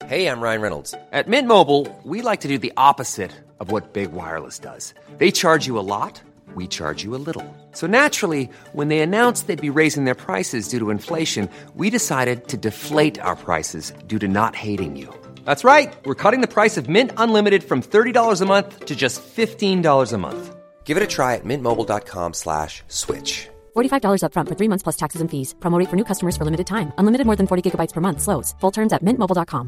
Hey, I'm Ryan Reynolds. At Mint Mobile, we like to do the opposite of what Big Wireless does. They charge you a lot, we charge you a little. So naturally, when they announced they'd be raising their prices due to inflation, we decided to deflate our prices due to not hating you. That's right. We're cutting the price of Mint Unlimited from $30 a month to just $15 a month. Give it a try at mintmobile.com/switch. $45 up front for 3 months plus taxes and fees. Promo rate for new customers for limited time. Unlimited more than 40 gigabytes per month. Slows full terms at mintmobile.com.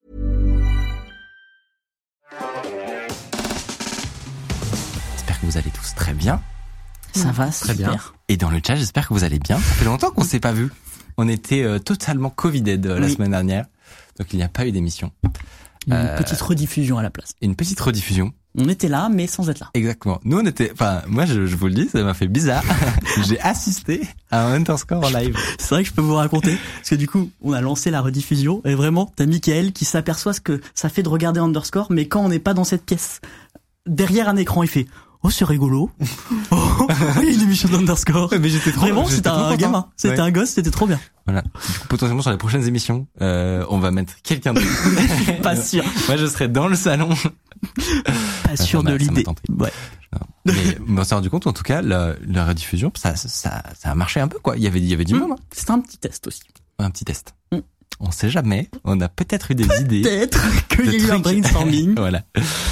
J'espère que vous allez tous très bien. Ça va, très super. bien. Et dans le chat, j'espère que vous allez bien. Ça fait longtemps qu'on s'est pas vu. On était totalement Covided la semaine dernière, donc il n'y a pas eu d'émission. Une petite rediffusion à la place. Une petite rediffusion. On était là, mais sans être là. Exactement. Nous, on était, moi, je vous le dis, ça m'a fait bizarre. J'ai assisté à un Underscore en live. C'est vrai que je peux vous raconter, parce que du coup, on a lancé la rediffusion, et vraiment, t'as Mickaël qui s'aperçoit ce que ça fait de regarder Underscore, mais quand on n'est pas dans cette pièce, derrière un écran, il fait « Oh, c'est rigolo. Oh, il y a une émission d'Underscore. » Mais j'étais trop, vraiment, c'était un gamin. C'était un gosse, c'était trop bien. Voilà. Du coup, potentiellement, sur les prochaines émissions, on va mettre quelqu'un d'autre. Pas sûr. Moi, je serai dans le salon. Pas sûr de l'idée. Ouais. Mais on s'est rendu compte, en tout cas, la rediffusion, ça a marché un peu, quoi. Il y avait du monde, hein. C'était un petit test aussi. Un petit test. On sait jamais. On a peut-être eu des idées. Peut-être qu'il y a eu un brainstorming. Voilà.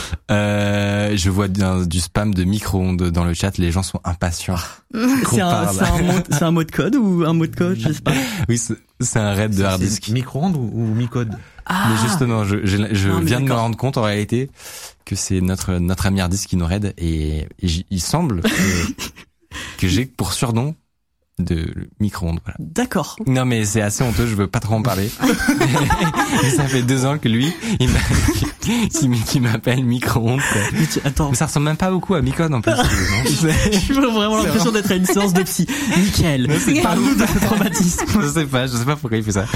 Je vois du spam de micro-ondes dans le chat. Les gens sont impatients. C'est un mot de code ou un mot de code, je sais pas. Oui, c'est un raid de hard disk. Micro-ondes ou mi-code? Mais justement, je viens de me rendre compte en réalité que c'est notre ami hard disk qui nous raid et il semble que j'ai pour surnom de micro-ondes, voilà. D'accord. Non, mais c'est assez honteux, je veux pas trop en parler. Mais ça fait 2 ans que lui, qui m'appelle micro-ondes, quoi. Attends. Mais ça ressemble même pas beaucoup à Micode, en plus. J'ai vraiment l'impression d'être à une séance de psy. Mickaël, parle-nous de ce traumatisme. Je sais pas pourquoi il fait ça.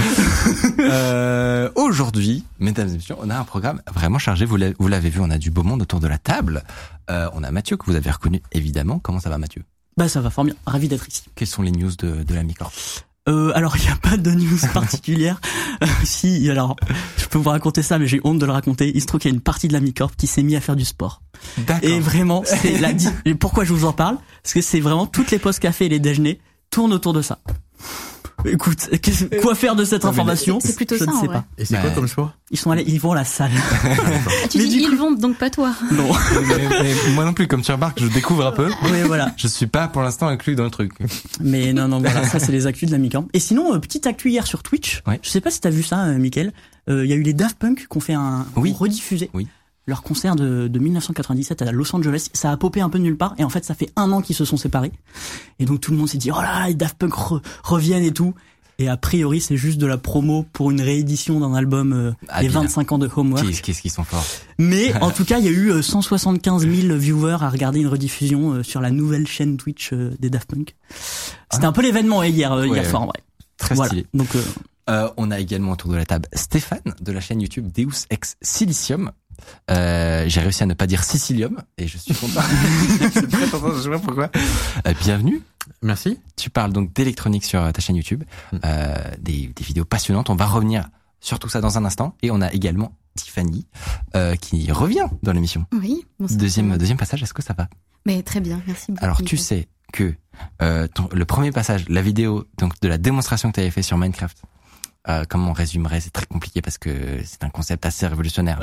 Aujourd'hui, mesdames et messieurs, on a un programme vraiment chargé, vous l'avez vu, on a du beau monde autour de la table. On a Mathieu, que vous avez reconnu, évidemment. Comment ça va, Mathieu? Bah ça va fort bien, ravi d'être ici. Quelles sont les news de la Micorp? Alors il n'y a pas de news particulière. Si, alors je peux vous raconter ça, mais j'ai honte de le raconter. Il se trouve qu'il y a une partie de la Micorp qui s'est mis à faire du sport. D'accord. Et vraiment, c'est et pourquoi je vous en parle? Parce que c'est vraiment toutes les pauses café et les déjeuners tournent autour de ça. Écoute, quoi faire de cette information? C'est plutôt je ça, ne sais en vrai. pas. Et c'est quoi comme choix? Ils vont à la salle. Tu dis ils vont, donc pas toi. Non. mais moi non plus, comme tu remarques, je découvre un peu. Oui, voilà. Je suis pas pour l'instant inclus dans le truc. Mais non, voilà, ça c'est les actus de la Micorp. Et sinon, petite actu hier sur Twitch. Ouais. Je sais pas si t'as vu ça, Mickaël. Il y a eu les Daft Punk qui ont fait ont rediffusé. Oui. Leur concert de 1997 à Los Angeles. Ça a popé un peu de nulle part. Et en fait, ça fait 1 an qu'ils se sont séparés. Et donc tout le monde s'est dit, oh là, les Daft Punk reviennent et tout. Et a priori, c'est juste de la promo pour une réédition d'un album les 25 ans de Homework. Qu'est-ce qu'ils sont forts. Mais en tout cas, il y a eu 175 000 viewers à regarder une rediffusion sur la nouvelle chaîne Twitch des Daft Punk. C'était un peu l'événement hier soir en vrai. Très stylé. Donc on a également autour de la table Stéphane de la chaîne YouTube Deus Ex Silicium. J'ai réussi à ne pas dire Sicilium et je suis content. Je suis très content, je sais pas pourquoi. Bienvenue. Merci. Tu parles donc d'électronique sur ta chaîne YouTube, des vidéos passionnantes. On va revenir sur tout ça dans un instant. Et on a également Tiffany qui revient dans l'émission. Oui. Bonsoir. Deuxième passage, est-ce que ça va? Mais très bien, merci beaucoup. Alors tu sais que le premier passage, la vidéo donc de la démonstration que tu avais fait sur Minecraft. Comment on résumerait? C'est très compliqué parce que c'est un concept assez révolutionnaire.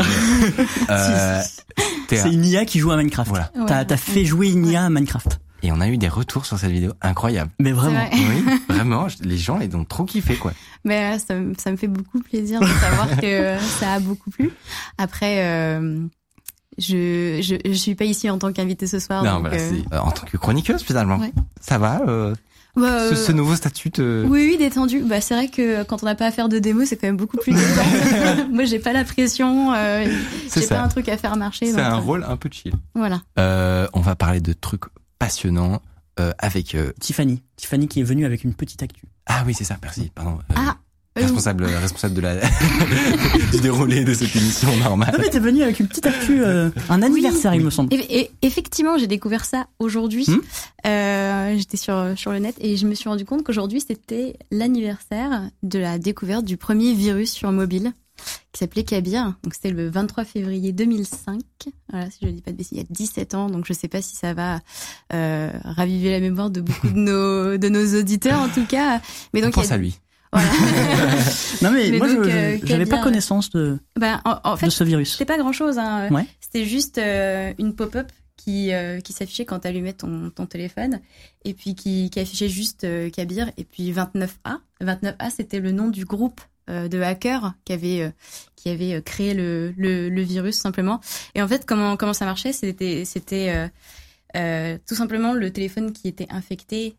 C'est une IA qui joue à Minecraft. Voilà. Ouais, t'as fait jouer une IA à Minecraft. Et on a eu des retours sur cette vidéo incroyables. Mais vraiment. Oui, vraiment. Les gens, ils ont trop kiffé, quoi. Mais ça me fait beaucoup plaisir de savoir que ça a beaucoup plu. Après, je suis pas ici en tant qu'invitée ce soir. Non, donc, voilà, c'est en tant que chroniqueuse finalement. Ouais. Ça va. Ce nouveau statut Oui, détendu. Bah c'est vrai que quand on n'a pas à faire de démo, c'est quand même beaucoup plus détendu. Moi, j'ai pas la pression. J'ai pas un truc à faire marcher. C'est un rôle un peu chill. Voilà. On va parler de trucs passionnants avec Tiffany qui est venue avec une petite actu. Ah oui, c'est ça. Merci. Pardon. Responsable de la du déroulé de cette émission normale. Non mais t'es venu avec une petite actu, un anniversaire, il me semble. Et effectivement, j'ai découvert ça aujourd'hui. J'étais sur le net et je me suis rendu compte qu'aujourd'hui c'était l'anniversaire de la découverte du premier virus sur mobile. qui s'appelait Kabir. Donc c'était le 23 février 2005. Voilà, si je dis pas de bêtises, il y a 17 ans. Donc je sais pas si ça va raviver la mémoire de beaucoup de nos auditeurs en tout cas. Mais donc on pense à lui. Voilà. Non mais moi donc, j'avais pas Kabir, connaissance de en fait, ce virus. c'était pas grand chose. Hein. Ouais. C'était juste une pop-up qui s'affichait quand tu allumais ton téléphone et puis qui affichait juste Kabir et puis 29A. 29A, c'était le nom du groupe de hackers qui avait créé le virus simplement. Et en fait, comment ça marchait, c'était tout simplement le téléphone qui était infecté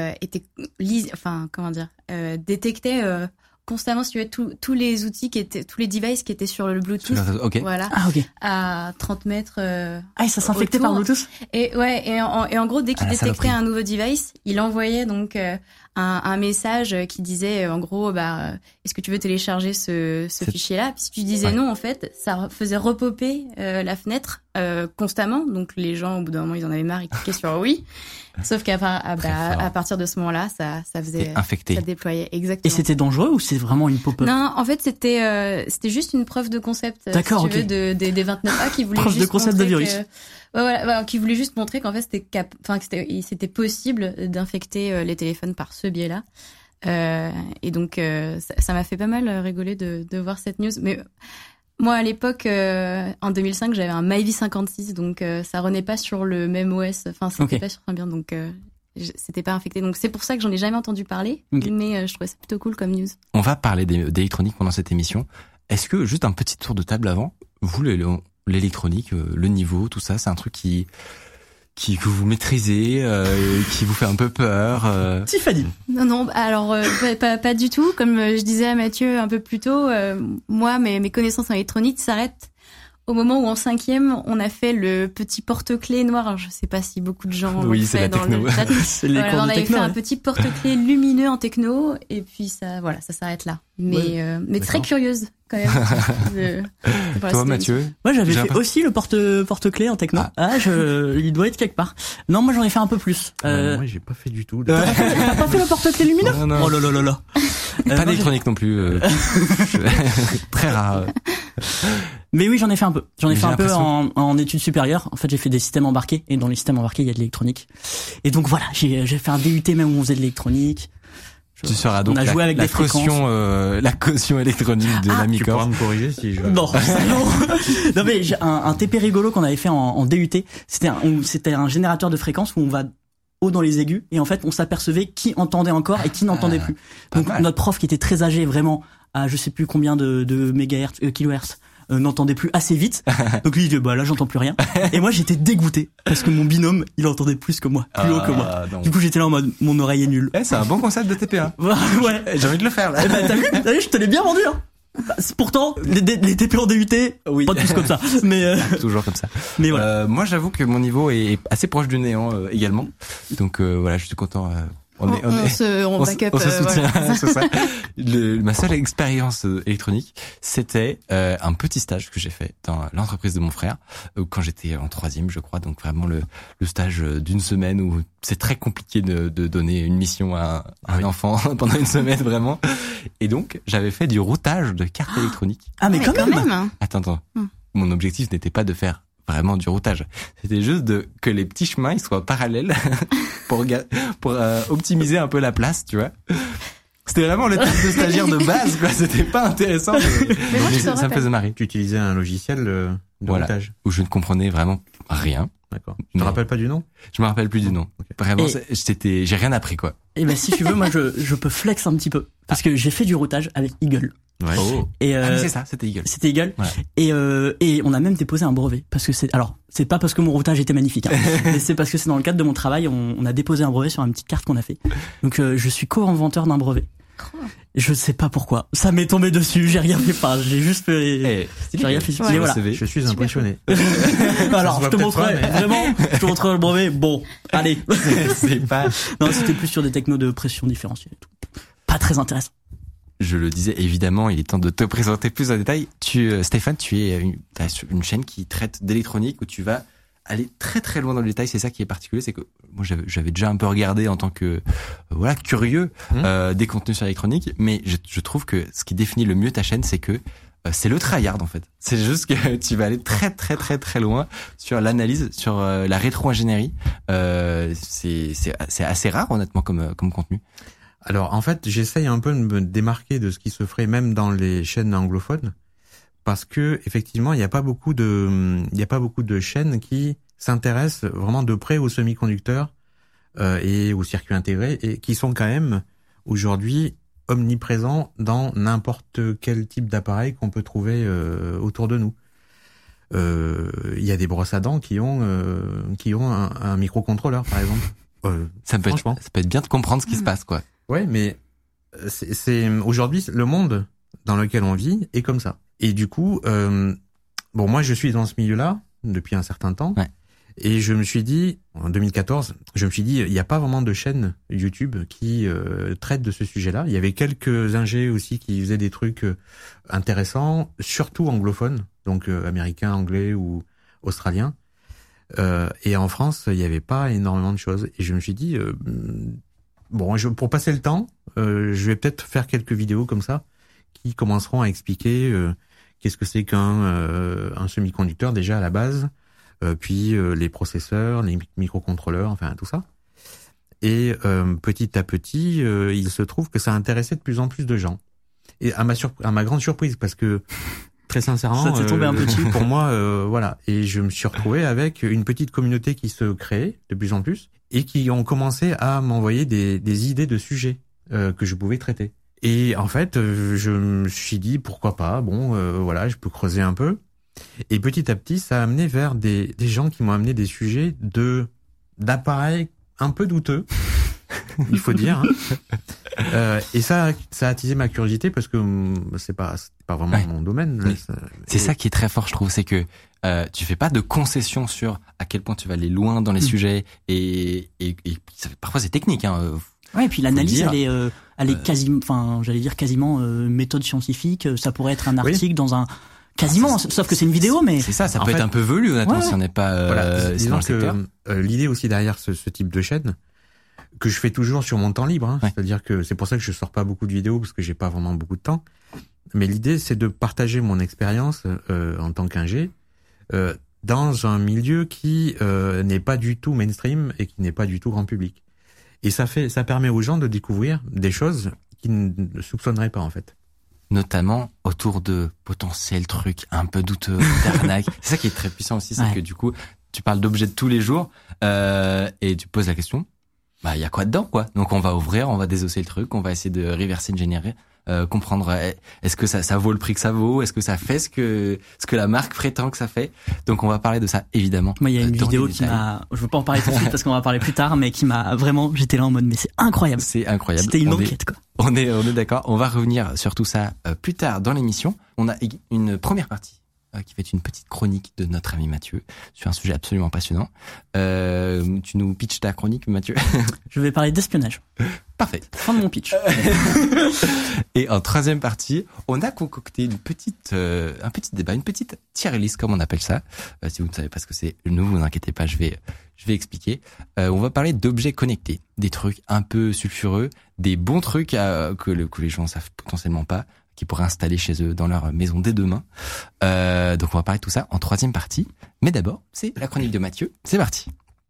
détectait constamment, si tu veux, tous les outils tous les devices qui étaient sur le Bluetooth. Ok. Voilà. Ah ok. À 30 mètres. Ah, ça s'infectait autour. par Bluetooth. Et en gros, dès qu'il la détectait saloperie. un nouveau device, il envoyait donc un message qui disait en gros est-ce que tu veux télécharger ce fichier-là? Puis si tu disais non, en fait, ça faisait repopper la fenêtre constamment. Donc les gens, au bout d'un moment, ils en avaient marre, ils cliquaient sur oui. Sauf qu'à partir de ce moment-là, ça faisait infecté. ça déployait Et exactement. c'était dangereux ou c'est vraiment une pop-up? Non, en fait, c'était juste une preuve de concept. D'accord, si tu ok. veux, des 29A qui voulaient Preuve juste de concept de montrer virus. voilà, qui voulait juste montrer qu'en fait c'était possible d'infecter les téléphones par ce biais-là. Et donc ça m'a fait pas mal rigoler de voir cette news. Mais moi à l'époque, en 2005, j'avais un Myvi 56, donc ça renaît pas sur le même OS. Enfin, c'était pas sur Symbian, donc c'était pas infecté. Donc c'est pour ça que j'en ai jamais entendu parler. Okay. Mais je trouvais ça plutôt cool comme news. On va parler d'électronique pendant cette émission. Est-ce que, juste un petit tour de table avant, vous, l'électronique, le niveau, tout ça, c'est un truc que vous maîtrisez, qui vous fait un peu peur Tiffany. Non, alors pas du tout. Comme je disais à Mathieu un peu plus tôt, moi, mes connaissances en électronique s'arrêtent au moment où en 5e, on a fait le petit porte-clés noir. Alors, je sais pas si beaucoup de gens l'ont Oui, c'est fait la dans techno. le chat. C'est les cours on de avait techno. fait un Ouais. petit porte-clés lumineux en techno, et puis ça s'arrête là. Mais très curieuse quand même. Toi, Mathieu? Moi, j'avais J'ai fait l'impression- aussi le porte-clés en techno. Il doit être quelque part. Non, moi, j'en ai fait un peu plus. Moi, j'ai pas fait du tout. T'as pas fait le porte-clés lumineux? Non, non. Oh là là là là. Pas d'électronique non plus. Très rare. Mais oui, j'en ai fait un peu. J'en ai J'ai fait un peu l'impression- en études supérieures. En fait, j'ai fait des systèmes embarqués, et dans les systèmes embarqués, il y a de l'électronique. Et donc voilà, j'ai fait un DUT même où on faisait de l'électronique. Tu seras donc on a joué avec des caution, la caution électronique de Tu pourras l'Amicor. me corriger si je... Non, non mais j'ai un TP rigolo qu'on avait fait en DUT. C'était un générateur de fréquences où on va haut dans les aigus, et en fait on s'apercevait qui entendait encore et qui n'entendait plus. Donc mal. notre prof qui était très âgé, vraiment à je sais plus combien de mégahertz, kilohertz, n'entendait plus assez vite. Donc lui il dit bah là j'entends plus rien. Et moi j'étais dégoûté parce que mon binôme il entendait plus que moi, plus haut que moi. non. Du coup j'étais là en mode mon oreille est nulle. C'est un bon concept de TP1. Ouais. J'ai envie de le faire là. Eh ben, t'as vu, je te l'ai bien vendu, hein. Pourtant, les TP en DUT, Oui. pas tous comme ça. Mais Toujours comme ça. voilà. Moi, j'avoue que mon niveau est assez proche du néant également. Donc voilà, je suis content. On backup. on se soutient, voilà. c'est ça. Ma seule expérience électronique, c'était un petit stage que j'ai fait dans l'entreprise de mon frère quand j'étais en 3e, je crois. Donc vraiment le stage d'une semaine où c'est très compliqué de donner une mission à un enfant pendant une semaine vraiment. Et donc j'avais fait du routage de cartes électroniques. Ah mais quand même. Hein. Attends. Mon objectif n'était pas de faire vraiment du routage. C'était juste que les petits chemins ils soient parallèles pour optimiser un peu la place, tu vois. C'était vraiment le type de stagiaire de base, quoi. C'était pas intéressant, Mais moi, je te ça me rappelle. faisait marrer. Tu utilisais un logiciel de Voilà. routage. Où je ne comprenais vraiment rien. D'accord. Tu Mais- te rappelles pas du nom? Je me rappelle plus du nom. Ok. Vraiment, Et- j'ai rien appris, quoi. Et ben si tu veux, moi je peux flex un petit peu parce que j'ai fait du routage avec Eagle. Ouais. Et Ah, mais c'est ça, c'était Eagle. c'était Eagle. Voilà. Et on a même déposé un brevet parce que c'est pas parce que mon routage était magnifique, hein, mais c'est parce que c'est dans le cadre de mon travail, on a déposé un brevet sur une petite carte qu'on a fait. Donc je suis co-inventeur d'un brevet. Je sais pas pourquoi. Ça m'est tombé dessus, j'ai rien fait pas, j'ai juste fait j'ai rien fait. Ouais. Et voilà. CV. Je suis impressionné. Alors, se je voit te peut-être montrerai, pas, mais- vraiment, je te montrerai le brevet. Bon, allez. C'est pas. Non, c'était plus sur des technos de pression différentielle et tout. Pas très intéressant. Je le disais, évidemment, il est temps de te présenter plus en détail. Stéphane, t'as une chaîne qui traite d'électronique où tu vas aller très très loin dans le détail. C'est ça qui est particulier, c'est que moi j'avais déjà un peu regardé en tant que curieux des contenus sur l'électronique, mais je trouve que ce qui définit le mieux ta chaîne, c'est que c'est le tryhard en fait. C'est juste que tu vas aller très très très très loin sur l'analyse, sur la rétro-ingénierie. C'est assez rare honnêtement comme contenu. Alors en fait, j'essaye un peu de me démarquer de ce qui se ferait même dans les chaînes anglophones, parce que effectivement, il y a pas beaucoup de chaînes qui s'intéressent vraiment de près aux semi-conducteurs et aux circuits intégrés, et qui sont quand même aujourd'hui omniprésents dans n'importe quel type d'appareil qu'on peut trouver autour de nous. Il y a des brosses à dents qui ont un microcontrôleur, par exemple. Ça peut être bien de comprendre ce qui se passe, quoi. Ouais, mais c'est aujourd'hui le monde dans lequel on vit est comme ça. Et du coup, moi je suis dans ce milieu-là depuis un certain temps. Ouais. Et je me suis dit, en 2014, il n'y a pas vraiment de chaîne YouTube qui traite de ce sujet-là. Il y avait quelques ingés aussi qui faisaient des trucs intéressants, surtout anglophones, donc américains, anglais ou australiens. Et en France, il n'y avait pas énormément de choses. Et je me suis dit, pour passer le temps, je vais peut-être faire quelques vidéos comme ça qui commenceront à expliquer qu'est-ce que c'est qu'un semi-conducteur déjà à la base. Puis les processeurs, les microcontrôleurs, enfin tout ça. Et petit à petit, il se trouve que ça intéressait de plus en plus de gens. Et à ma grande surprise, parce que très sincèrement, ça t'est tombé un peu dessus. Pour moi, voilà. Et je me suis retrouvé avec une petite communauté qui se créait de plus en plus et qui ont commencé à m'envoyer des idées de sujets que je pouvais traiter. Et en fait, je me suis dit pourquoi pas. Voilà, je peux creuser un peu. Et petit à petit, ça a amené vers des gens qui m'ont amené des sujets d'appareils un peu douteux, il faut dire. Et ça a attisé ma curiosité parce que c'est pas vraiment mon domaine. Là, c'est ça qui est très fort, je trouve, c'est que tu fais pas de concessions sur à quel point tu vas aller loin dans les sujets et parfois c'est technique. Ouais, et puis l'analyse, elle est quasiment méthode scientifique. Ça pourrait être un article dans un quasiment, sauf que c'est une vidéo, mais c'est ça peut être un peu velu honnêtement si on n'est pas disons dans le secteur. L'idée aussi derrière ce type de chaîne que je fais toujours sur mon temps libre, c'est-à-dire que c'est pour ça que je sors pas beaucoup de vidéos parce que j'ai pas vraiment beaucoup de temps. Mais l'idée c'est de partager mon expérience en tant qu'ingé dans un milieu qui n'est pas du tout mainstream et qui n'est pas du tout grand public. Et ça permet aux gens de découvrir des choses qu'ils ne soupçonneraient pas en fait. Notamment autour de potentiels trucs un peu douteux, d'arnaques. C'est ça qui est très puissant aussi, c'est que du coup, tu parles d'objets de tous les jours et tu poses la question, il y a quoi dedans, quoi. Donc on va ouvrir, on va désosser le truc, on va essayer de reverse engineer, comprendre est-ce que ça vaut le prix que ça vaut, est-ce que ça fait ce que la marque prétend que ça fait. Donc on va parler de ça évidemment. Moi, il y a une vidéo qui je veux pas en parler tout de suite parce qu'on va en parler plus tard, mais qui m'a vraiment, j'étais là en mode mais c'est incroyable. C'est incroyable. C'était une enquête, quoi. On est d'accord. On va revenir sur tout ça plus tard dans l'émission. On a une première partie qui va être une petite chronique de notre ami Mathieu sur un sujet absolument passionnant. Tu nous pitches ta chronique, Mathieu? Je vais parler d'espionnage. Parfait. Fin de mon pitch. Et en troisième partie, on a concocté un petit débat, une petite tier list comme on appelle ça. Si vous ne savez pas ce que c'est, ne vous inquiétez pas, je vais expliquer. On va parler d'objets connectés, des trucs un peu sulfureux, des bons trucs que les gens savent potentiellement pas, qu'ils pourraient installer chez eux dans leur maison dès demain. Donc on va parler de tout ça en troisième partie. Mais d'abord, c'est la chronique de Mathieu. C'est parti.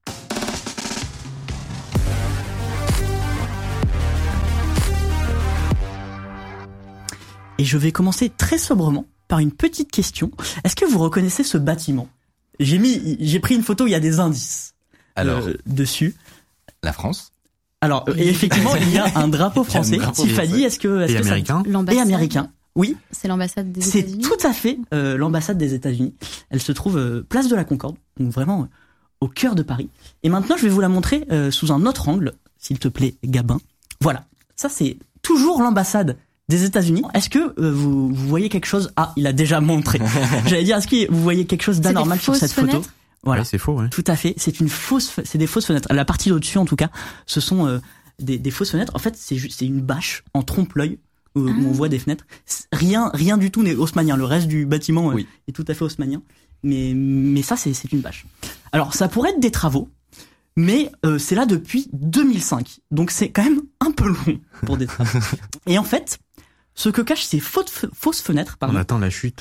Et je vais commencer très sobrement par une petite question. Est-ce que vous reconnaissez ce bâtiment ? J'ai pris une photo où il y a des indices dessus. La France. Alors, et effectivement, il y a un drapeau français. Tiffany, est-ce que américain. L'ambassade. Et américain. Oui. C'est l'ambassade des États-Unis. C'est tout à fait l'ambassade des États-Unis. Elle se trouve place de la Concorde, donc vraiment au cœur de Paris. Et maintenant, je vais vous la montrer sous un autre angle, s'il te plaît, Gabin. Voilà. Ça, c'est toujours l'ambassade des États-Unis. Est-ce que vous voyez quelque chose? Ah, il a déjà montré. J'allais dire, est-ce que vous voyez quelque chose d'anormal sur cette photo? Voilà. Ouais, c'est faux, ouais. Tout à fait. C'est des fausses fenêtres. La partie au-dessus, en tout cas, ce sont des fausses fenêtres. En fait, c'est une bâche en trompe-l'œil où on voit des fenêtres. Rien du tout n'est haussmannien. Le reste du bâtiment est tout à fait haussmannien. Mais ça, c'est une bâche. Alors, ça pourrait être des travaux, mais c'est là depuis 2005. Donc, c'est quand même un peu long pour des travaux. Et en fait, Ce que cachent ces fausses fenêtres, On attend la chute.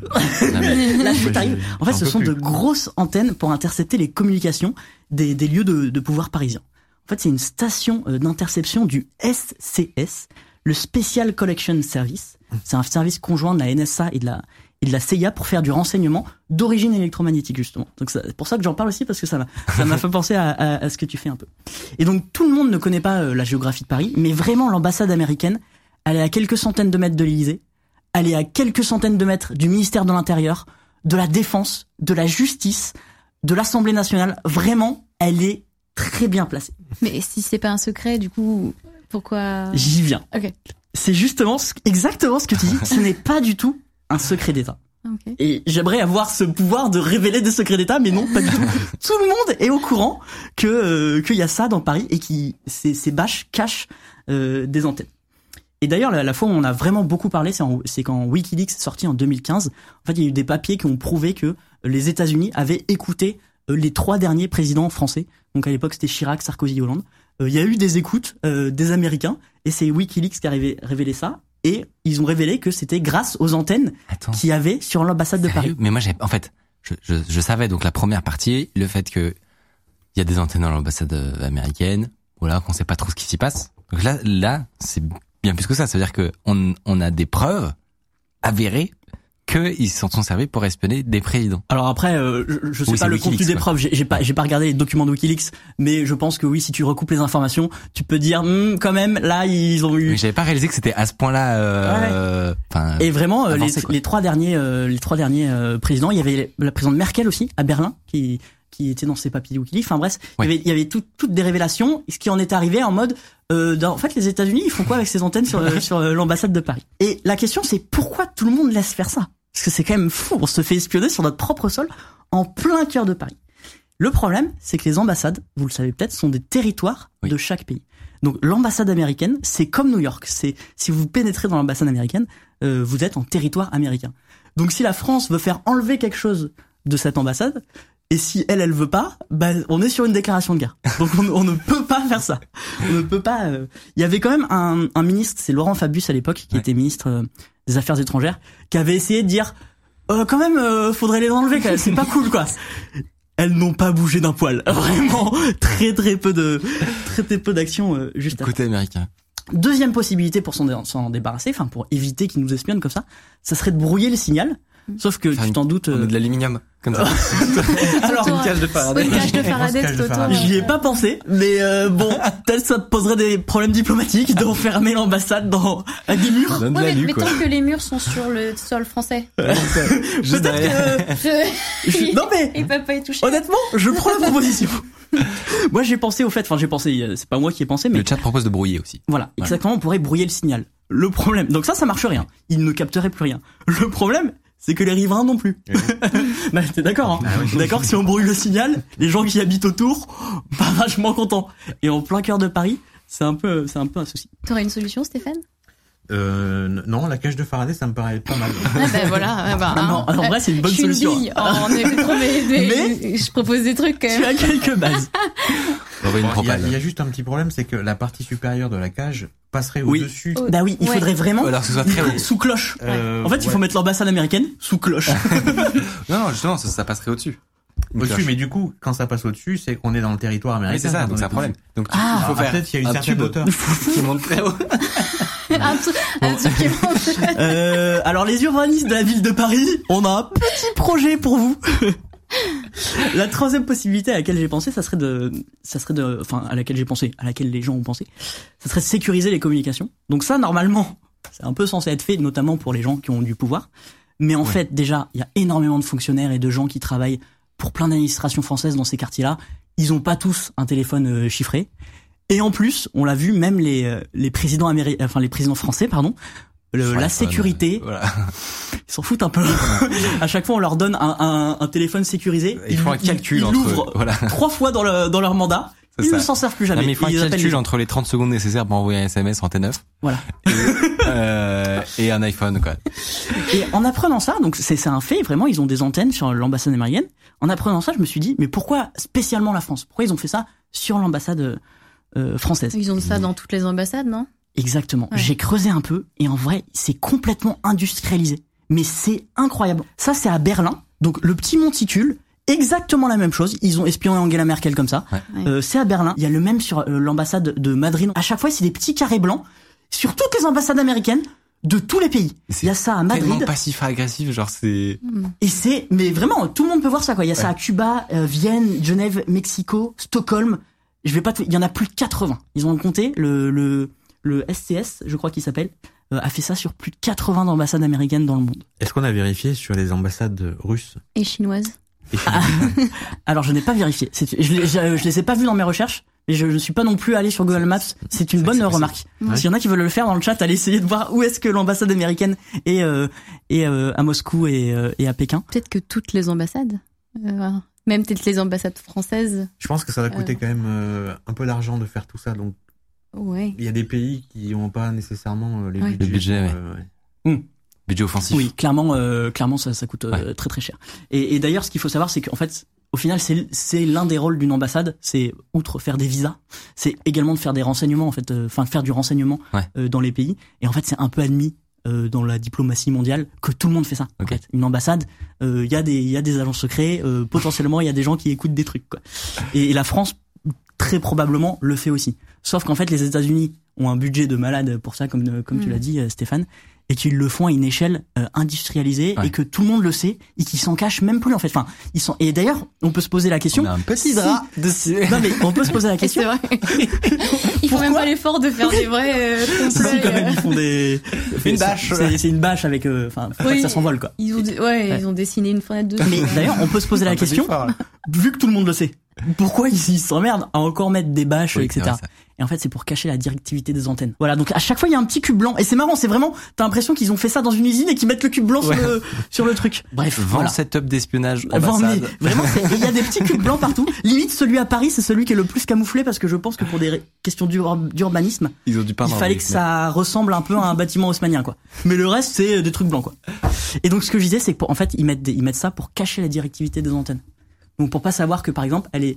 La chute arrive. En fait, ce sont de grosses antennes pour intercepter les communications des lieux de pouvoir parisiens. En fait, c'est une station d'interception du SCS, le Special Collection Service. C'est un service conjoint de la NSA et de la CIA pour faire du renseignement d'origine électromagnétique, justement. Donc c'est pour ça que j'en parle aussi, parce que ça m'a fait penser à ce que tu fais un peu. Et donc tout le monde ne connaît pas la géographie de Paris, mais vraiment l'ambassade américaine, elle est à quelques centaines de mètres de l'Élysée, elle est à quelques centaines de mètres du ministère de l'Intérieur, de la Défense, de la Justice, de l'Assemblée nationale. Vraiment, elle est très bien placée. Mais si c'est pas un secret, du coup, pourquoi... J'y viens. Ok. C'est justement exactement ce que tu dis. Ce n'est pas du tout un secret d'État. Okay. Et j'aimerais avoir ce pouvoir de révéler des secrets d'État, mais non, pas du tout. Tout le monde est au courant qu'il y a ça dans Paris et ces bâches cachent des antennes. Et d'ailleurs, la fois où on a vraiment beaucoup parlé, c'est quand WikiLeaks est sorti en 2015. En fait, il y a eu des papiers qui ont prouvé que les États-Unis avaient écouté les 3 derniers présidents français. Donc à l'époque, c'était Chirac, Sarkozy, Hollande. Il y a eu des écoutes des Américains, et c'est WikiLeaks qui a révélé ça. Et ils ont révélé que c'était grâce aux antennes qu'il y avait sur l'ambassade de Paris. Mais moi, je savais donc la première partie, le fait que il y a des antennes dans l'ambassade américaine, voilà, qu'on sait pas trop ce qui s'y passe. Donc là, c'est bien plus que ça. Ça veut dire que on a des preuves avérées qu'ils s'en sont servis pour espionner des présidents. Alors après, je sais pas le contenu des preuves. J'ai pas regardé les documents de WikiLeaks, mais je pense que oui, si tu recoupes les informations, tu peux dire quand même là ils ont eu. Mais j'avais pas réalisé que c'était à ce point-là. Et vraiment, les trois derniers présidents, il y avait la présidente Merkel aussi à Berlin qui était dans ses papiers WikiLeaks. Enfin bref, il y avait toutes des révélations, ce qui en est arrivé en mode en fait les États-Unis ils font quoi avec ces antennes sur l'ambassade de Paris. Et la question c'est pourquoi tout le monde laisse faire ça? Parce que c'est quand même fou, on se fait espionner sur notre propre sol en plein cœur de Paris. Le problème, c'est que les ambassades, vous le savez peut-être, sont des territoires de chaque pays. Donc l'ambassade américaine, c'est comme New York. Si vous pénétrez dans l'ambassade américaine, vous êtes en territoire américain. Donc si la France veut faire enlever quelque chose de cette ambassade, et si elle veut pas, on est sur une déclaration de guerre. Donc on ne peut pas faire ça. On ne peut pas. Il y avait quand même un ministre, c'est Laurent Fabius à l'époque, qui était ministre des Affaires étrangères, qui avait essayé de dire quand même, faudrait les enlever. Quand même. C'est pas cool quoi. Elles n'ont pas bougé d'un poil. Vraiment, très peu d'action juste côté américain. Deuxième possibilité pour s'en débarrasser, enfin pour éviter qu'ils nous espionnent comme ça serait de brouiller le signal. Sauf que tu t'en doutes. On met de l'aluminium comme ça. Alors une cage de Faraday. Une cage de Faraday tout autour. J'y ai pas pensé, mais bon, peut-être ça poserait des problèmes diplomatiques d'enfermer l'ambassade à des murs. Ouais, mais tant que les murs sont sur le sol français. Peut-être que. Non mais. Il peut pas y toucher. Honnêtement, je prends la proposition. Moi j'ai pensé c'est pas moi qui ai pensé, mais. Le chat propose de brouiller aussi. Voilà, exactement, on pourrait brouiller le signal. Le problème, donc ça marche rien. Ils ne capteraient plus rien. Le problème, c'est que les riverains non plus. T'es d'accord, hein? Oui. D'accord que si on brouille le signal, les gens qui habitent autour, pas vachement contents. Et en plein cœur de Paris, c'est un peu un souci. T'aurais une solution, Stéphane? Non, la cage de Faraday, ça me paraît pas mal. Voilà. Non, en vrai, c'est une bonne solution. Mais je propose des trucs quand même. Tu as quelques bases. Il y a juste un petit problème, c'est que la partie supérieure de la cage passerait au-dessus. Bah oui, il faudrait vraiment. Alors que ce soit très haut. Sous cloche. En fait, il faut mettre l'ambassade américaine sous cloche. Non, justement, ça passerait au-dessus. Au-dessus, mais du coup, quand ça passe au-dessus, c'est qu'on est dans le territoire américain. Oui, c'est ça, donc c'est un problème. Donc, il faut faire peut-être qu'il y a une certaine hauteur qui monte très haut. un truc qui monte. Alors, les urbanistes de la ville de Paris, on a un petit projet pour vous. La troisième possibilité à laquelle j'ai pensé, à laquelle les gens ont pensé, ça serait de sécuriser les communications. Donc ça, normalement, c'est un peu censé être fait, notamment pour les gens qui ont du pouvoir. Mais en fait, déjà, il y a énormément de fonctionnaires et de gens qui travaillent pour plein d'administrations françaises dans ces quartiers-là. Ils ont pas tous un téléphone chiffré. Et en plus, on l'a vu, même les présidents les présidents français, la sécurité, voilà. Ils s'en foutent un peu. À chaque fois, on leur donne un téléphone sécurisé. Ils font un calcul ils l'ouvrent 3 fois dans leur mandat. Ils ne s'en servent plus jamais. Non, mais ils font un calcul entre les 30 secondes nécessaires pour envoyer un SMS en T9. Voilà. Et un iPhone, quoi. Et en apprenant ça, donc c'est un fait, vraiment, ils ont des antennes sur l'ambassade américaine. En apprenant ça, je me suis dit, mais pourquoi spécialement la France? Pourquoi ils ont fait ça sur l'ambassade française? Ils ont ça dans toutes les ambassades, non? Exactement. Ouais. J'ai creusé un peu et en vrai, c'est complètement industrialisé. Mais c'est incroyable. Ça, c'est à Berlin. Donc, le petit monticule, exactement la même chose. Ils ont espionné Angela Merkel comme ça. Ouais. C'est à Berlin. Il y a le même sur l'ambassade de Madrid. À chaque fois, c'est des petits carrés blancs sur toutes les ambassades américaines de tous les pays. Il y a ça à Madrid. Tellement passif-agressif, genre c'est... Et c'est, mais vraiment, tout le monde peut voir ça, quoi. Il y a ça à Cuba, Vienne, Genève, Mexico, Stockholm. Je vais pas il y en a plus de 80. Ils ont compté, le SCS, je crois qu'il s'appelle, a fait ça sur plus de 80 ambassades américaines dans le monde. Est-ce qu'on a vérifié sur les ambassades russes Et chinoise. et Alors, je n'ai pas vérifié. Je les ai pas vus dans mes recherches, mais je ne suis pas non plus allé sur Google Maps. C'est une bonne remarque. Ouais. S'il y en a qui veulent le faire dans le chat, allez essayer de voir où est-ce que l'ambassade américaine est à Moscou et à Pékin. Peut-être que toutes les ambassades, même peut-être les ambassades françaises. Je pense que ça va coûter quand même un peu d'argent de faire tout ça. Donc, Ouais. il y a des pays qui n'ont pas nécessairement les Ouais. budgets. Le budget, ouais. Budget offensif. Oui, clairement, ça coûte très très cher. Et d'ailleurs, ce qu'il faut savoir, c'est qu'en fait, au final, c'est l'un des rôles d'une ambassade, c'est outre faire des visas, c'est également de faire des renseignements, en fait, faire du renseignement dans les pays. Et en fait, c'est un peu admis dans la diplomatie mondiale que tout le monde fait ça. Ok. En fait, une ambassade, il y a des agents secrets, potentiellement il y a des gens qui écoutent des trucs, quoi. Et la France très probablement le fait aussi. Sauf qu'en fait, les États-Unis ont un budget de malade pour ça, comme tu l'as dit, Stéphane, et qu'ils le font à une échelle industrialisée et que tout le monde le sait et qu'ils s'en cachent même plus en fait. Enfin, et d'ailleurs, on peut se poser la question. On a un petit drap dessus. Non mais on peut se poser la question. C'est vrai. Ils font même pas l'effort de faire des vrais Si, quand même, ils font des Une bâche. C'est une bâche avec faut pas que ça s'envole quoi. Ils ont dessiné une fenêtre dessus. Mais d'ailleurs, on peut se poser la question, vu que tout le monde le sait, pourquoi ils s'emmerdent à encore mettre des bâches, etc. Et en fait, c'est pour cacher la directivité des antennes. Voilà, donc à chaque fois, il y a un petit cube blanc. Et c'est marrant, c'est vraiment, t'as l'impression qu'ils ont fait ça dans une usine et qu'ils mettent le cube blanc sur le truc. Bref, voilà. Setup d'espionnage Mais ambassade. vraiment, il y a des petits cubes blancs partout. Limite, celui à Paris, c'est celui qui est le plus camouflé parce que je pense que pour des questions d'urbanisme, Ils ont dû il fallait que ça ressemble un peu à un bâtiment haussmannien, quoi. Mais le reste, c'est des trucs blancs, quoi. Et donc, ce que je disais, c'est qu'en fait, ils mettent ça pour cacher la directivité des antennes. Donc, pour pas savoir que, par exemple, elle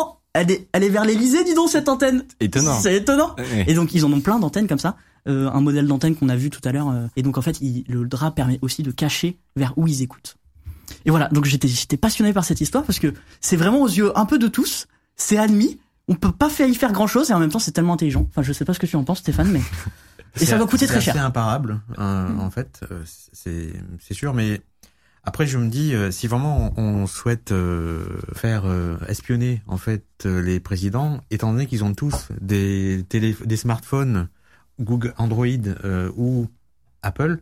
est vers l'Elysée, dis donc, cette antenne. Étonnant. C'est étonnant. Ouais. Et donc, ils en ont plein d'antennes comme ça. Un modèle d'antenne qu'on a vu tout à l'heure. Et donc, en fait, le drap permet aussi de cacher vers où ils écoutent. Et voilà. Donc, j'étais passionné par cette histoire parce que c'est vraiment aux yeux un peu de tous. C'est admis. On peut pas y faire grand chose et en même temps, c'est tellement intelligent. Enfin, je sais pas ce que tu en penses, Stéphane, mais. Et ça doit coûter très cher. C'est imparable, en fait. C'est sûr, mais après, je me dis, si vraiment on souhaite faire espionner en fait les présidents, étant donné qu'ils ont tous des smartphones Google, Android ou Apple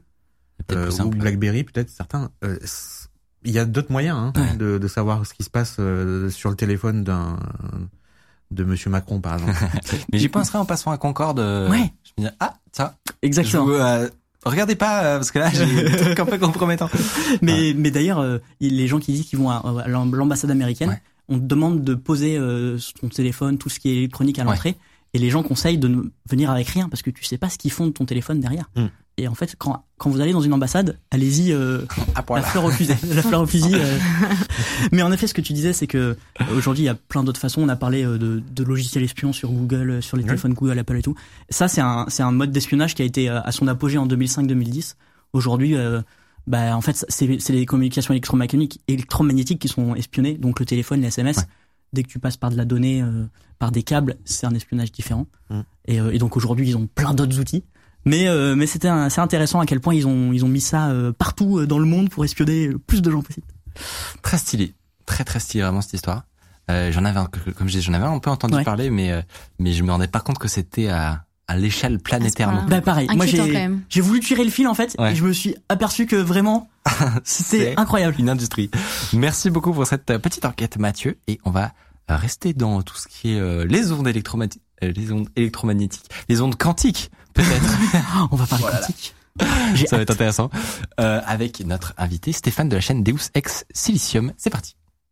ou BlackBerry, peut-être certains, il y a d'autres moyens de savoir ce qui se passe sur le téléphone de Monsieur Macron, par exemple. Mais j'y penserai en passant à Concorde. Ouais. Je me dis, ça. Exactement. Regardez pas, parce que là, j'ai des trucs un peu compromettants. Mais d'ailleurs, les gens qui disent qu'ils vont à l'ambassade américaine, on te demande de poser ton téléphone, tout ce qui est électronique à l'entrée, et les gens conseillent de ne venir avec rien, parce que tu sais pas ce qu'ils font de ton téléphone derrière. Et en fait, quand vous allez dans une ambassade, allez-y, la fleur au fusil. La fleur au fusil. Mais en effet, ce que tu disais, c'est que aujourd'hui, il y a plein d'autres façons. On a parlé de logiciels espions sur Google, sur les téléphones Google, Apple et tout. Ça, c'est un mode d'espionnage qui a été à son apogée en 2005-2010. Aujourd'hui, en fait, c'est les communications électromagnétiques qui sont espionnées. Donc le téléphone, les SMS. Dès que tu passes par de la donnée, par des câbles, c'est un espionnage différent. Et donc aujourd'hui, ils ont plein d'autres outils. Mais c'est intéressant à quel point ils ont mis ça partout dans le monde pour espionner le plus de gens possible. Très stylé, très très stylé vraiment cette histoire. J'en avais un peu entendu parler, mais je me rendais pas compte que c'était à l'échelle planétaire. Pareil. Moi j'ai voulu tirer le fil en fait, et je me suis aperçu que vraiment c'était incroyable. Une industrie. Merci beaucoup pour cette petite enquête, Mathieu, et on va rester dans tout ce qui est les ondes électromagnétiques, les ondes quantiques peut-être. On va parler quantique. Ça va être intéressant. Avec notre invité Stéphane de la chaîne Deus Ex Silicium. C'est parti.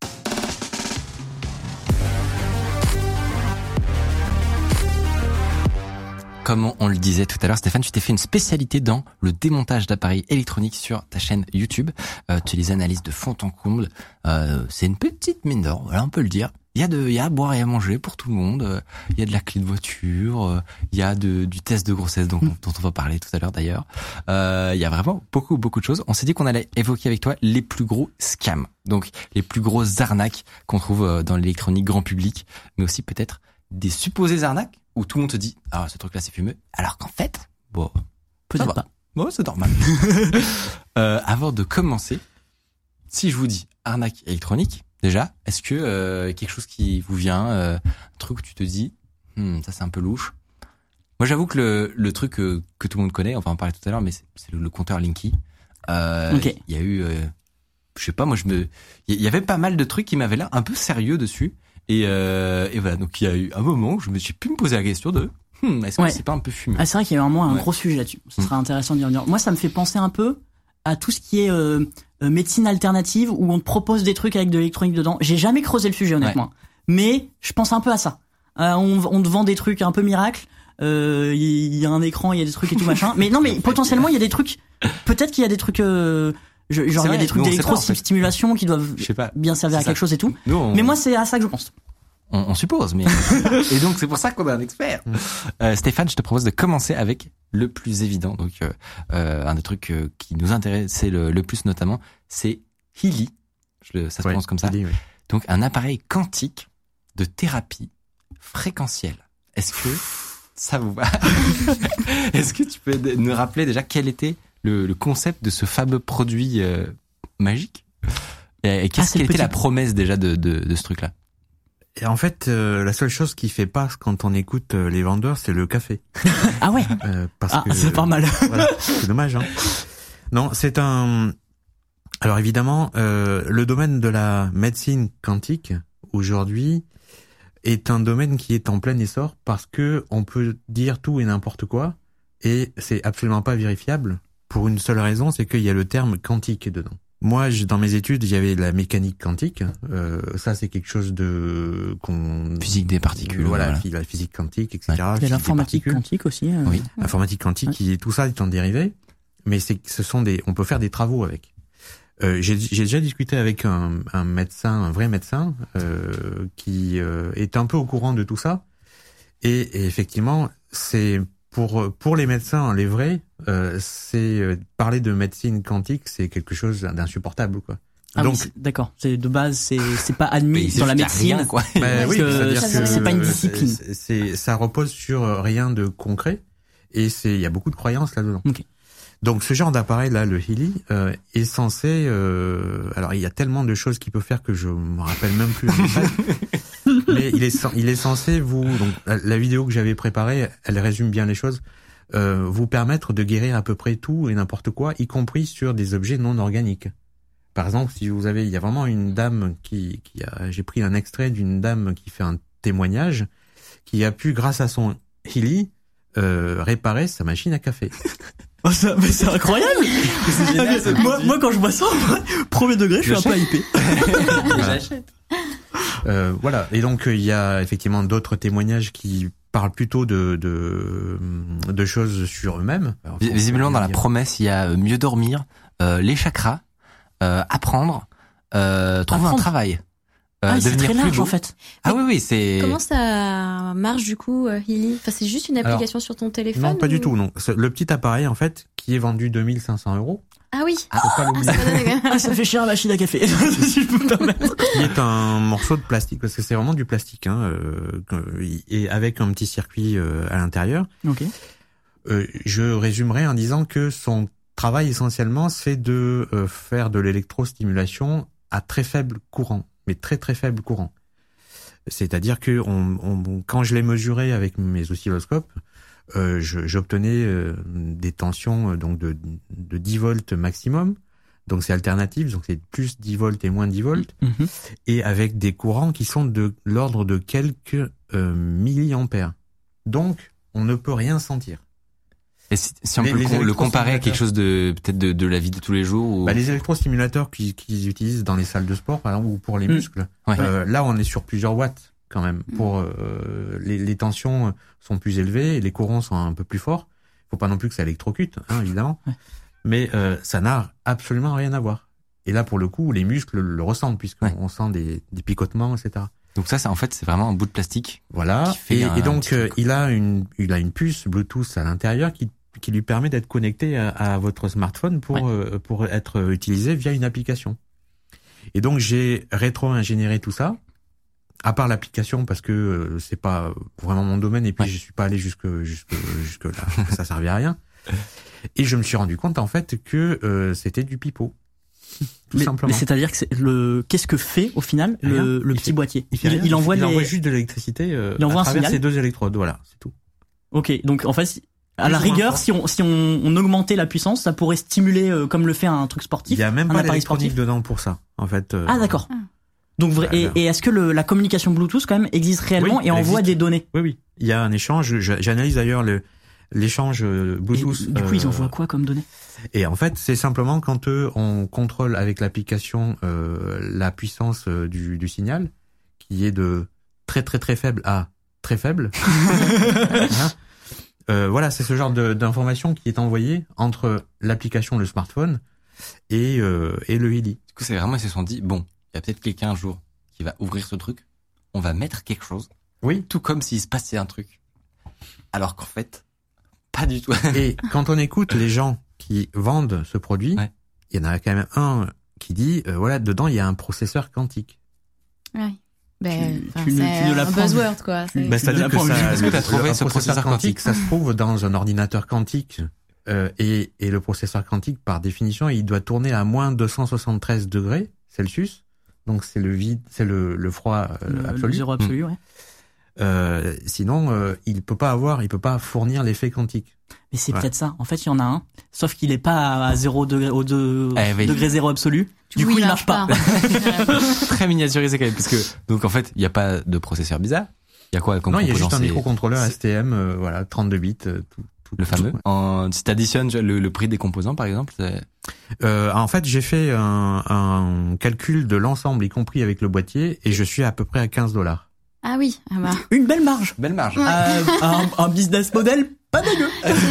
Comme on le disait tout à l'heure, Stéphane, tu t'es fait une spécialité dans le démontage d'appareils électroniques sur ta chaîne YouTube. Tu les analyses de fond en comble. C'est une petite mine d'or, voilà, on peut le dire. il y a à boire et à manger pour tout le monde. Il y a de la clé de voiture. Il y a du test de grossesse dont on va parler tout à l'heure d'ailleurs. Il y a vraiment beaucoup de choses. On s'est dit qu'on allait évoquer avec toi les plus gros scams. Donc, les plus grosses arnaques qu'on trouve dans l'électronique grand public, mais aussi peut-être des supposées arnaques où tout le monde te dit, ah, ce truc-là c'est fumeux. Alors qu'en fait, bon, peut-être pas. Bon, c'est normal. Avant de commencer, si je vous dis arnaque électronique, déjà, est-ce que quelque chose qui vous vient, un truc où tu te dis, ça c'est un peu louche. Moi, j'avoue que le truc que tout le monde connaît, on va en parler tout à l'heure, mais c'est le compteur Linky. Ok. Il y a eu, je sais pas, il y avait pas mal de trucs qui m'avaient l'air un peu sérieux dessus. Et voilà, donc il y a eu un moment où je me suis pu me poser la question de, est-ce que c'est pas un peu fumeux? Ah, c'est vrai qu'il y a vraiment un gros sujet là-dessus. Ce serait intéressant d'y revenir. Moi, ça me fait penser un peu à tout ce qui est médecine alternative où on te propose des trucs avec de l'électronique dedans. J'ai jamais creusé le sujet honnêtement, mais je pense un peu à ça. On te vend des trucs un peu miracles. Il y a un écran, il y a des trucs et tout machin. Mais non, mais potentiellement il y a des trucs. Peut-être qu'il y a des trucs. Genre il y a des trucs d'électrostimulation qui doivent bien servir à quelque chose et tout. Mais moi c'est à ça que je pense. On suppose, mais et donc c'est pour ça qu'on a un expert. Stéphane, je te propose de commencer avec le plus évident. Donc un des trucs qui nous intéressait le plus notamment, c'est Healy. Ça se prononce comme ça. Healy, oui. Donc un appareil quantique de thérapie fréquentielle. Est-ce que ça vous va? Est-ce que tu peux nous rappeler déjà quel était le concept de ce fameux produit magique? Et quelle était la promesse déjà de ce truc-là? Et en fait, la seule chose qui fait pas quand on écoute les vendeurs, c'est le café. Ah ouais. C'est pas mal. Voilà, c'est dommage. Hein. Non, c'est un. Alors évidemment, le domaine de la médecine quantique aujourd'hui est un domaine qui est en plein essor parce que on peut dire tout et n'importe quoi et c'est absolument pas vérifiable pour une seule raison, c'est qu'il y a le terme quantique dedans. Moi, dans mes études, il y avait la mécanique quantique. Ça, c'est quelque chose physique des particules. Voilà. La physique quantique, etc. Ouais. Il y a l'informatique quantique aussi. Oui. Informatique quantique, tout ça est en dérivé. Mais on peut faire des travaux avec. J'ai déjà discuté avec un vrai médecin, qui est un peu au courant de tout ça. Et effectivement, c'est pour les médecins, les vrais, c'est parler de médecine quantique, c'est quelque chose d'insupportable, quoi. Ah donc, oui, d'accord. C'est de base, c'est pas admis dans la médecine, rien, quoi. Oui, c'est pas une discipline. Ça repose sur rien de concret et il y a beaucoup de croyances là-dedans. Okay. Donc, ce genre d'appareil là, le Healy, est censé. Alors, il y a tellement de choses qu'il peut faire que je me rappelle même plus. Mais il est censé donc la vidéo que j'avais préparée, elle résume bien les choses. Vous permettre de guérir à peu près tout et n'importe quoi, y compris sur des objets non organiques. Par exemple, si il y a vraiment une dame j'ai pris un extrait d'une dame qui fait un témoignage, qui a pu, grâce à son Healy, réparer sa machine à café. Oh, mais c'est incroyable! C'est génial, moi, quand je vois ça, premier degré, je suis un peu hypé. J'achète. Voilà. Et donc, il y a effectivement d'autres témoignages qui parlent plutôt de choses sur eux-mêmes. Alors, visiblement, dans la promesse, il y a mieux dormir, les chakras, apprendre, trouver un travail. C'est très large, en fait. Ah oui, c'est... Comment ça marche, du coup, Healy? Enfin, c'est juste une application sur ton téléphone? Non, pas du tout, non. Le petit appareil, en fait, qui est vendu 2500 €. Ah oui. Ça fait cher la machine à café. Si je peux me permettre. Qui est un morceau de plastique, parce que c'est vraiment du plastique, hein, et avec un petit circuit à l'intérieur. Ok. Je résumerai en disant que son travail essentiellement, c'est de faire de l'électrostimulation à très faible courant, mais très très faible courant. C'est-à-dire que quand je l'ai mesuré avec mes oscilloscopes, j'obtenais des tensions donc de 10 volts maximum. Donc c'est alternatif, donc c'est plus 10 volts et moins 10 volts, et avec des courants qui sont de l'ordre de quelques milliampères. Donc on ne peut rien sentir. Et si on peut le comparer à quelque chose peut-être de la vie de tous les jours ou... les électrostimulateurs qu'ils utilisent dans les salles de sport, par exemple, ou pour les muscles, là on est sur plusieurs watts quand même. Pour les tensions sont plus élevées et les courants sont un peu plus forts. Faut pas non plus que ça électrocute, hein, évidemment. Ouais. Mais ça n'a absolument rien à voir. Et là, pour le coup, les muscles le ressentent puisqu'on sent des picotements, etc. Donc ça, c'est en fait, c'est vraiment un bout de plastique. Voilà. Et donc il a une puce Bluetooth à l'intérieur qui lui permet d'être connecté à votre smartphone pour être utilisé via une application. Et donc j'ai rétro-ingénieré tout ça. À part l'application, parce que c'est pas vraiment mon domaine, et puis je suis pas allé jusque là, ça servait à rien. Et je me suis rendu compte en fait que c'était du pipeau, tout simplement. Mais c'est-à-dire que qu'est-ce que fait au final le petit boîtier? Il envoie juste de l'électricité à travers ces 2 électrodes, voilà, c'est tout. Ok, donc en fait, à la rigueur, si on augmentait la puissance, ça pourrait stimuler comme le fait un truc sportif. Il y a même pas d'électronique dedans pour ça, en fait. Ah d'accord. Donc et est-ce que la communication Bluetooth quand même existe réellement et envoie des données? Oui. Il y a un échange. J'analyse d'ailleurs l'échange Bluetooth. Et du coup, ils envoient quoi comme données? Et en fait, c'est simplement quand on contrôle avec l'application la puissance du signal, qui est de très très très faible à très faible. Voilà, c'est ce genre d'information qui est envoyée entre l'application, le smartphone et le Heli. Du coup, c'est vraiment, ils se sont dit, bon, il y a peut-être quelqu'un un jour qui va ouvrir ce truc, on va mettre quelque chose. Oui. Tout comme s'il se passait un truc. Alors qu'en fait, pas du tout. Et quand on écoute les gens qui vendent ce produit, il y en a quand même un qui dit, voilà, dedans, il y a un processeur quantique. Ouais. C'est un buzzword, quoi. C'est-à-dire que est-ce que tu as trouvé ce processeur quantique? Ça se trouve dans un ordinateur quantique. Et le processeur quantique, par définition, il doit tourner à moins 273 degrés Celsius. Donc c'est le vide, c'est le froid absolu. Le zéro absolu, ouais. Sinon, il peut pas fournir l'effet quantique. Mais c'est peut-être ça. En fait, il y en a un, sauf qu'il est pas à 0 degré, degré zéro absolu. Du coup, il marche pas. Très miniaturisé quand même, parce que donc en fait, il y a pas de processeur bizarre. Il y a quoi comme Non, il y a juste un microcontrôleur STM, voilà, 32 bits, le fameux. Si t'additionnes le prix des composants, par exemple, en fait, j'ai fait un calcul de l'ensemble, y compris avec le boîtier, et je suis à peu près à $15. Ah oui, une belle marge. Belle marge. Ouais. Un business model pas dégueu.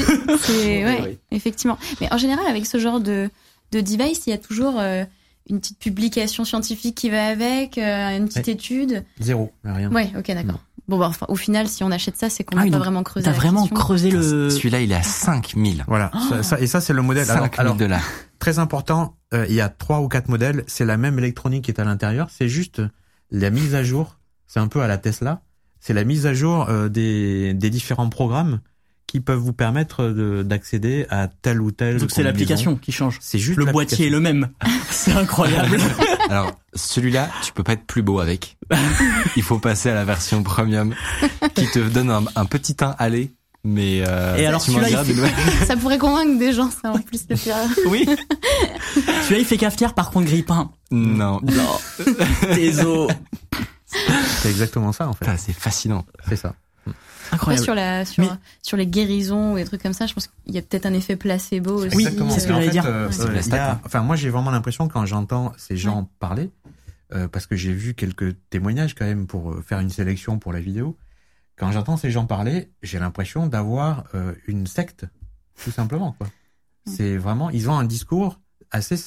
Ouais, effectivement. Mais en général, avec ce genre de device, il y a toujours une petite publication scientifique qui va avec, une petite étude. Zéro, rien. Ouais, ok, d'accord. Non. Bon, bah, enfin, au final, si on achète ça, c'est qu'on n'a pas vraiment creusé. T'as vraiment creusé le... Celui-là, il est à 5000. Voilà. Ça, c'est le modèle. 5000 $. Très important, il y a 3 ou 4 modèles. C'est la même électronique qui est à l'intérieur. C'est juste la mise à jour. C'est un peu à la Tesla. C'est la mise à jour des différents programmes qui peuvent vous permettre d'accéder à telle ou telle. Donc c'est l'application qui change. C'est juste le boîtier est le même. C'est incroyable. Alors celui-là, tu peux pas être plus beau avec. Il faut passer à la version premium qui te donne un petit teint allé. Mais et alors celui-là, ça pourrait convaincre des gens, ça en plus de faire. Oui. Celui-là, il fait cafetière, par contre grille-pain. Non. Désolé. C'est exactement ça en fait. C'est fascinant. C'est ça. Incroyable. Sur les guérisons ou des trucs comme ça, je pense qu'il y a peut-être un effet placebo aussi. Oui, c'est ce que j'allais dire. Moi, j'ai vraiment l'impression quand j'entends ces gens parler, parce que j'ai vu quelques témoignages quand même pour faire une sélection pour la vidéo. Quand j'entends ces gens parler, j'ai l'impression d'avoir une secte, tout simplement, quoi. C'est vraiment, ils ont un discours assez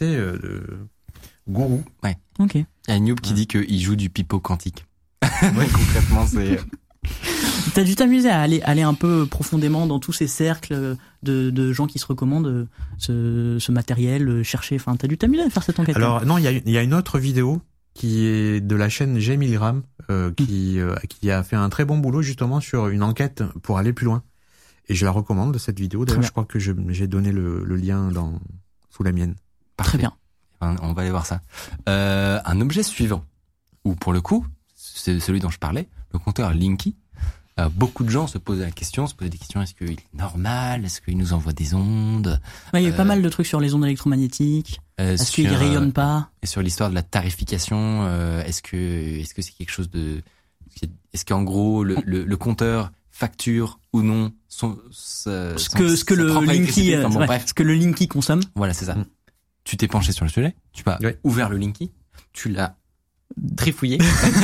gourou. Ouais. Ok. Il y a Noob qui dit qu'il joue du pipeau quantique. Ouais, concrètement, c'est. T'as dû t'amuser à aller un peu profondément dans tous ces cercles de gens qui se recommandent ce matériel, chercher. Enfin, t'as dû t'amuser à faire cette enquête. Alors non, il y a une autre vidéo qui est de la chaîne G Milgram qui a fait un très bon boulot justement sur une enquête pour aller plus loin. Et je la recommande cette vidéo. D'ailleurs, je crois que j'ai donné le lien sous la mienne. Parfait. Très bien. On va aller voir ça. Un objet suivant, où pour le coup, c'est celui dont je parlais, le compteur Linky. Beaucoup de gens se posaient des questions. Est-ce qu'il est normal? Est-ce qu'il nous envoie des ondes? Ouais, il y a eu pas mal de trucs sur les ondes électromagnétiques. Est-ce qu'il rayonne pas? Et sur l'histoire de la tarification, est-ce que c'est quelque chose de... Est-ce qu'en gros, le compteur facture ou non ce que le Linky consomme? Voilà, c'est ça. Tu t'es penché sur le sujet, tu as ouvert le Linky, tu l'as trifouillé.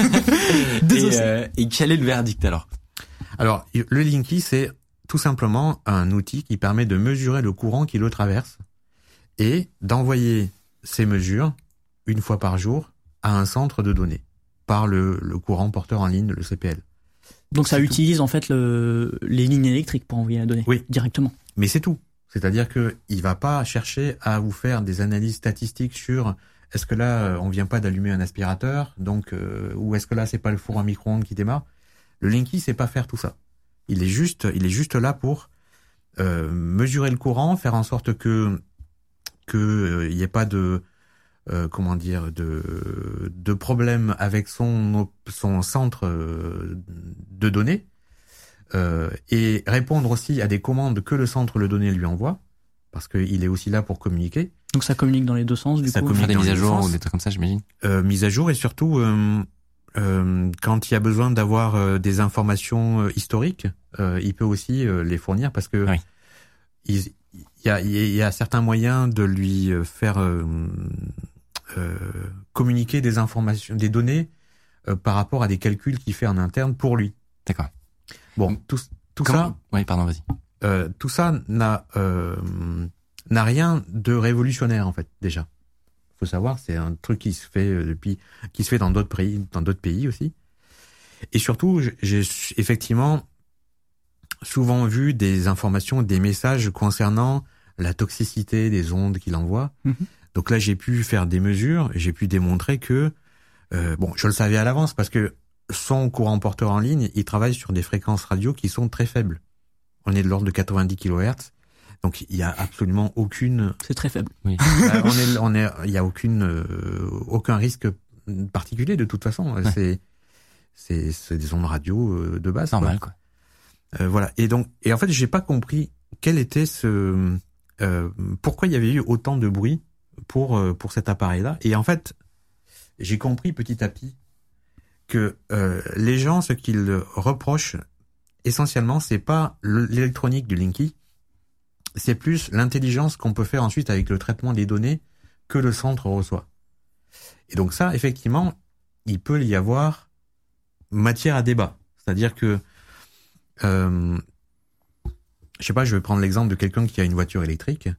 Et quel est le verdict alors? Alors, le Linky, c'est tout simplement un outil qui permet de mesurer le courant qui le traverse et d'envoyer ces mesures une fois par jour à un centre de données. par le courant porteur en ligne, le CPL. Donc ça utilise en fait les lignes électriques pour envoyer la donnée directement. Mais c'est tout. C'est-à-dire que il va pas chercher à vous faire des analyses statistiques sur est-ce que là on vient pas d'allumer un aspirateur, donc ou est-ce que là c'est pas le four à micro-ondes qui démarre. Le Linky sait pas faire tout ça. Il est juste là pour mesurer le courant, faire en sorte que il y ait pas de de problème avec son centre de données. Et répondre aussi à des commandes que le centre de données lui envoie, parce qu'il est aussi là pour communiquer. Donc ça communique dans les deux sens, du coup. Faire des mises à jour ou des trucs comme ça, j'imagine. Mise à jour et surtout quand il y a besoin d'avoir des informations historiques, il peut aussi les fournir parce que il y a certains moyens de lui faire communiquer des informations, des données par rapport à des calculs qu'il fait en interne pour lui. D'accord. Bon, tout ça. Oui, pardon, vas-y. Tout ça n'a rien de révolutionnaire en fait déjà. Faut savoir, c'est un truc qui se fait dans d'autres pays aussi. Et surtout, j'ai effectivement souvent vu des informations, des messages concernant la toxicité des ondes qu'il envoie. Mm-hmm. Donc là, j'ai pu faire des mesures, j'ai pu démontrer que je le savais à l'avance parce que son courant porteur en ligne, il travaille sur des fréquences radio qui sont très faibles. On est de l'ordre de 90 kHz. Donc il y a absolument aucune. C'est très faible. Oui. Il y a aucun risque particulier de toute façon. Ouais. C'est des ondes radio de base. Normal quoi. Voilà. Et en fait j'ai pas compris quel était pourquoi il y avait eu autant de bruit pour cet appareil-là. Et en fait j'ai compris petit à petit que les gens, ce qu'ils reprochent essentiellement, c'est pas l'électronique du Linky, c'est plus l'intelligence qu'on peut faire ensuite avec le traitement des données que le centre reçoit. Et donc ça, effectivement, il peut y avoir matière à débat. C'est-à-dire que, je sais pas, je vais prendre l'exemple de quelqu'un qui a une voiture électrique.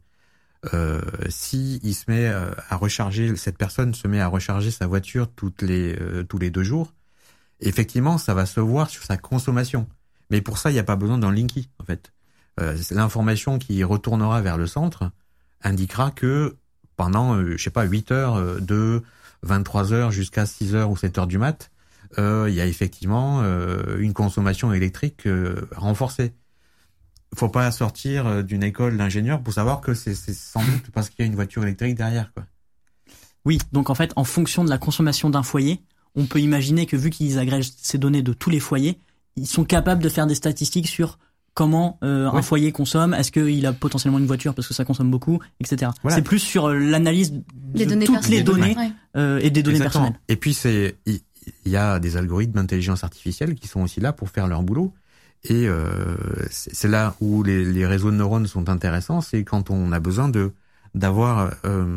Si il se met à recharger, cette personne se met à recharger sa voiture tous les 2 jours, effectivement, ça va se voir sur sa consommation. Mais pour ça, il n'y a pas besoin d'un Linky, en fait. L'information qui retournera vers le centre indiquera que pendant, 8 heures, de 23 heures jusqu'à 6 heures ou 7 heures du mat, il y a effectivement une consommation électrique renforcée. Faut pas sortir d'une école d'ingénieur pour savoir que c'est sans doute parce qu'il y a une voiture électrique derrière, quoi. Oui, donc en fait, en fonction de la consommation d'un foyer, on peut imaginer que vu qu'ils agrègent ces données de tous les foyers, ils sont capables de faire des statistiques sur comment un foyer consomme, est-ce qu'il a potentiellement une voiture parce que ça consomme beaucoup, etc. Voilà. C'est plus sur l'analyse de toutes les données et des données personnelles. Et puis il y a des algorithmes d'intelligence artificielle qui sont aussi là pour faire leur boulot. Et c'est là où les réseaux de neurones sont intéressants, c'est quand on a besoin d'avoir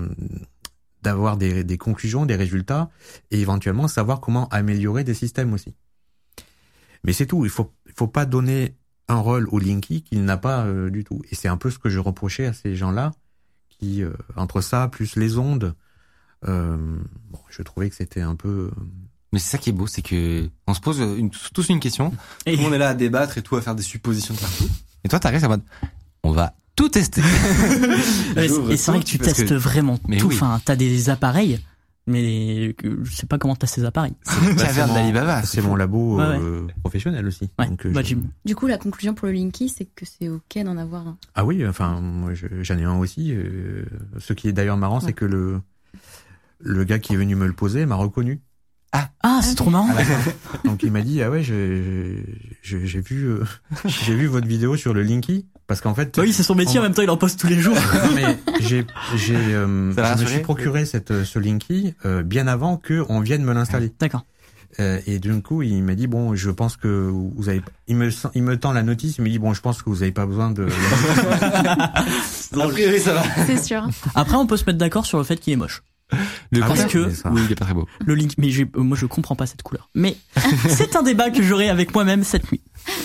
des conclusions, des résultats, et éventuellement savoir comment améliorer des systèmes aussi. Mais c'est tout. Il faut pas donner un rôle au Linky qu'il n'a pas du tout. Et c'est un peu ce que je reprochais à ces gens-là, qui entre ça plus les ondes, je trouvais que c'était un peu. Mais c'est ça qui est beau, c'est que on se pose tous une question. Et on est là à débattre et tout, à faire des suppositions de partout. Et toi, t'arrives à mode, on va tout tester. Et c'est vrai que tu testes vraiment tout. Oui. Enfin, t'as des appareils, mais je sais pas comment t'as ces appareils. C'est le caverne d'Alibaba. C'est mon labo professionnel aussi. Ouais. Donc, Du coup, la conclusion pour le Linky, c'est que c'est ok d'en avoir un. Ah oui, enfin, moi, j'en ai un aussi. Ce qui est d'ailleurs marrant, c'est que le gars qui est venu me le poser m'a reconnu. Ah, c'est trop marrant. Donc il m'a dit j'ai vu votre vidéo sur le Linky parce qu'en fait oui, c'est son métier en même temps, il en poste tous les jours. Non mais je me suis procuré ce Linky bien avant que on vienne me l'installer. D'accord. Et du coup, il m'a dit bon, je pense que vous avez il me tend la notice, il me dit bon, je pense que vous avez pas besoin de A priori, ça va. C'est sûr. Après on peut se mettre d'accord sur le fait qu'il est moche. Parce que oui, il est pas très beau. Le Link, mais moi je comprends pas cette couleur. Mais c'est un débat que j'aurai avec moi-même cette nuit.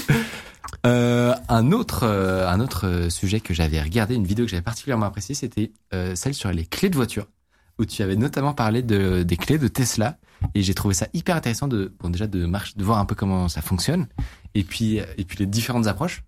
Un autre sujet que j'avais regardé, une vidéo que j'avais particulièrement appréciée, c'était celle sur les clés de voiture, où tu avais notamment parlé des clés de Tesla Et j'ai trouvé ça hyper intéressant de voir un peu comment ça fonctionne. Et puis les différentes approches,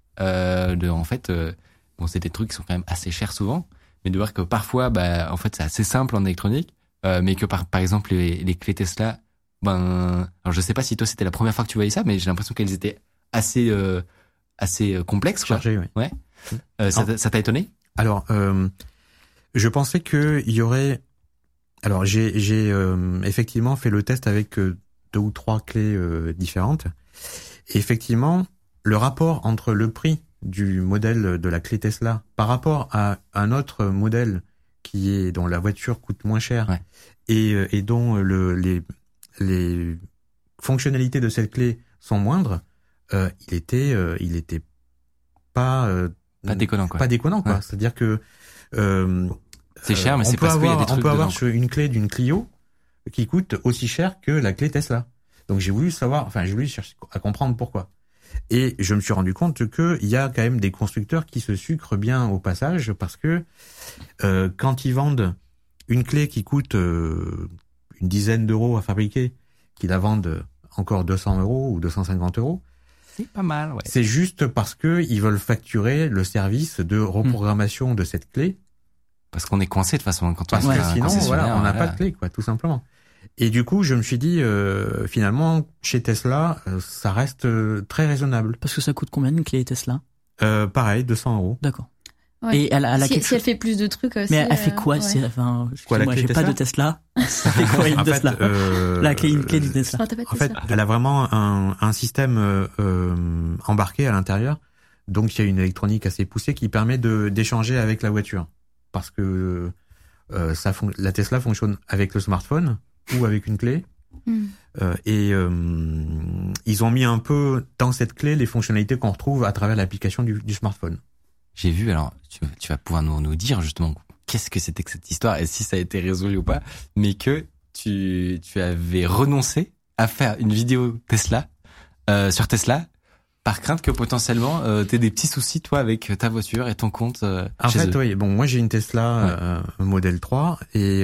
c'est des trucs qui sont quand même assez chers souvent, mais de voir que parfois, en fait, c'est assez simple en électronique, mais que par exemple, les clés Tesla, alors je sais pas si toi c'était la première fois que tu voyais ça, mais j'ai l'impression qu'elles étaient assez complexes, quoi. Chargées, oui. Ouais. Ça t'a étonné? Alors, je pensais que il y aurait. Alors, j'ai effectivement fait le test avec 2 ou 3 clés différentes. Et effectivement, le rapport entre le prix du modèle de la clé Tesla par rapport à un autre modèle dont la voiture coûte moins cher, ouais, et dont les fonctionnalités de cette clé sont moindres, il était pas déconnant, quoi. Pas déconnant, quoi. Ouais. C'est-à-dire que c'est cher, mais c'est parce qu'il y a des trucs on peut avoir dedans, une clé d'une Clio qui coûte aussi cher que la clé Tesla. Donc j'ai voulu chercher à comprendre pourquoi. Et je me suis rendu compte que il y a quand même des constructeurs qui se sucrent bien au passage, parce que quand ils vendent une clé qui coûte une dizaine d'euros à fabriquer, qu'ils la vendent encore 200 € ou 250 €, c'est pas mal, ouais. C'est juste parce que ils veulent facturer le service de reprogrammation de cette clé. Parce qu'on est coincé de toute façon quand parce que sinon, voilà, on n'a pas de clé, quoi, tout simplement. Et du coup, je me suis dit, finalement, chez Tesla, ça reste très raisonnable. Parce que ça coûte combien une clé Tesla? Pareil, 200 €. D'accord. Ouais. Et elle a si elle fait plus de trucs aussi. Mais elle fait quoi? Ouais. Quoi, la moi, clé j'ai Tesla? pas de Tesla. Ça fait quoi une Tesla? Une clé du Tesla. En fait, elle a vraiment un système embarqué à l'intérieur. Donc, il y a une électronique assez poussée qui permet d'échanger avec la voiture. Parce que la Tesla fonctionne avec le smartphone ou avec une clé. Ils ont mis un peu dans cette clé les fonctionnalités qu'on retrouve à travers l'application du smartphone. J'ai vu, alors tu vas pouvoir nous dire justement qu'est-ce que c'était que cette histoire et si ça a été résolu ou pas, mais que tu avais renoncé à faire une vidéo Tesla sur Tesla par crainte que potentiellement t'aies des petits soucis toi avec ta voiture et ton compte en chez fait, eux. oui, bon, moi j'ai une Tesla modèle 3 et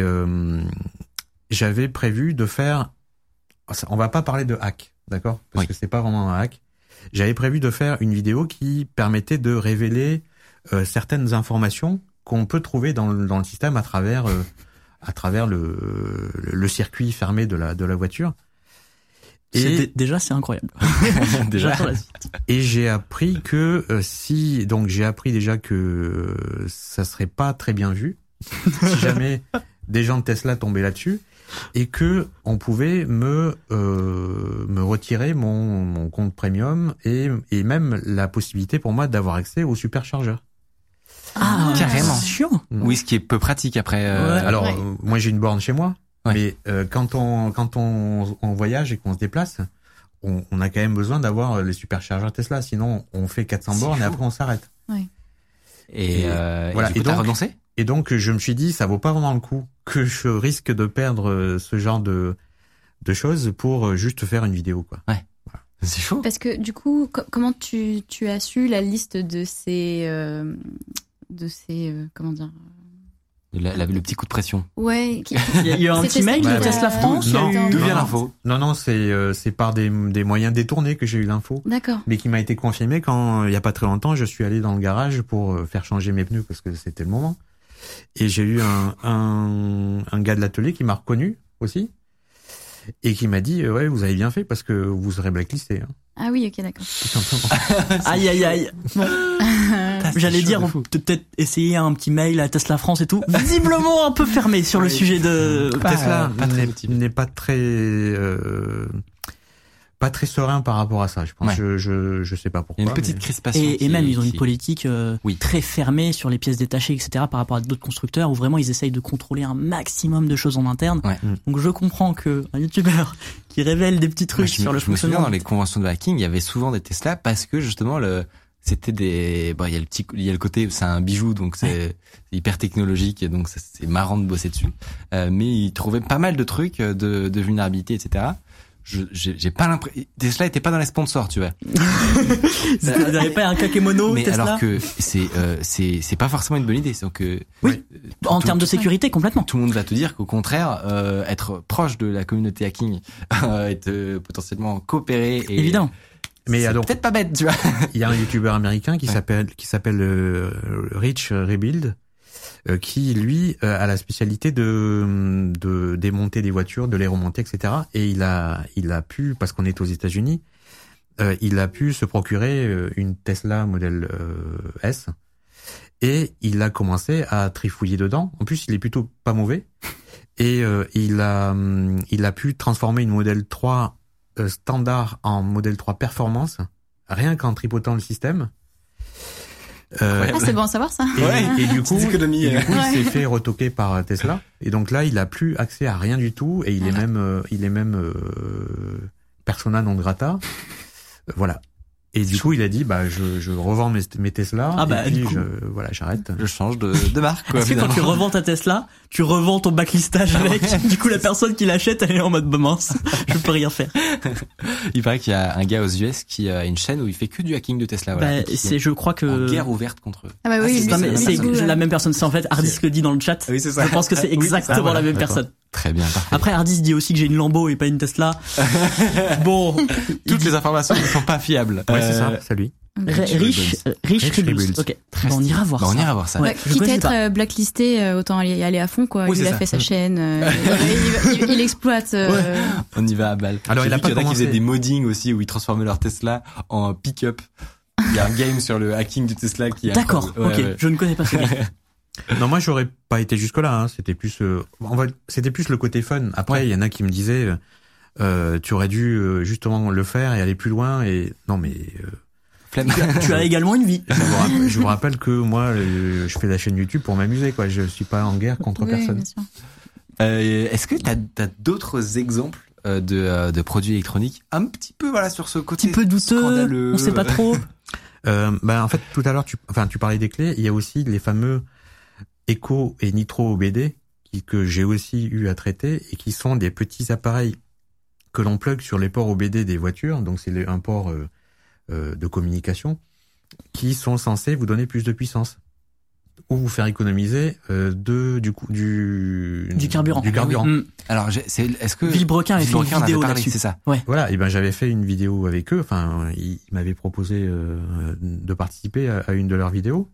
j'avais prévu de faire, on va pas parler de hack, d'accord, parce que c'est pas vraiment un hack. J'avais prévu de faire une vidéo qui permettait de révéler certaines informations qu'on peut trouver dans le système à travers le circuit fermé de la voiture. Et déjà c'est incroyable. Déjà. Et j'ai appris que j'ai appris déjà que ça serait pas très bien vu si jamais des gens de Tesla tombaient là-dessus, et que on pouvait me retirer mon compte premium et même la possibilité pour moi d'avoir accès au superchargeur. Ah, carrément. C'est chiant. Oui, ce qui est peu pratique après. Alors moi j'ai une borne chez moi, ouais, mais quand on voyage et qu'on se déplace, on a quand même besoin d'avoir les superchargeurs Tesla, sinon on fait 400 bornes et après on s'arrête. Ouais. Et voilà. Et du coup, t'as renoncé ? Et donc je me suis dit, ça vaut pas vraiment le coup que je risque de perdre ce genre de choses pour juste faire une vidéo, quoi. Ouais. Voilà. C'est chaud. Parce que du coup, comment tu as su la liste de ces comment dire, le petit coup de pression. Ouais. Il y a eu un petit mail de Tesla France. D'où vient l'info ? Non, c'est par des moyens détournés que j'ai eu l'info. D'accord. Mais qui m'a été confirmé quand, il y a pas très longtemps, je suis allé dans le garage pour faire changer mes pneus parce que c'était le moment. Et j'ai eu un gars de l'atelier qui m'a reconnu aussi et qui m'a dit ouais, vous avez bien fait parce que vous serez blacklisté. Hein. Ah oui, ok, d'accord. Tout simplement. Aïe. Bon. J'allais dire, on peut peut-être essayer un petit mail à Tesla France et tout. Visiblement un peu fermé sur le sujet de Tesla. Pas très n'est pas très serein par rapport à ça, je pense. Ouais. Je sais pas pourquoi. Il y a une petite crispation. Et même ils ont une politique très fermée sur les pièces détachées, etc. par rapport à d'autres constructeurs où vraiment ils essayent de contrôler un maximum de choses en interne. Ouais. Donc je comprends que un youtubeur qui révèle des petits trucs sur le je me souviens, fonctionnement. dans les conventions de hacking, il y avait souvent des Tesla parce que justement c'était il y a le côté, c'est un bijou, donc c'est hyper technologique et donc c'est marrant de bosser dessus. Mais ils trouvaient pas mal de trucs de vulnérabilité, etc. j'ai pas l'impression, Tesla était pas dans les sponsors, tu vois. Vous n'avez pas un kakémono, mais Tesla? alors que c'est pas forcément une bonne idée. Donc, oui. En termes de sécurité, complètement. Tout le monde va te dire qu'au contraire, être proche de la communauté hacking, être potentiellement coopérer et évidemment. Mais c'est alors, peut-être pas bête, tu vois. il y a un YouTuber américain qui s'appelle Rich Rebuild, qui lui a la spécialité de démonter des voitures, de les remonter, etc. Et il a pu, parce qu'on est aux États-Unis, il a pu se procurer une Tesla modèle S, et il a commencé à trifouiller dedans. En plus, il est plutôt pas mauvais, et il a pu transformer une modèle 3 standard en modèle 3 performance, rien qu'en tripotant le système. C'est bon à savoir ça. Et du coup, économies. il s'est fait retoquer par Tesla. Et donc là, il a plus accès à rien du tout. Et il est même persona non grata. Voilà. Et du coup, il a dit, je revends mes Tesla. Et puis, j'arrête. Je change de marque, quoi. Parce que quand tu revends ta Tesla, tu revends ton backlistage avec. Du coup, la personne qui l'achète, elle est en mode mince. Je peux rien faire. Il paraît qu'il y a un gars aux US qui a une chaîne où il fait que du hacking de Tesla. Voilà. Je crois que en guerre ouverte contre eux. Ah bah oui, c'est la même personne. C'est en fait Hardis le dit dans le chat. Oui, c'est ça. Je pense que c'est exactement la même personne. Très bien. Parfait. Après, Hardis dit aussi que j'ai une Lambo et pas une Tesla. Bon, toutes les informations ne sont pas fiables. Ouais, c'est ça. C'est lui. Rich Rebuilds. Ok. On ira voir ça. On ira voir ça. Ouais, quitte à être blacklisté, autant aller à fond, quoi. Oui, il a fait sa chaîne, il exploite. On y va à balle. Alors, il y en a qui faisaient des modding aussi où ils transformaient leur Tesla en pick-up. Il y a un game sur le hacking du Tesla qui est D'accord. Ok. Je ne connais pas ce game. Non, moi j'aurais pas été jusque là. Hein. C'était plus le côté fun. Après, il y en a qui me disaient, tu aurais dû justement le faire et aller plus loin. Et non, mais tu as également une vie. Je vous rappelle que moi, je fais la chaîne YouTube pour m'amuser, quoi. Je suis pas en guerre contre personne. Est-ce que t'as d'autres exemples de produits électroniques un petit peu sur ce côté un petit peu douteux, scandaleux. On sait pas trop. En fait, tout à l'heure, tu parlais des clés. Il y a aussi les fameux Echo et Nitro OBD que j'ai aussi eu à traiter et qui sont des petits appareils que l'on plug sur les ports OBD des voitures. Donc c'est un port de communication qui sont censés vous donner plus de puissance ou vous faire économiser du carburant. Du carburant. Oui. Alors est-ce que Villebrequin avait fait une vidéo là-dessus, c'est ça. Ouais. Voilà, et j'avais fait une vidéo avec eux, enfin ils m'avaient proposé de participer à une de leurs vidéos.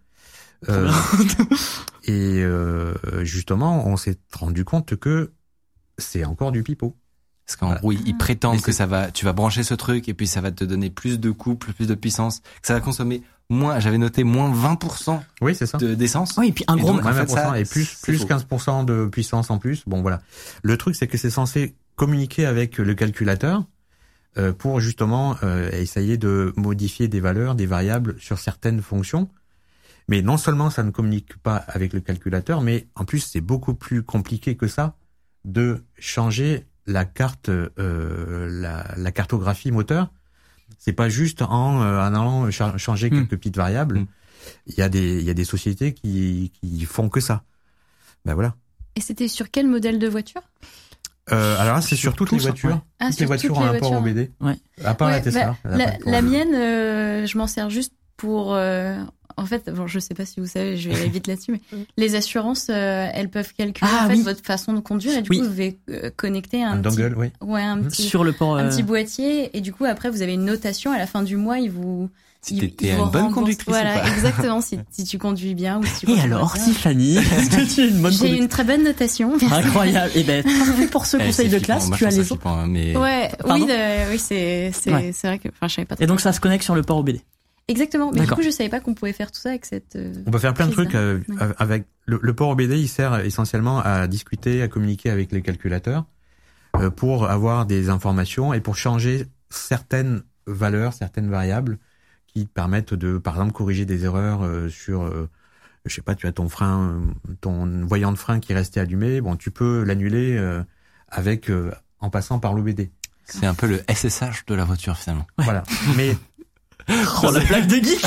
Et justement, on s'est rendu compte que c'est encore du pipeau. Parce qu'en gros, ils prétendent que tu vas brancher ce truc et puis ça va te donner plus de couple, plus de puissance, que ça va consommer j'avais noté moins 20%. Oui, c'est ça. D'essence. Oui, et puis un gros, moins 20% et plus 15% de puissance en plus. Bon, voilà. Le truc, c'est que c'est censé communiquer avec le calculateur, pour justement, essayer de modifier des valeurs, des variables sur certaines fonctions. Mais non seulement ça ne communique pas avec le calculateur, mais en plus c'est beaucoup plus compliqué que ça de changer la carte, la cartographie moteur. C'est pas juste en allant changer quelques petites variables. Il y a des sociétés qui font que ça. Ben voilà. Et c'était sur quel modèle de voiture? Alors là, c'est sur toutes les voitures. Ouais. Toutes les voitures ont un port OBD. Ouais. À part la Tesla. La mienne, je m'en sers juste pour. En fait, je sais pas si vous savez, je vais aller vite là-dessus, mais les assurances, elles peuvent calculer votre façon de conduire et du coup, vous devez connecter un petit, dongle, un petit sur le port, un petit boîtier et du coup après vous avez une notation à la fin du mois, si t'étais une bonne conductrice. Voilà, exactement. Si tu conduis bien ou si tu. Et alors, Tiffany, est-ce que tu es une bonne conductrice? J'ai une très bonne notation. Incroyable. Et parfait pour ce conseil de classe. Tu as les autres. Mais... Ouais, oui, c'est vrai que, je savais pas. Et donc ça se connecte sur le port OBD. Exactement. Mais du coup, je savais pas qu'on pouvait faire tout ça avec cette. On peut faire plein de trucs avec le port OBD. Il sert essentiellement à discuter, à communiquer avec les calculateurs pour avoir des informations et pour changer certaines valeurs, certaines variables qui permettent de, par exemple, corriger des erreurs sur, je sais pas, tu as ton voyant de frein qui restait allumé. Bon, tu peux l'annuler en passant par l'OBD. C'est un peu le SSH de la voiture finalement. Ouais. Voilà. Mais la plaque de geek.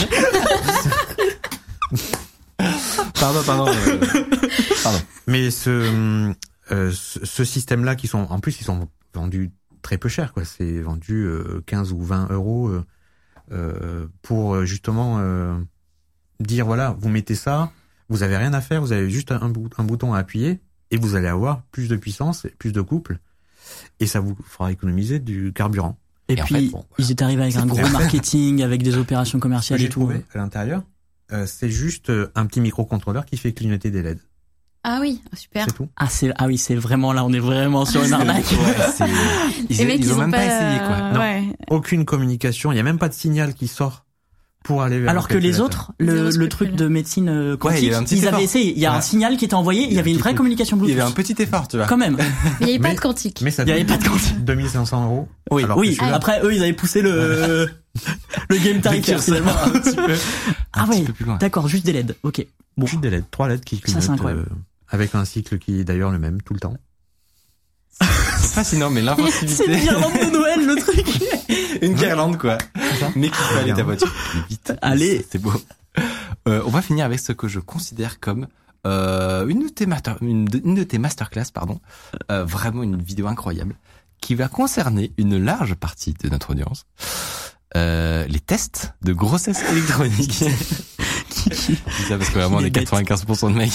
Pardon. Mais ce système-là, ils sont vendus très peu cher, quoi. C'est vendu 15 ou 20 euros pour justement dire voilà, vous mettez ça, vous avez rien à faire, vous avez juste un bouton à appuyer et vous allez avoir plus de puissance, plus de couple et ça vous fera économiser du carburant. Et puis, en fait, ils étaient arrivés avec un gros marketing, avec des opérations commerciales et tout. Ce que j'ai trouvé à l'intérieur, c'est juste un petit microcontrôleur qui fait clignoter des LED. Ah oui, super. C'est tout. Ah oui, c'est vraiment là, on est vraiment sur une arnaque. Ils ont même pas essayé, quoi. Ouais. Aucune communication, il y a même pas de signal qui sort pour aller vers. Alors que les autres, le truc de médecine quantique, ils avaient essayé. Il y a un signal qui était envoyé, il y avait une vraie communication Bluetooth. Il y avait un petit effort, tu vois. Quand même. Il n'y avait pas de quantique. Mais ça il y avait pas de quantique. 2500 euros. Oui, oui. Après, eux, ils avaient poussé le game tarifaire, finalement. Un petit peu. Ah ouais. D'accord, juste des LED. Ok. Bon. Juste des LED. 3 LED qui clignotent. Avec un cycle qui est d'ailleurs le même tout le temps. C'est fascinant, mais l'inventivité. C'est une guirlande de Noël, le truc. Une guirlande, quoi. Mais qui peut aller ta voiture vite. Allez. C'est beau. On va finir avec ce que je considère comme une de tes masterclass, pardon. Vraiment une vidéo incroyable qui va concerner une large partie de notre audience. Les tests de grossesse électronique. C'est ça parce que vraiment on est 95% de mecs.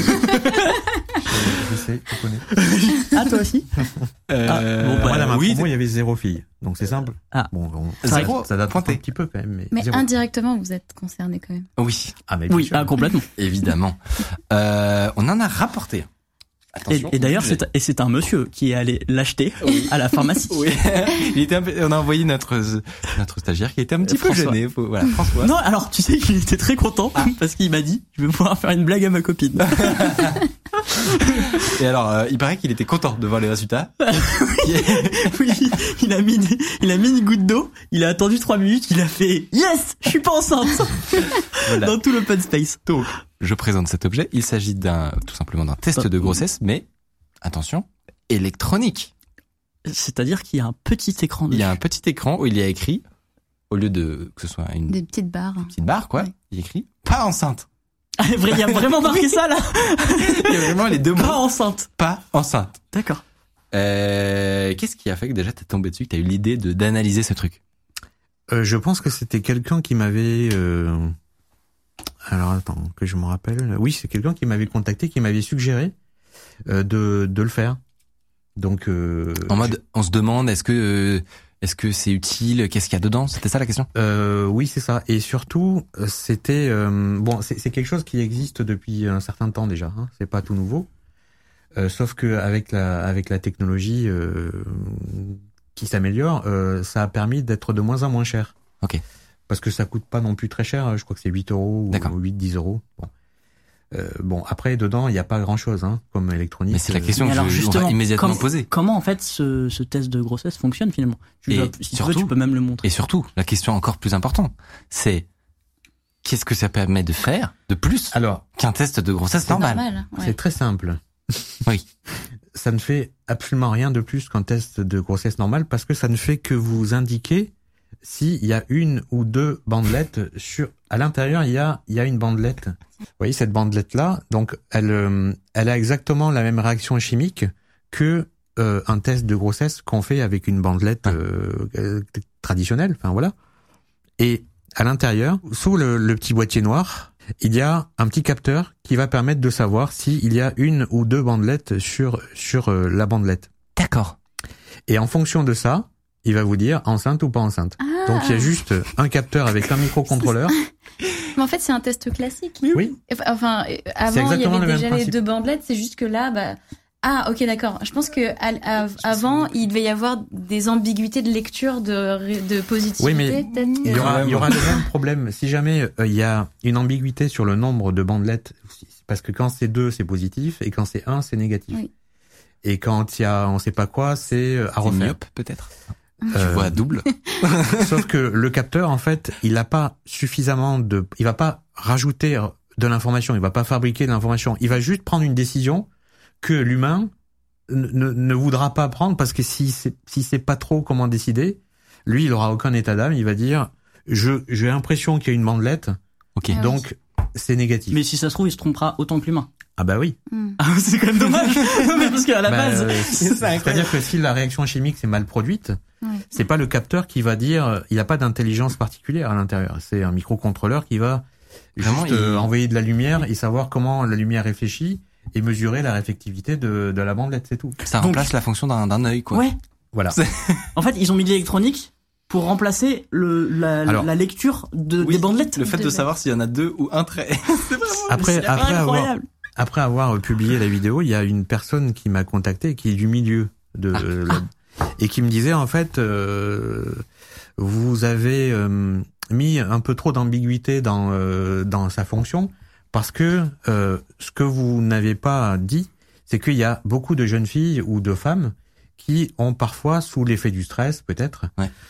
Je sais, je connais. Ah, toi aussi? Moi, dans ma promo, il y avait 0 filles. Donc c'est simple. Ah. Bon, ça date un petit peu quand même. Mais indirectement, vous êtes concerné quand même. Oui. Ah, mais oui, complètement. Évidemment. On en a rapporté. Attention, et d'ailleurs, c'est un monsieur qui est allé l'acheter à la pharmacie. Oui. On a envoyé notre stagiaire qui était un petit peu gêné. Voilà, François. Non, alors, tu sais qu'il était très content parce qu'il m'a dit, je vais pouvoir faire une blague à ma copine. Et alors, il paraît qu'il était content de voir les résultats. Oui, il a mis une goutte d'eau, il a attendu 3 minutes, il a fait yes, je suis pas enceinte. Voilà. Dans tout l'open space. Donc, je présente cet objet. Il s'agit tout simplement d'un test de grossesse, mais attention, électronique. C'est-à-dire qu'il y a un petit écran dessus. Il y a un petit écran où il y a écrit, au lieu de que ce soit des petites barres. Petite barre, quoi. Ouais. Il y a écrit pas enceinte. Il y a vraiment marqué ça là. Il y a vraiment les deux mots. Pas enceinte. Pas enceinte. D'accord. Qu'est-ce qui a fait que déjà t'es tombé dessus, que t'as eu l'idée d'analyser ce truc? Je pense que c'était quelqu'un qui m'avait. Alors attends, que je me rappelle. Oui, c'est quelqu'un qui m'avait contacté, qui m'avait suggéré de le faire. Donc. En mode, on se demande, est-ce que c'est utile? Qu'est-ce qu'il y a dedans? C'était ça la question? Oui, c'est ça. Et surtout, c'était bon, c'est quelque chose qui existe depuis un certain temps déjà. Hein. C'est pas tout nouveau. Sauf que avec la technologie qui s'améliore, ça a permis d'être de moins en moins cher. Ok. Parce que ça coûte pas non plus très cher. Je crois que c'est 8 euros ou 10 euros. Bon, après, dedans, il n'y a pas grand-chose comme électronique. Mais c'est la question que je vais immédiatement poser. Comment, en fait, ce test de grossesse fonctionne, finalement? Si tu veux, tu peux même le montrer. Et surtout, la question encore plus importante, c'est qu'est-ce que ça permet de faire de plus qu'un test de grossesse normal? Ouais. C'est très simple. Oui. Ça ne fait absolument rien de plus qu'un test de grossesse normal parce que ça ne fait que vous indiquer s'il y a une ou deux bandelettes à l'intérieur, il y a une bandelette. Vous voyez cette bandelette là, donc elle a exactement la même réaction chimique que un test de grossesse qu'on fait avec une bandelette traditionnelle, enfin voilà. Et à l'intérieur, sous le petit boîtier noir, il y a un petit capteur qui va permettre de savoir s'il y a une ou deux bandelettes sur la bandelette. D'accord. Et en fonction de ça, il va vous dire enceinte ou pas enceinte. Ah. Donc il y a juste un capteur avec un microcontrôleur. Mais en fait, c'est un test classique. Oui. Enfin, avant, il y avait déjà les deux bandelettes, c'est juste que là, ah, ok, d'accord. Je pense que avant, il devait y avoir des ambiguïtés de lecture de positivité. Oui, mais il y aura le même problème. Si jamais il y a une ambiguïté sur le nombre de bandelettes, parce que quand c'est 2, c'est positif, et quand c'est 1, c'est négatif. Oui. Et quand il y a on sait pas quoi, c'est à refaire. Myope, peut-être. Tu vois double. Sauf que le capteur, en fait, il a pas suffisamment il va pas rajouter de l'information, il va pas fabriquer de l'information. Il va juste prendre une décision que l'humain ne voudra pas prendre parce que si c'est pas trop comment décider, lui, il aura aucun état d'âme, il va dire, j'ai l'impression qu'il y a une bandelette. Ok. Donc, c'est négatif. Mais si ça se trouve, il se trompera autant que l'humain. Ah bah oui. Ah, c'est quand même dommage. Non, mais parce qu'à la base, c'est-à-dire que si la réaction chimique c'est mal produite, c'est pas le capteur qui va dire, il n'y a pas d'intelligence particulière à l'intérieur. C'est un microcontrôleur qui va vraiment envoyer de la lumière et savoir comment la lumière réfléchit et mesurer la réflectivité de la bandelette, c'est tout. Ça remplace la fonction d'un œil, quoi. Ouais. Voilà. En fait, ils ont mis de l'électronique pour remplacer la lecture des bandelettes. Le fait de savoir s'il y en a 2 ou un trait. Après avoir publié la vidéo, il y a une personne qui m'a contacté, qui est du milieu et qui me disait en fait, vous avez mis un peu trop d'ambiguïté dans sa fonction, parce que ce que vous n'avez pas dit, c'est qu'il y a beaucoup de jeunes filles ou de femmes qui ont parfois, sous l'effet du stress peut-être,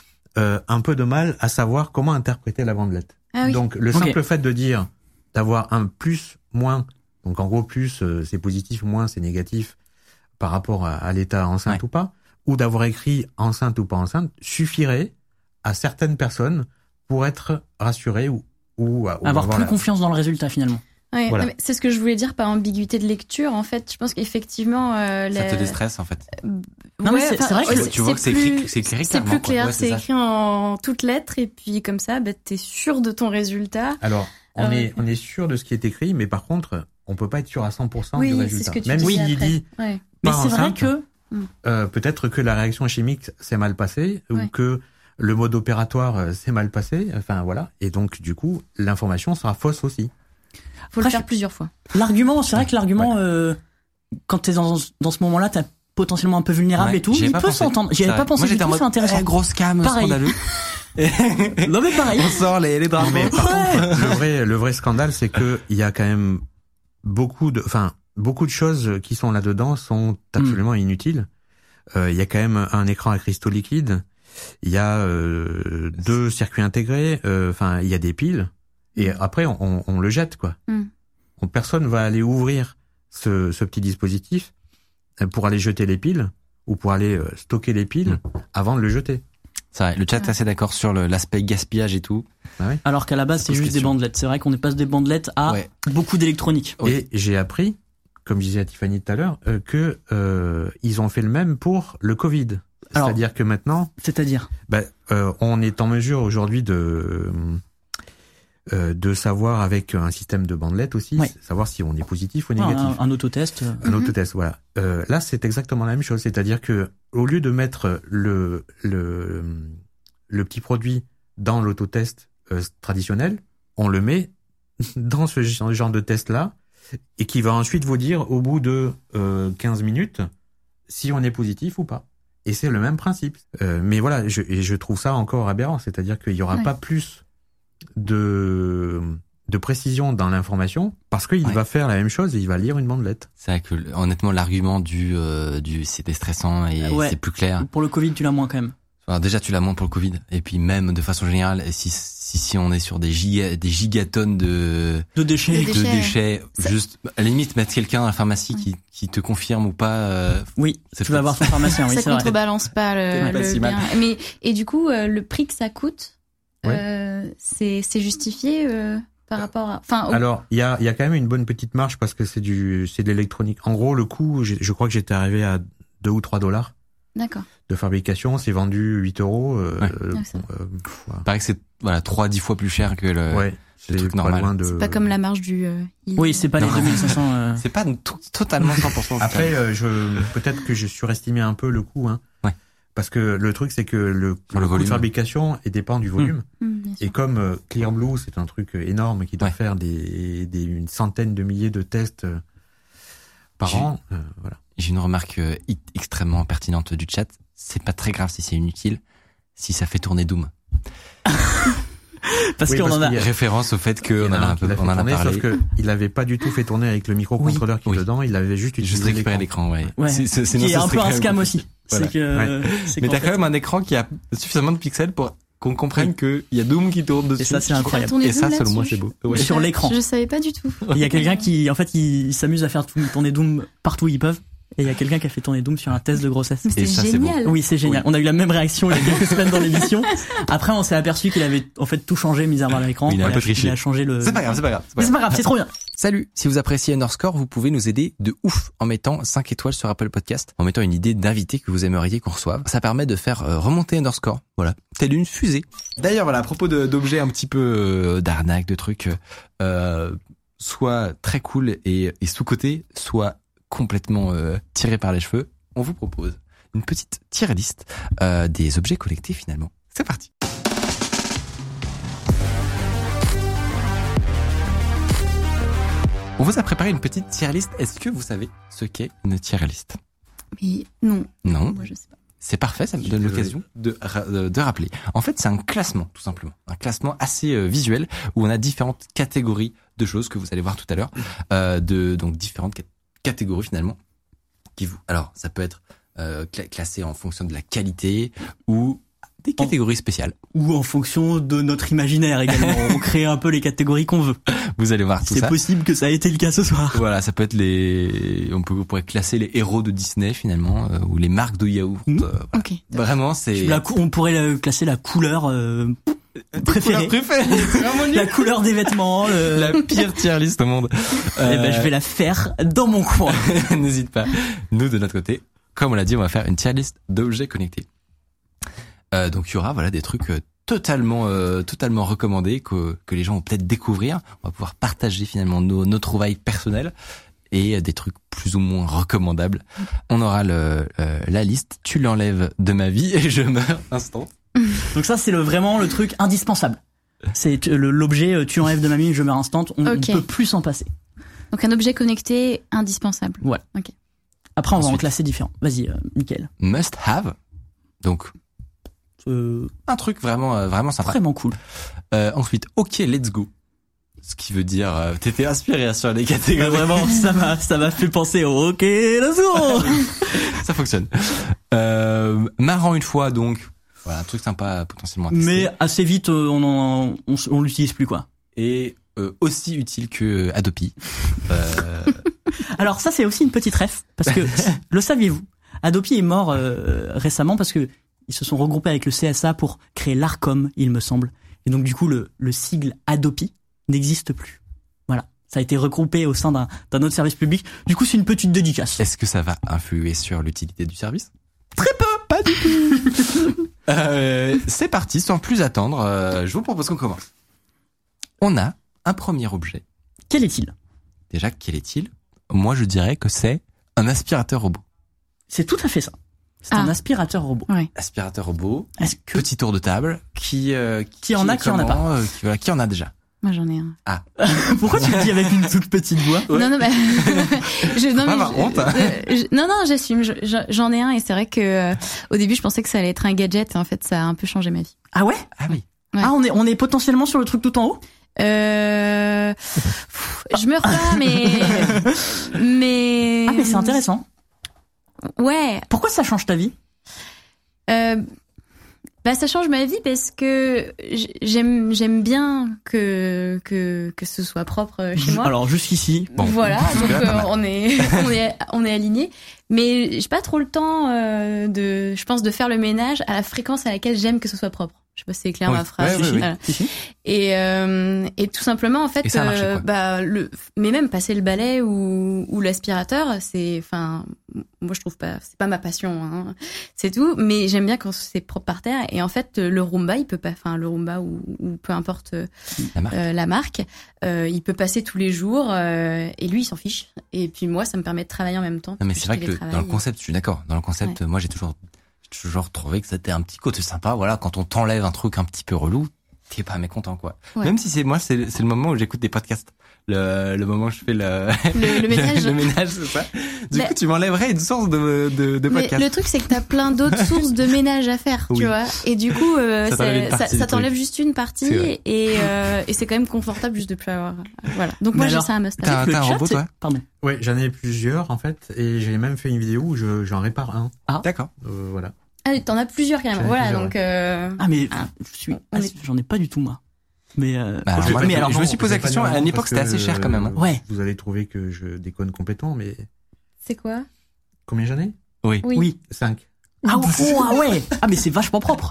un peu de mal à savoir comment interpréter la bandelette. Ah oui. Donc le simple fait de dire, d'avoir un plus, moins, donc en gros plus c'est positif, moins c'est négatif par rapport à l'état enceinte ou pas, ou d'avoir écrit enceinte ou pas enceinte, suffirait à certaines personnes pour être rassurées ou avoir plus confiance dans le résultat finalement. Ouais, voilà. C'est ce que je voulais dire par ambiguïté de lecture. En fait, je pense qu'effectivement, ça te déstresse en fait. Non mais c'est vrai que tu vois que c'est écrit clairement. C'est plus clair, c'est écrit en toutes lettres et puis comme ça, t'es sûr de ton résultat. Alors, on est sûr de ce qui est écrit, mais par contre, on peut pas être sûr à 100% du résultat. C'est ce que tu même s'il dit. Ouais. Mais c'est vrai que peut-être que la réaction chimique s'est mal passée ou que le mode opératoire s'est mal passé. Enfin voilà, et donc du coup, l'information sera fausse aussi. Faut le faire plusieurs fois. L'argument, c'est vrai que l'argument, quand t'es dans ce moment-là, t'es potentiellement un peu vulnérable et tout. Il peut s'entendre. J'y avais pas pensé. Moi, j'étais en mode, c'est intéressant. Grosse cam, scandaleux. Non mais pareil. On sort les drapeaux. Mais par contre, le vrai scandale, c'est que il y a quand même beaucoup de choses qui sont là-dedans sont absolument inutiles. Il y a quand même un écran à cristaux liquides. Il y a 2 circuits intégrés. Enfin, il y a des piles. Et après, on le jette, quoi. Personne va aller ouvrir ce petit dispositif pour aller jeter les piles ou pour aller stocker les piles avant de le jeter. C'est vrai, le chat est assez d'accord sur l'aspect gaspillage et tout. Ah ouais. Alors qu'à la base, c'est juste des bandelettes. C'est vrai qu'on passe des bandelettes à beaucoup d'électronique. Et j'ai appris, comme disait Tiffany tout à l'heure, que ils ont fait le même pour le Covid. Alors, c'est-à-dire que maintenant... C'est-à-dire on est en mesure aujourd'hui de savoir avec un système de bandelettes aussi, savoir si on est positif ou négatif. Un autotest. Un autotest, voilà. Là, c'est exactement la même chose. C'est-à-dire que au lieu de mettre le petit produit dans l'autotest traditionnel, on le met dans ce genre de test-là et qui va ensuite vous dire au bout de 15 minutes si on est positif ou pas. Et c'est le même principe. Mais voilà, je trouve ça encore aberrant. C'est-à-dire qu'il y aura pas plus de précision dans l'information parce qu'il va faire la même chose et il va lire une bandelette. C'est vrai que honnêtement l'argument du c'était stressant et c'est plus clair. Pour le Covid, tu l'as moins quand même. Alors déjà tu l'as moins pour le Covid et puis même de façon générale si on est sur des gigatonnes de déchets juste à la limite mettre quelqu'un à la pharmacie qui te confirme ou pas tu vas voir ton pharmacien, ça contrebalance pas le bien. Mais et du coup le prix que ça coûte c'est justifié par rapport à Alors il y a quand même une bonne petite marge parce que c'est de l'électronique. En gros le coût je crois que j'étais arrivé à 2 ou 3 $. D'accord. De fabrication, c'est vendu 8 €. Paraît que c'est 3-10 fois plus cher que le truc normal. C'est pas comme la marge du Oui, c'est pas les 2500 C'est pas totalement 100%. Après peut-être que je surestimais un peu le coût parce que le truc c'est que le coût de fabrication dépend du volume. Et comme Clearblue, c'est un truc énorme qui doit faire une centaine de milliers de tests par an, voilà. J'ai une remarque extrêmement pertinente du chat. C'est pas très grave si c'est inutile, si ça fait tourner Doom. parce qu'on en a référence au fait qu'on en a parlé. Sauf que il avait pas du tout fait tourner avec le microcontrôleur qui est dedans. Il avait juste récupéré l'écran. C'est qui est un peu un scam aussi. Voilà. Mais t'as quand même un écran qui a suffisamment de pixels pour qu'on comprenne qu'il y a Doom qui tourne dessus. Et ça, c'est incroyable. Et ça, selon moi, c'est beau. Sur l'écran. Je savais pas du tout. Il y a quelqu'un qui, en fait, il s'amuse à faire tourner Doom partout où ils peuvent. Et il y a quelqu'un qui a fait tourner Doom sur un test de grossesse. C'est génial. Oui, c'est génial. On a eu la même réaction il y a quelques semaines dans l'émission. Après, on s'est aperçu qu'il avait, en fait, tout changé, mis à voir l'écran. Il a un peu triché. Il a changé le... C'est pas grave. C'est pas grave, c'est trop bien. Salut, si vous appréciez Underscore, vous pouvez nous aider de ouf en mettant 5 étoiles sur Apple Podcast, en mettant une idée d'invité que vous aimeriez qu'on reçoive. Ça permet de faire remonter Underscore, voilà, telle une fusée. D'ailleurs, voilà, à propos d'objets un petit peu d'arnaque, de trucs soit très cool et sous-cotés, soit complètement tirés par les cheveux, on vous propose une petite tier list des objets collectés finalement. C'est parti. On vous a préparé une petite tier list. Est-ce que vous savez ce qu'est une tier list? Mais non. Non. Moi, je sais pas. C'est parfait, ça me donne l'occasion de rappeler. En fait, c'est un classement, tout simplement. Un classement assez visuel où on a différentes catégories de choses que vous allez voir tout à l'heure. Donc différentes catégories finalement. Alors, ça peut être classé en fonction de la qualité ou des catégories spéciales. Ou en fonction de notre imaginaire également. On crée un peu les catégories qu'on veut. Vous allez voir tout ça. C'est possible que ça ait été le cas ce soir. Voilà, ça peut être on pourrait classer les héros de Disney finalement, ou les marques de yaourt. Voilà. Ok. Vraiment, c'est... On pourrait classer la couleur préférée. La couleur des vêtements. La pire tier list au monde. Je vais la faire dans mon coin. N'hésite pas. Nous, de notre côté, comme on l'a dit, on va faire une tier list d'objets connectés. Donc il y aura des trucs totalement recommandés que les gens vont peut-être découvrir. On va pouvoir partager finalement nos trouvailles personnelles et des trucs plus ou moins recommandables. On aura la liste. Tu l'enlèves de ma vie et je meurs instant. Donc ça c'est vraiment le truc indispensable. C'est l'objet tu l'enlèves de ma vie et je meurs instant. On peut plus s'en passer. Donc un objet connecté indispensable. Ouais. Ok. Après on va en classer différents. Vas-y, Mickaël. Must have. Donc un truc vraiment sympa. Vraiment cool. Ensuite, ok, let's go. Ce qui veut dire, t'étais inspiré sur les catégories. Vraiment, ça m'a fait penser au ok, let's go. Ça fonctionne. Marrant une fois, donc. Voilà, un truc sympa, potentiellement à tester. Mais assez vite, on l'utilise plus, quoi. Et aussi utile que Adopi. Alors ça, c'est aussi une petite ref, parce que, le saviez-vous, Adopi est mort récemment parce que ils se sont regroupés avec le CSA pour créer l'Arcom, il me semble. Et donc du coup, le sigle Adopi n'existe plus. Voilà, ça a été regroupé au sein d'un autre service public. Du coup, c'est une petite dédicace. Est-ce que ça va influer sur l'utilité du service? Très peu, pas du tout. C'est parti, sans plus attendre. Je vous propose qu'on commence. On a un premier objet. Quel est-il? Déjà, quel est-il? Moi, je dirais que c'est un aspirateur robot. C'est tout à fait ça. C'est un aspirateur robot. Ouais. Aspirateur robot. Est-ce que petit tour de table. Qui en a, qui en a pas. Qui en a déjà? Moi j'en ai un. Ah. Pourquoi tu le dis avec une toute petite voix? Ouais. Non, Pas avoir honte. Hein. Non, j'assume. J'en ai un et c'est vrai que au début je pensais que ça allait être un gadget et en fait ça a un peu changé ma vie. Ah ouais? Ah oui. Ouais. Ah on est potentiellement sur le truc tout en haut? Je meurs pas, mais. Ah mais c'est intéressant. Ouais. Pourquoi ça change ta vie? Ça change ma vie parce que j'aime bien que ce soit propre chez moi. Alors jusqu'ici, bon. Voilà, donc on est alignés. Mais j'ai pas trop le temps je pense de faire le ménage à la fréquence à laquelle j'aime que ce soit propre. Je sais pas si c'est clair ma phrase. Oui. Voilà. Et tout simplement en fait et ça a marché, quoi. mais même passer le balai ou l'aspirateur, moi je trouve pas, c'est pas ma passion, hein, c'est tout, mais j'aime bien quand c'est propre par terre. Et en fait le Roomba, le Roomba ou peu importe la marque, il peut passer tous les jours et lui il s'en fiche. Et puis moi ça me permet de travailler en même temps. Non mais c'est vrai que dans le concept, je suis d'accord. Dans le concept, moi j'ai toujours trouvé que c'était un petit côté sympa. Voilà, quand on t'enlève un truc un petit peu relou, t'es pas mécontent, quoi. Ouais. Même si c'est le moment où j'écoute des podcasts. Le moment où je fais le ménage. Le ménage, c'est ça. Du coup, tu m'enlèverais une source de podcast. Mais le truc, c'est que t'as plein d'autres sources de ménage à faire, tu vois. Et du coup, ça t'enlève juste une partie et c'est quand même confortable juste de plus avoir. Voilà. Donc moi, j'ai ça à must have. T'as un robot, toi? Pardon. Ouais, j'en ai plusieurs, en fait, et j'ai même fait une vidéo où j'en répare un. Ah. D'accord. Voilà. Ah, t'en as plusieurs, carrément. Voilà, donc, j'en ai pas du tout, moi. Mais, je me suis posé la question, à une époque, c'était assez cher, quand même. Hein. Ouais. Vous allez trouver que je déconne complètement, mais. C'est quoi? Combien j'en ai? Oui. 5. Ah ouais. Ah mais c'est vachement propre.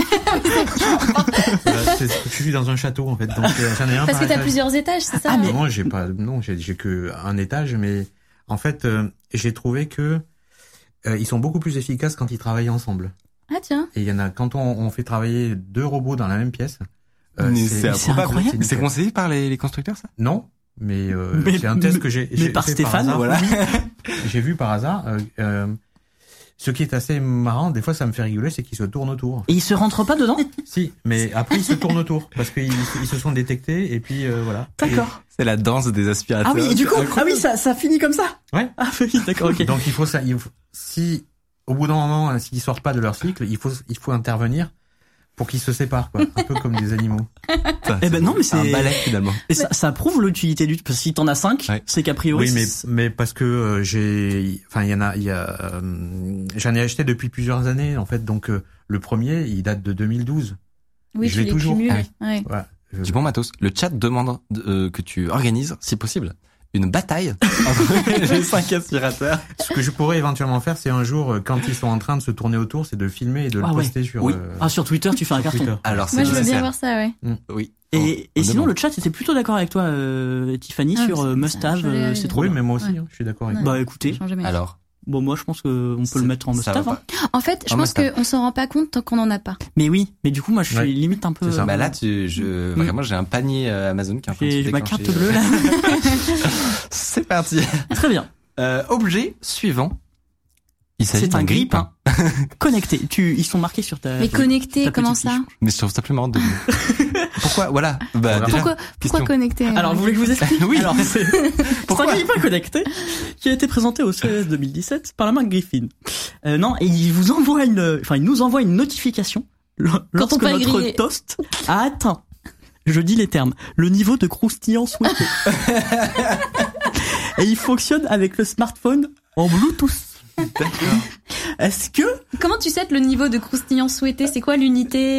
Je suis dans un château en fait, donc j'en ai un. Parce par que t'as étage. plusieurs étages, c'est ça? Ah, mais- Non, j'ai que un étage, mais en fait, j'ai trouvé que ils sont beaucoup plus efficaces quand ils travaillent ensemble. Ah tiens. Et il y en a quand on fait travailler 2 robots dans la même pièce. Mais c'est improbable. incroyable. C'est conseillé par les constructeurs, ça? Non, mais c'est un test que j'ai par fait Stéphane, hasard. voilà. J'ai vu par hasard. Ce qui est assez marrant, des fois ça me fait rigoler, c'est qu'ils se tournent autour. Et il se rentre pas dedans? Si, mais après ils se tournent autour parce qu'ils se sont détectés et puis voilà. D'accord. C'est la danse des aspirateurs. Ah oui, et du coup, ça finit comme ça. Ouais. Ah oui, d'accord, ok. Donc si au bout d'un moment, s'ils sortent pas de leur cycle, il faut intervenir pour qu'ils se séparent, quoi. Un peu comme des animaux. Eh ben non, mais c'est un balai finalement. Et ça prouve l'utilité du. Parce que si t'en as 5, Ouais. c'est qu'a priori. Oui, mais parce que j'en ai acheté depuis plusieurs années en fait. Donc le premier, il date de 2012. Oui, Je tu l'ai les toujours. cumules. Ah oui. Ouais. Voilà. Du bon matos. Le chat demande que tu organises, si possible, une bataille entre les 5 aspirateurs. Ce que je pourrais éventuellement faire, c'est un jour, quand ils sont en train de se tourner autour, c'est de filmer et de le Ah ouais. poster sur. Oui. Sur Twitter, tu fais un carton. Twitter. Alors, c'est Moi, je veux bien nécessaire. voir ça, ouais. Oui. Et On sinon, demande. le chat était plutôt d'accord avec toi, Tiffany, Ah, sur mais Must ça, Have. je l'ai- C'est trop Oui, bien. mais moi aussi, Ouais. je suis d'accord avec Ouais. toi. Bah écoutez, Changer mes- Alors, bon moi je pense qu'on peut le mettre en Must ça va Have. Hein. pas. En fait, je Ah, pense moi, ça- qu'on s'en rend pas compte tant qu'on en a pas. Mais oui, mais du coup moi je suis Ouais. limite un peu. C'est ça. Bah là, vraiment, j'ai un panier Amazon qui est en train de se j'ai ma déclencher. carte bleue là. C'est parti. Très bien. Objet suivant. Il s'agit C'est d'un un grille-pain. Connecté. Ils sont marqués sur ta. Mais connecté, ta comment petite ça? fiche. Mais je trouve ça plus marrant de... Pourquoi? Voilà. Bah, déjà, Pourquoi question. connecté? Alors vous voulez que je vous explique? Oui. Alors c'est un grille-pain connecté qui a été présenté au CES 2017 par la marque Griffin. Non, et il nous envoie une notification lorsque peut le notre griller. toast a atteint, je dis les termes, le niveau de croustillant souhaité. Et il fonctionne avec le smartphone en Bluetooth. Est-ce que Comment tu sais le niveau de croustillant souhaité? C'est quoi l'unité?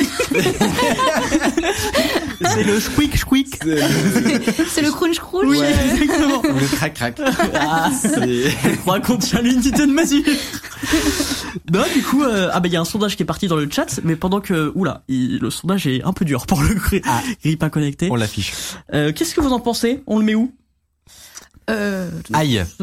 c'est le squeak? C'est le crunch crunch? Oui, exactement. Le crac-crac. Ah, je crois qu'on tient l'unité de mesure. Non, du coup, il y a un sondage qui est parti dans le chat, mais pendant que, le sondage est un peu dur pour le grille-pain connecté. On l'affiche. Qu'est-ce que vous en pensez? On le met où? Aïe. Coup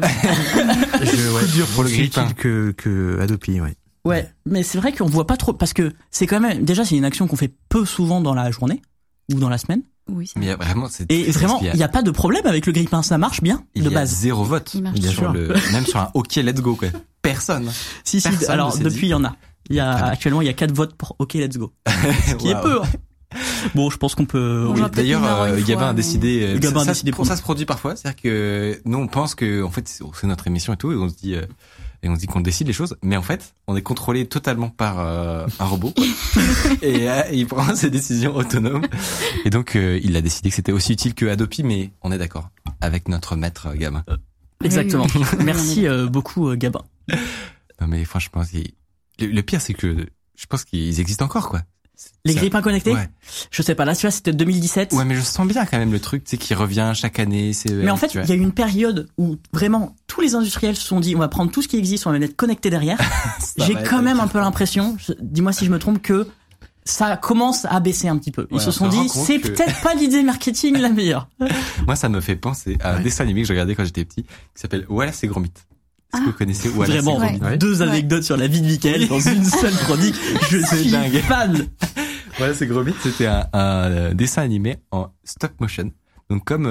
dur pour le grille-pain. que Adopi, ouais. Ouais, mais c'est vrai qu'on voit pas trop, parce que c'est quand même, déjà c'est une action qu'on fait peu souvent dans la journée, ou dans la semaine. Oui, c'est Mais vraiment, c'est... Et vraiment, il n'y a pas de problème avec le grille-pain, ça marche bien, il de y a base. 0 vote. Il marche Bien sûr. sûr. Même sur un OK, let's go, quoi. Personne. Si, Personne alors ne s'est depuis dit. il y en a. Ah. Actuellement, il y a 4 votes pour OK, let's go. Ce qui est Waouh. peu. Hein. Bon, je pense qu'on peut, Bon, oui. j'aurais peut-être D'ailleurs, mis marrant une Gabin fois, a mais- décidé. Gabin a ça, décidé pour ça se produit parfois, c'est-à-dire que nous on pense que en fait c'est notre émission et tout, et on se dit qu'on décide les choses, mais en fait on est contrôlé totalement par un robot quoi. et il prend ses décisions autonomes. Et donc il a décidé que c'était aussi utile que Adopi, mais on est d'accord avec notre maître Gabin. Exactement. Oui. Merci beaucoup, Gabin. Non mais franchement, le pire c'est que je pense qu'ils existent encore quoi. Les Ça- grille-pains connectés? Ouais. Je sais pas, là, tu vois, c'était 2017. Ouais, mais je sens bien quand même le truc, tu sais, qui revient chaque année. Mais en fait, tu il vois. y a eu une période où vraiment tous les industriels se sont dit, on va prendre tout ce qui existe, on va les mettre connectés derrière. Ça J'ai va quand être même un pire. peu l'impression, dis-moi si je me trompe, que ça commence à baisser un petit peu. Ils Ouais, se on sont se rend dit, compte c'est que- peut-être pas l'idée marketing la meilleure. Moi, ça me fait penser à un dessin animé que je regardais quand j'étais petit, qui s'appelle Voilà, c'est Grand Mythe. Est-ce que vous connaissez Voilà, Vraiment, c'est Grand Ouais. Mythe? Ouais. 2 anecdotes sur la vie de Michael dans une seule chronique. Je C'est suis dingue. fan. Voilà, c'est Grand Mythe. C'était un dessin animé en stop motion. Donc comme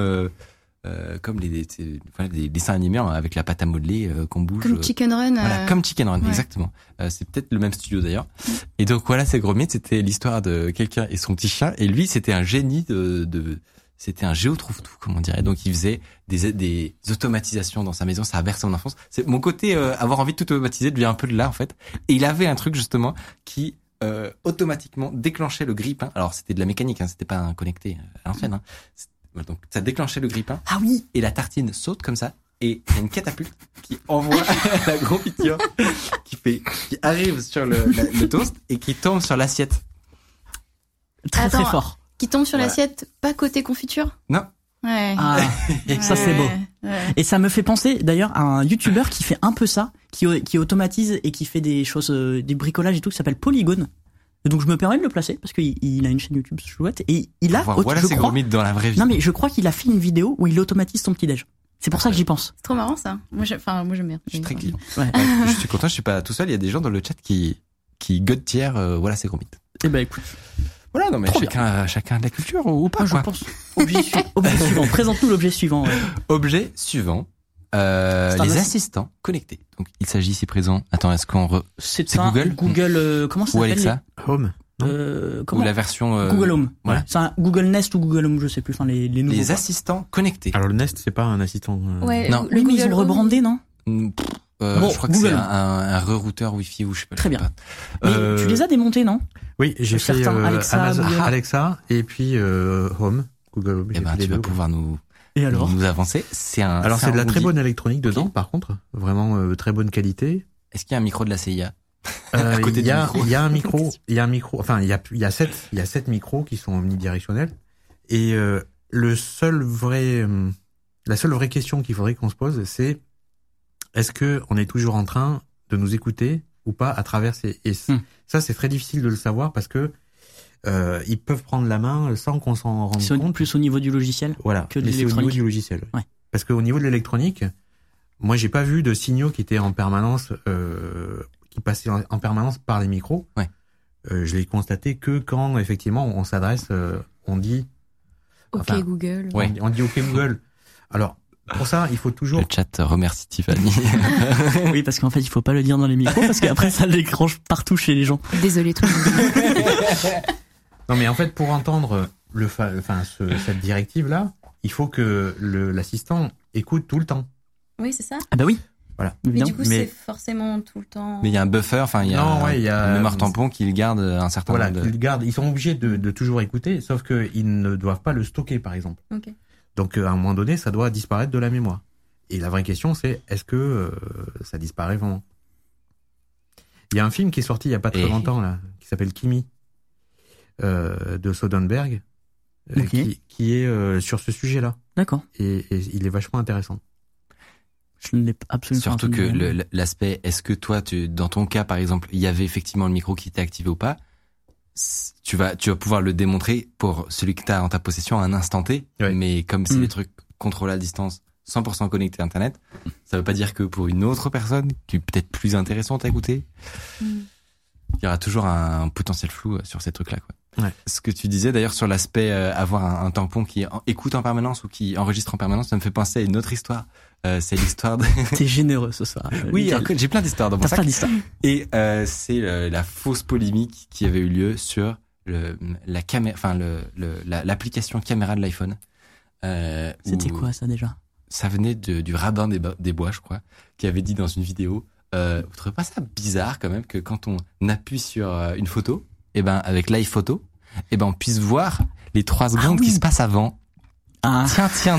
les dessins animés avec la pâte à modeler qu'on bouge. Comme Chicken Run. Voilà, comme Chicken Run, ouais. exactement. C'est peut-être le même studio d'ailleurs. Et donc voilà, c'est Gros Mythe, c'était l'histoire de quelqu'un et son petit chien. Et lui, c'était un génie c'était un géotrouve-tout, comme on dirait. Donc il faisait des automatisations dans sa maison. Ça a bercé mon enfance. C'est mon côté avoir envie de tout automatiser devient un peu de là en fait. Et il avait un truc justement qui automatiquement déclenchait le grille-pain. Alors c'était de la mécanique, hein, c'était pas un connecté à l'ancienne. Hein. Donc ça déclenchait le grille-pain. Ah oui. Et la tartine saute comme ça, et il y a une catapulte qui envoie la confiture qui arrive sur le toast et qui tombe sur l'assiette. Très Attends. très fort. Qui tombe sur Voilà. l'assiette, pas côté confiture? Non, Ouais. Ah, ça c'est beau. Ouais. Et ça me fait penser d'ailleurs à un YouTuber qui fait un peu ça, qui automatise et qui fait des choses, des bricolages et tout, qui s'appelle Polygone. Et donc je me permets de le placer parce qu'il a une chaîne YouTube chouette et il a, Voilà, c'est gros mythe dans la vraie vie. Non mais je crois qu'il a fait une vidéo où il automatise son petit-déj. C'est pour ça que j'y pense. C'est trop marrant ça. Moi j'aime bien. Je suis très client. Ouais. Je suis content, je suis pas tout seul. Il y a des gens dans le chat qui god tier. Voilà, c'est gros mythe. Eh ben écoute. Voilà, non mais Trop chacun de la culture ou pas, Je quoi. pense. Objet suivant. Présente-nous l'objet suivant. Objet suivant. Les assistants connectés. Donc, il s'agit ici présent. Attends, est-ce qu'on C'est un Google. Comment ça ou s'appelle Alexa Home. ou la version Google Home. Voilà. C'est un Google Nest ou Google Home, je sais plus. Enfin les nouveaux. Les assistants connectés. Alors le Nest, c'est pas un assistant. Ouais, Non. Oui, mais ils ont rebrandé, non? Je crois que Google. c'est un rerouteur Wi-Fi ou je sais pas. Très je sais bien. pas. Mais tu les as démontés, non? Oui, j'ai fait Certains, Alexa, Google. Alexa et puis Home, Google Home. Eh j'ai ben, fait les tu vas deux. pouvoir nous Et alors? avancer. Alors c'est de la très Woody. bonne électronique dedans, Ok. par contre, vraiment très bonne qualité. Est-ce qu'il y a un micro de la CIA à côté Il du y a micro? il y a un micro. Enfin, il y a 7 micros qui sont omnidirectionnels. Et la seule vraie question qu'il faudrait qu'on se pose, c'est est-ce que on est toujours en train de nous écouter ou pas à travers ces. Et ça, c'est très difficile de le savoir parce que ils peuvent prendre la main sans qu'on s'en rende C'est compte. plus au niveau du logiciel. Voilà, que de mais c'est au niveau l'électronique. du logiciel. Ouais. Parce qu'au niveau de l'électronique, moi j'ai pas vu de signaux qui étaient en permanence, qui passaient en permanence par les micros. Ouais. Je l'ai constaté que quand effectivement on s'adresse, on dit. Ok Enfin, Google. Ouais. On dit OK Google. Alors pour ça, il faut toujours. Le chat remercie Tiffany. Oui, parce qu'en fait, il faut pas le dire dans les micros parce qu'après ça déclenche partout chez les gens. Désolé tout le monde. Non mais en fait pour entendre cette directive là, il faut que l'assistant écoute tout le temps. Oui c'est ça. Ah bah oui. Voilà. Mais Évidemment. du coup Mais- c'est forcément tout le temps. Mais il y a un buffer, enfin il y a, Non, ouais, il y a- une mémoire tampon qui garde un certain Voilà, nombre de. ils gardent, ils sont obligés de toujours écouter, sauf que ils ne doivent pas le stocker par exemple. Ok. Donc à un moment donné, ça doit disparaître de la mémoire. Et la vraie question, c'est est-ce que ça disparaît vraiment? Il y a un film qui est sorti il y a pas très longtemps là, qui s'appelle Kimi, de Soderbergh, Ok. qui est sur ce sujet-là. D'accord. Et il est vachement intéressant. Je ne l'ai absolument Surtout pas que entendu. l'aspect, est-ce que toi, dans ton cas, par exemple, il y avait effectivement le micro qui était activé ou pas, tu vas pouvoir le démontrer pour celui que tu as en ta possession à un instant T. Ouais. Mais comme c'est des trucs contrôlés à distance, 100% connectés à Internet, ça veut pas dire que pour une autre personne, qui est peut-être plus intéressante à écouter, il y aura toujours un potentiel flou sur ces trucs-là, quoi. Ouais. Ce que tu disais d'ailleurs sur l'aspect avoir un tampon qui écoute en permanence ou qui enregistre en permanence, ça me fait penser à une autre histoire. C'est l'histoire de... T'es généreux ce soir. Oui, Michael. alors, j'ai plein d'histoires dans mon T'as sac. pas dit ça. Et c'est la fausse polémique qui avait eu lieu sur la caméra, enfin l'application caméra de l'iPhone. C'était où quoi ça déjà? Ça venait du rabbin des bois, je crois, qui avait dit dans une vidéo. Vous trouvez pas ça bizarre quand même que quand on appuie sur une photo, et ben avec l'iPhoto, et ben on puisse voir les 3 secondes oui. qui se passent avant. Ah. Tiens.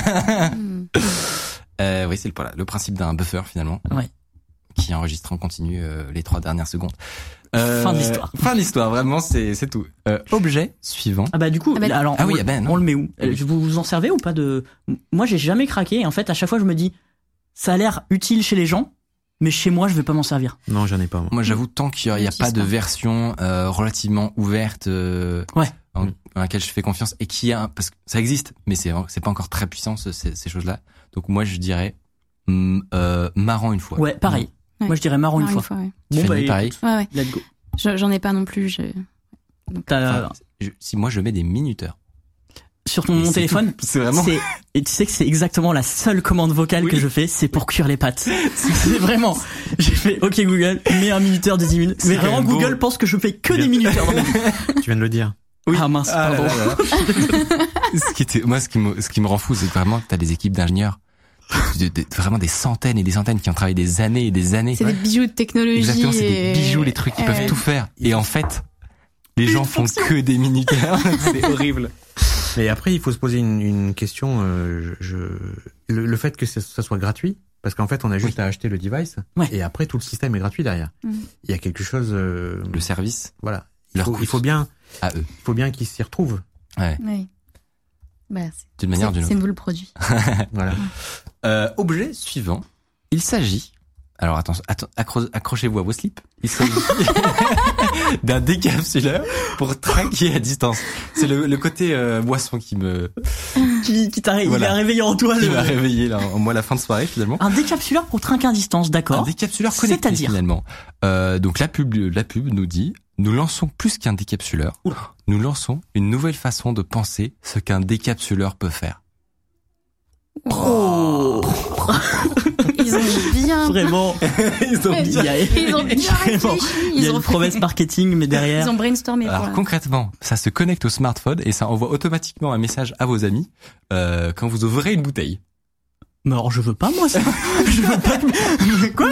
Oui, c'est le principe d'un buffer finalement. Ouais. Qui enregistre en continu les 3 dernières secondes. Fin de l'histoire. Fin de l'histoire, vraiment, c'est tout. Objet suivant. Ah bah du coup, Ah bah- alors Ah oui, ah ben, non. on le met où? Oui. Vous en servez ou pas de? Moi, j'ai jamais craqué. Et en fait, à chaque fois, je me dis, ça a l'air utile chez les gens, mais chez moi, je vais pas m'en servir. Non, j'en ai pas. Moi. Moi, j'avoue, tant qu'il n'y a pas de version relativement ouverte dans laquelle je fais confiance et qui a, parce que ça existe, mais c'est pas encore très puissant ces choses-là. Donc moi, je dirais marrant une fois. Ouais, pareil. Ouais. Moi, je dirais marron une fois. Ouais. Tiffany, pareil. écoute, Ouais. let's go. J'en ai pas non plus. T'as- Enfin, si moi je mets des minuteurs. sur mon C'est téléphone, tout. C'est vraiment. et tu sais que c'est exactement la seule commande vocale que je fais, c'est pour cuire les pâtes. C'est vraiment, j'ai fait, OK Google, mets un minuteur de 10 minutes. C'est Mais quand vraiment, même beau. Google pense que je fais que des minuteurs dans ma vie. Tu viens de le dire. Oui. Ah mince, Ah là pardon. là là. Ce qui me rend fou, c'est que vraiment, t'as des équipes d'ingénieurs, vraiment des centaines et des centaines qui ont travaillé des années et des années. C'est des bijoux de technologie. Exactement, c'est et- des bijoux, les trucs qui peuvent Ouais. tout faire. Et en fait, les gens font que des minuteurs. C'est horrible. Mais après, il faut se poser une question. Le fait que ça soit gratuit, parce qu'en fait, on a juste à acheter le device, Ouais. et après tout le système est gratuit derrière. Il y a quelque chose. Le service Voilà. Il leur faut coûte bien à eux. qu'ils s'y retrouvent. Ouais. Ouais. d'une manière ou d'une autre. C'est nous le produit. Voilà. Objet suivant. Il s'agit, alors attention, accrochez-vous à vos slips. Il s'agit d'un décapsuleur pour traquer à distance. C'est le côté boisson qui il a réveillé en toi. Qui m'a réveillé là, en moi la fin de soirée finalement. Un décapsuleur pour trinquer à distance, d'accord. Un décapsuleur connecté, c'est-à-dire finalement. Donc la pub nous dit, nous lançons plus qu'un décapsuleur. Nous lançons une nouvelle façon de penser ce qu'un décapsuleur peut faire. Oh. Ils ont bien. Vraiment. Ils ont bien réfléchi. Il y a une promesse marketing, mais derrière. Ils ont brainstormé. Alors concrètement, ça se connecte au smartphone et ça envoie automatiquement un message à vos amis quand vous ouvrez une bouteille. Mais alors je veux pas moi ça. Je veux pas. Quoi?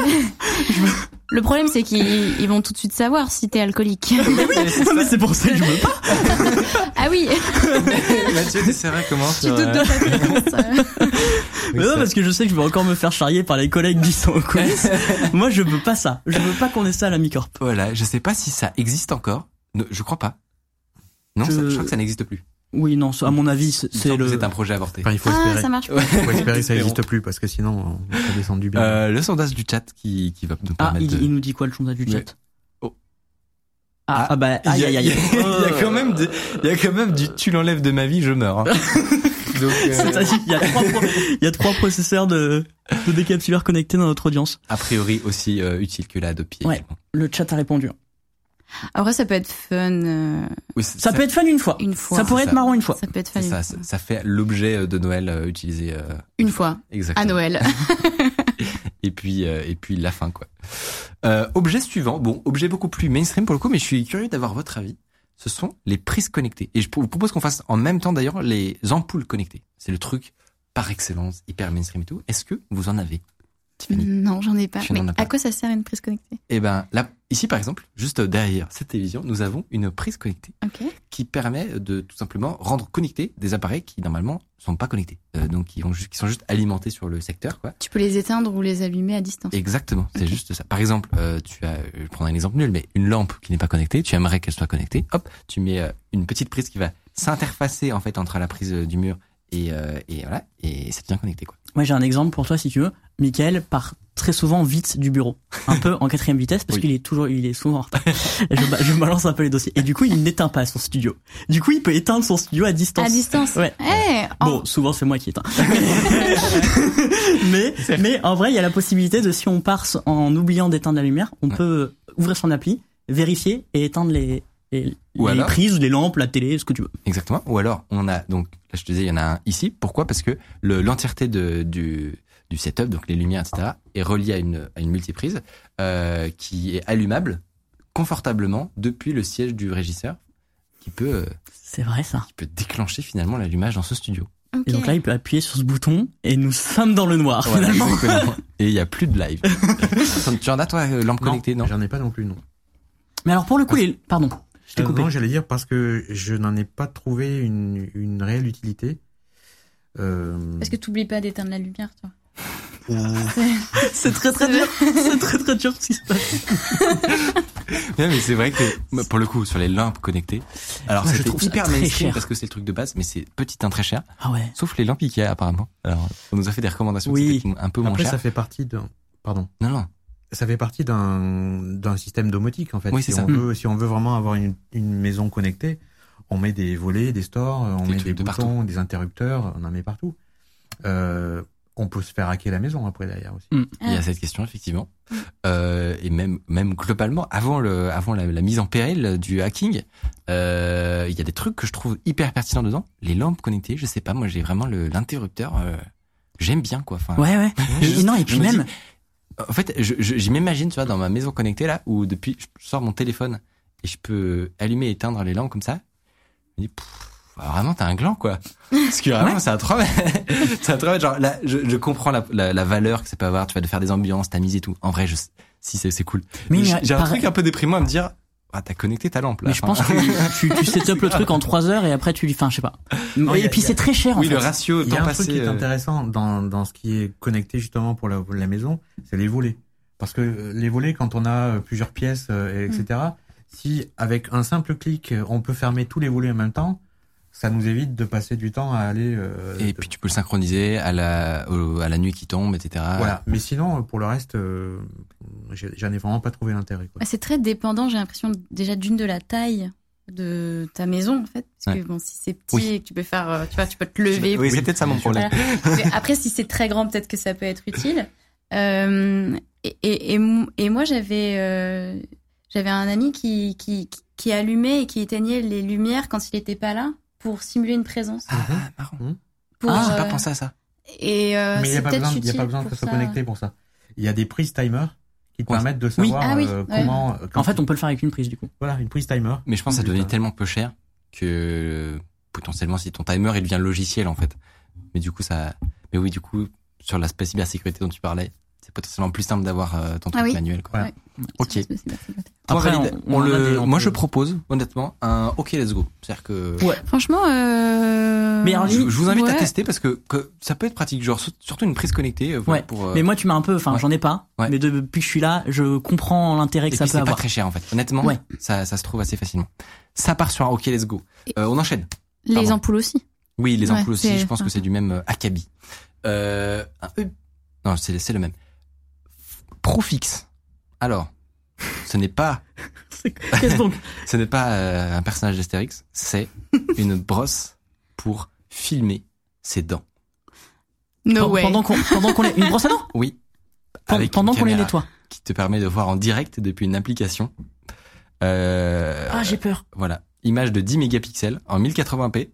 Le problème c'est qu'ils vont tout de suite savoir si t'es alcoolique. Mais c'est pour ça que je veux pas. Ah oui. Mathieu, c'est vrai comment tu doutes de ta réponse. Mais non, parce que je sais que je vais encore me faire charrier par les collègues qui sont au coulisses. Moi je veux pas ça. Je veux pas qu'on ait ça à la Mi-Corp. Voilà, je sais pas si ça existe encore. Je crois pas. Non, je crois que ça n'existe plus. Oui, non, à mon avis, c'est c'est un projet avorté. Enfin, il faut espérer. Ça marche pas. Il faut espérer que ça n'existe plus parce que sinon, ça descend du bien. Le sondage du chat qui va nous permettre il nous dit quoi le sondage du chat? Oh. Il y a quand même du tu l'enlèves de ma vie, je meurs. Hein. Donc, c'est-à-dire il y a trois processeurs de décapsuleurs connectés dans notre audience. A priori aussi utile que la Adopi. Ouais. Le chat a répondu. Après, ça peut être fun. Oui, ça peut être fun une fois. Ça pourrait être marrant une fois. Ça peut être fun. Ça fait l'objet de Noël utilisé une fois. Exactement. À Noël. et puis la fin quoi. Objet suivant. Bon, objet beaucoup plus mainstream pour le coup, mais je suis curieux d'avoir votre avis. Ce sont les prises connectées. Et je vous propose qu'on fasse en même temps d'ailleurs les ampoules connectées. C'est le truc par excellence, hyper mainstream et tout. Est-ce que vous en avez, Tiffany? Non, j'en ai pas. Mais à quoi ça sert une prise connectée? Eh ben, là, ici par exemple, juste derrière cette télévision, nous avons une prise connectée qui permet de tout simplement rendre connectés des appareils qui normalement sont pas connectés, donc qui sont juste alimentés sur le secteur, quoi. Tu peux les éteindre ou les allumer à distance. Exactement, c'est juste ça. Par exemple, je prends un exemple nul, mais une lampe qui n'est pas connectée, tu aimerais qu'elle soit connectée. Hop, tu mets une petite prise qui va s'interfacer en fait entre la prise du mur et voilà, et ça devient connecté, quoi. Moi, j'ai un exemple pour toi, si tu veux. Mickaël part très souvent vite du bureau. Un peu en 4e vitesse, parce qu'il est souvent en retard. Je balance un peu les dossiers. Et du coup, il n'éteint pas son studio. Du coup, il peut éteindre son studio à distance. À distance? Ouais. Bon, souvent, c'est moi qui éteins. mais en vrai, il y a la possibilité de, si on part en oubliant d'éteindre la lumière, on peut ouvrir son appli, vérifier et éteindre les prises, les lampes, la télé, ce que tu veux. Exactement. Ou alors, on a, donc, là, je te disais, il y en a un ici. Pourquoi? Parce que l'entièreté du setup, donc les lumières, etc., est reliée à une multiprise, qui est allumable confortablement depuis le siège du régisseur, qui peut, c'est vrai, ça. Qui peut déclencher finalement l'allumage dans ce studio. Okay. Et donc là, il peut appuyer sur ce bouton et nous sommes dans le noir, finalement. Exactement. Et il y a plus de live. Tu en as, toi, lampe connectée, non? J'en ai pas non plus, non. Mais alors, pour le coup, pardon. Je t'ai coupé. Non, j'allais dire parce que je n'en ai pas trouvé une réelle utilité. Parce que t'oublies pas d'éteindre la lumière, toi. C'est très très dur. C'est très très dur ce qui se passe. Non, mais c'est vrai que pour le coup sur les lampes connectées, alors moi, c'était hyper mainstream cher. parce que c'est le truc de base, mais c'est petit très cher. Ah ouais. Sauf les lampes Ikea apparemment. Alors on nous a fait des recommandations oui. qui étaient un peu moins Après, chères. ça fait partie pardon. Non. Ça fait partie d'un système domotique en fait. Oui, si c'est si on veut vraiment avoir une maison connectée, on met des volets, des stores, on met des boutons, des interrupteurs, on en met partout. On peut se faire hacker la maison après derrière aussi. Il y a cette question effectivement. Et même globalement avant la mise en péril du hacking, il y a des trucs que je trouve hyper pertinents dedans. Les lampes connectées, je sais pas, moi j'ai vraiment l'interrupteur, j'aime bien quoi. Enfin, ouais. Non, et puis même. En fait, je m'imagine, tu vois, dans ma maison connectée là, où depuis je sors mon téléphone et je peux allumer et éteindre les lampes comme ça. Je me dis, vraiment t'as un gland quoi. Parce que vraiment c'est un travail. C'est un travail genre là, je comprends la valeur que ça peut avoir, tu vas de faire des ambiances, tamiser et tout. En vrai, si c'est cool. Mais j'ai un truc un peu déprimant à me dire. Ah, t'as connecté ta lampe là. Mais je pense que tu set up le truc en 3 heures et après je sais pas. Non, et puis c'est très cher en fait. Oui, le ratio temps passé. Il y a un truc qui est intéressant dans ce qui est connecté justement pour la maison, c'est les volets. Parce que les volets, quand on a plusieurs pièces, etc., si avec un simple clic, on peut fermer tous les volets en même temps, ça nous évite de passer du temps à aller. Et puis tu peux le synchroniser à la nuit qui tombe, etc. Voilà. Mais sinon, pour le reste, j'en ai vraiment pas trouvé l'intérêt, quoi. C'est très dépendant, j'ai l'impression, déjà de la taille de ta maison, en fait. Parce que bon, si c'est petit et que tu peux faire, tu peux te lever. Oui, c'est peut-être ça mon problème. Voilà. Après, si c'est très grand, peut-être que ça peut être utile. Et moi, j'avais un ami qui allumait et qui éteignait les lumières quand il était pas là pour simuler une présence. Ah, marrant. J'ai pas pensé à ça. Et mais il n'y a pas besoin que ça soit connecté pour ça. Il y a des prises timer qui te permettent de savoir comment. En fait, on peut le faire avec une prise du coup. Voilà, une prise timer. Mais je pense que ça devenait tellement peu cher que potentiellement si ton timer il devient logiciel en fait. Mais du coup du coup sur l'aspect cybersécurité dont tu parlais, c'est potentiellement plus simple d'avoir ton truc manuel, quoi. Ouais. Ok. Après, moi je propose honnêtement un OK let's go. C'est-à-dire que franchement mais alors, je vous invite à tester parce que ça peut être pratique, genre surtout une prise connectée pour Mais moi tu m'as un peu j'en ai pas, mais depuis que je suis là, je comprends l'intérêt que ça peut avoir. C'est pas très cher en fait. Honnêtement, ça se trouve assez facilement. Ça part sur un OK let's go. On enchaîne. Les ampoules aussi. Oui, les ampoules aussi, je pense que c'est du même acabit. Non, c'est le même. Profix. Alors, ce n'est pas Qu'est-ce donc ce n'est pas un personnage d'Astérix, c'est une brosse pour filmer ses dents. Pendant qu'on les... Une brosse à dents? Oui. Pendant qu'on les nettoie. Qui te permet de voir en direct depuis une application. J'ai peur. Voilà. Image de 10 mégapixels en 1080p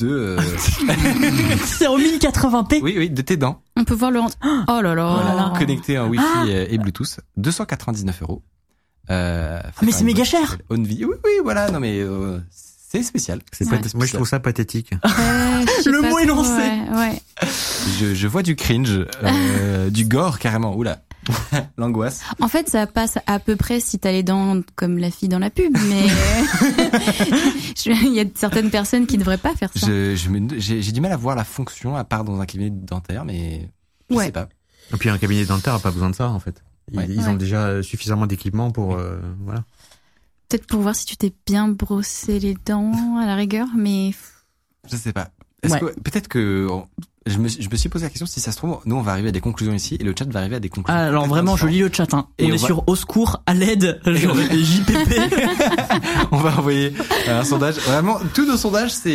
c'est en 1080p? Oui, de tes dents. On peut voir le rendu. Oh là là. Voilà. Connecté en Wi-Fi et Bluetooth. 299 €. Mais c'est méga cher. Oui, voilà. Non, mais, c'est spécial. Moi, je trouve ça pathétique. Le mot est lancé. Ouais. Je vois du cringe, du gore carrément. Oula. L'angoisse. En fait, ça passe à peu près si t'as les dents comme la fille dans la pub, mais il y a certaines personnes qui devraient pas faire ça. J'ai du mal à voir la fonction à part dans un cabinet dentaire, mais je sais pas. Et puis un cabinet dentaire a pas besoin de ça en fait. Ils ont déjà suffisamment d'équipement pour voilà. Peut-être pour voir si tu t'es bien brossé les dents à la rigueur, mais je sais pas. Peut-être que je me suis posé la question, si ça se trouve, nous on va arriver à des conclusions ici et le chat va arriver à des conclusions. Alors vraiment, je lis le chat. On est sur au secours, à l'aide, JPP. On va envoyer un sondage. Vraiment, tous nos sondages, c'est.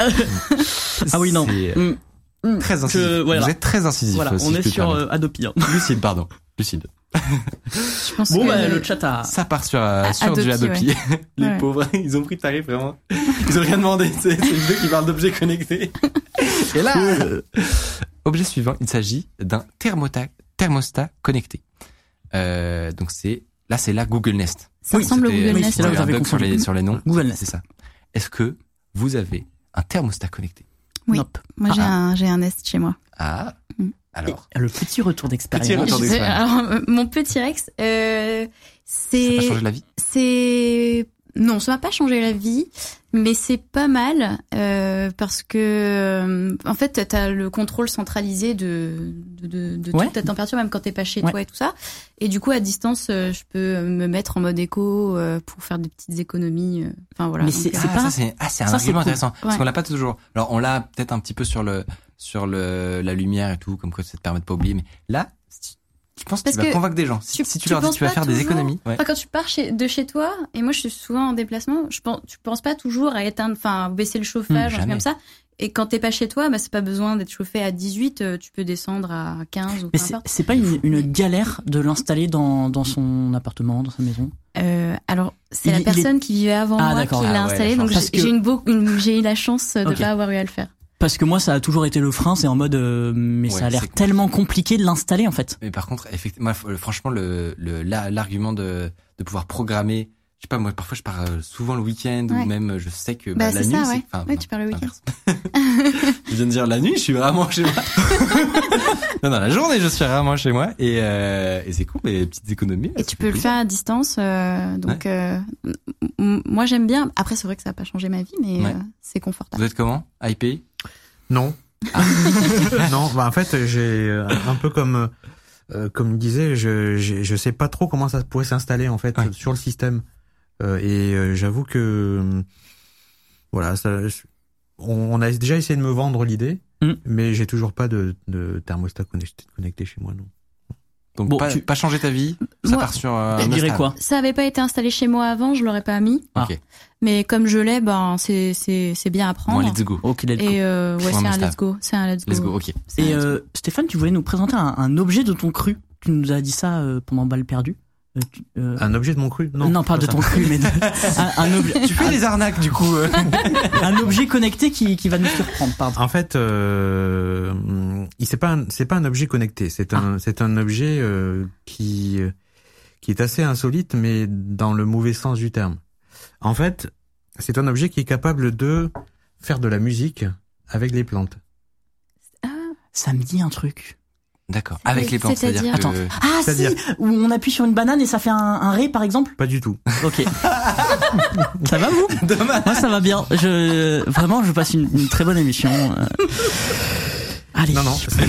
Oui non. Très incisif. Vous êtes très incisif. Voilà, on est sur Adopi. Lucide, pardon. Lucide. Je pense le chat a... Ça part sur du Adopi. Les pauvres, ils ont pris le tarif vraiment. Ils ont rien demandé. C'est une vidéo qui parle d'objets connectés. Et là, objet suivant, il s'agit d'un thermostat connecté. Donc c'est la Google Nest. Ça ressemble au Google Nest. C'est là où vous avez compris sur les noms. Google Nest, c'est ça. Est-ce que vous avez un thermostat connecté? Oui. Moi j'ai un Nest chez moi. Ah. Alors, le petit retour d'expérience. Alors, mon petit Rex, ça t'a changé la vie? Non, ça m'a pas changé la vie, mais c'est pas mal parce que en fait, t'as le contrôle centralisé de toute ta température, même quand t'es pas chez toi et tout ça. Et du coup, à distance, je peux me mettre en mode éco pour faire des petites économies. Enfin voilà. Mais c'est un argument intéressant parce qu'on l'a pas toujours. Alors on l'a peut-être un petit peu sur la lumière et tout, comme quoi ça te permet de pas oublier. Mais là, je pense que tu vas convaincre des gens. Si tu leur dis que tu vas faire des économies. Enfin, quand tu pars de chez toi, et moi je suis souvent en déplacement, tu penses pas toujours à baisser le chauffage, un truc comme ça. Et quand t'es pas chez toi, c'est pas besoin d'être chauffé à 18, tu peux descendre à 15 ou peu importe. C'est pas une galère de l'installer dans son appartement, dans sa maison? Alors, c'est la personne qui vivait avant moi qui l'a installé, donc j'ai eu la chance de pas avoir eu à le faire. Parce que moi, ça a toujours été le frein, c'est en mode, mais ça a l'air tellement compliqué de l'installer, en fait. Mais par contre, effectivement, franchement, l'argument de pouvoir programmer, je sais pas, moi, parfois, je pars souvent le week-end, ou même, je sais que, la nuit, c'est, tu pars le week-end. Je viens de dire la nuit, je suis vraiment chez moi. Non, la journée, je suis vraiment chez moi, et c'est cool, mais petites économies. Et tu peux le faire à distance, donc, moi, j'aime bien. Après, c'est vrai que ça a pas changé ma vie, mais c'est confortable. Vous êtes comment? iPay? Non. Non, en fait, j'ai un peu comme je disais, je sais pas trop comment ça pourrait s'installer en fait sur le système. Et j'avoue que voilà, ça on a déjà essayé de me vendre l'idée, mais j'ai toujours pas de thermostat connecté chez moi, non. Donc Bon, pas changer ta vie, ça part sur Je dirais quoi? Ça avait pas été installé chez moi avant, je l'aurais pas mis. Ok. Mais comme je l'ai, ben c'est bien à prendre. Bon, let's go. Ok, let's go. Et ouais, c'est un Mustave. let's go. C'est un let's go. Let's go, ok. Et Stéphane, tu voulais nous présenter un objet de ton cru. Tu nous as dit ça pendant Balle perdue. Un objet de mon cru? Non, pas de ton cru, mais un objet. Tu fais des arnaques du coup. Un objet connecté qui va nous surprendre, pardon. En fait, c'est pas un objet connecté. C'est un objet qui est assez insolite, mais dans le mauvais sens du terme. En fait, c'est un objet qui est capable de faire de la musique avec les plantes. Ça me dit un truc. D'accord. Avec les plantes, c'est-à-dire Attends. que... Ah C'est-à-dire- si, où on appuie sur une banane et ça fait un ré, par exemple. Pas du tout. Ok. Ça va vous? Dommage. Moi ça va bien. Vraiment je passe une très bonne émission. Allez. Non.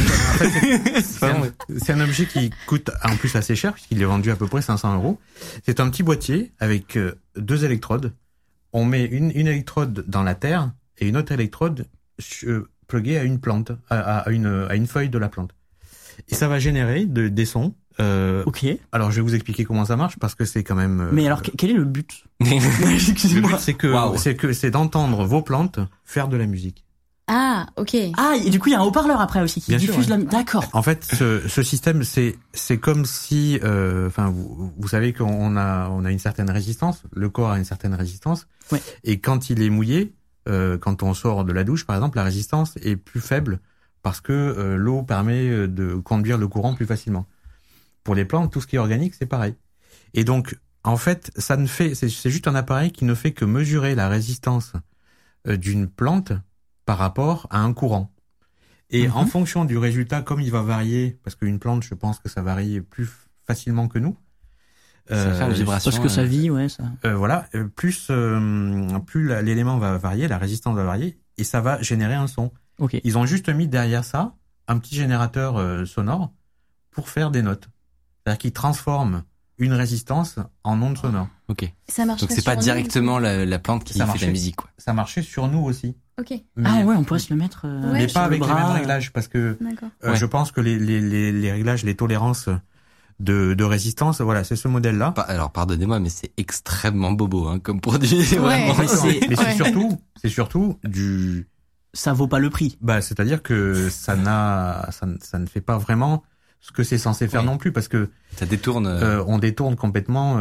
C'est un objet qui coûte en plus assez cher puisqu'il est vendu à peu près 500 €. C'est un petit boîtier avec 2 électrodes. On met une électrode dans la terre et une autre électrode pluguée à une plante, à une feuille de la plante. Et ça va générer des sons. Ok. Alors je vais vous expliquer comment ça marche parce que c'est quand même. Mais alors quel est le but? Le Excusez-moi. but c'est d'entendre vos plantes faire de la musique. Ah, ok. Ah, et du coup il y a un haut-parleur après aussi qui Bien sûr, diffuse ouais. la. D'accord. En fait, ce système, c'est comme si, vous savez qu'on a une certaine résistance. Le corps a une certaine résistance. Ouais. Et quand il est mouillé, quand on sort de la douche, par exemple, la résistance est plus faible parce que l'eau permet de conduire le courant plus facilement. Pour les plantes, tout ce qui est organique, c'est pareil. Et donc, en fait, c'est juste un appareil qui ne fait que mesurer la résistance d'une plante par rapport à un courant. Et en fonction du résultat, comme il va varier, parce qu'une plante, je pense que ça varie plus facilement que nous. Ça fait une vibration. Parce que ça vit, ouais, ça. Voilà, plus l'élément va varier, la résistance va varier, et ça va générer un son. Ok. Ils ont juste mis derrière ça un petit générateur sonore pour faire des notes. C'est-à-dire qu'ils transforment une résistance en onde sonore. Ok. Ça marche. Donc c'est pas directement la plante qui Ça fait de marchait. la musique, quoi. Ça marchait sur nous aussi. Ok. Mais, Ah ouais, on pourrait se le mettre. Ouais. mais sur pas le avec les bras. mêmes réglages, parce que D'accord. Ouais. je pense que les réglages, les tolérances de résistance, voilà, c'est ce modèle-là. Alors pardonnez-moi, mais c'est extrêmement bobo, hein, comme produit. C'est Ouais. vraiment. Mais Ouais. c'est surtout du, Ça vaut pas le prix. c'est-à-dire que ça ne fait pas vraiment ce que c'est censé faire Oui. non plus, parce que Ça détourne. on détourne complètement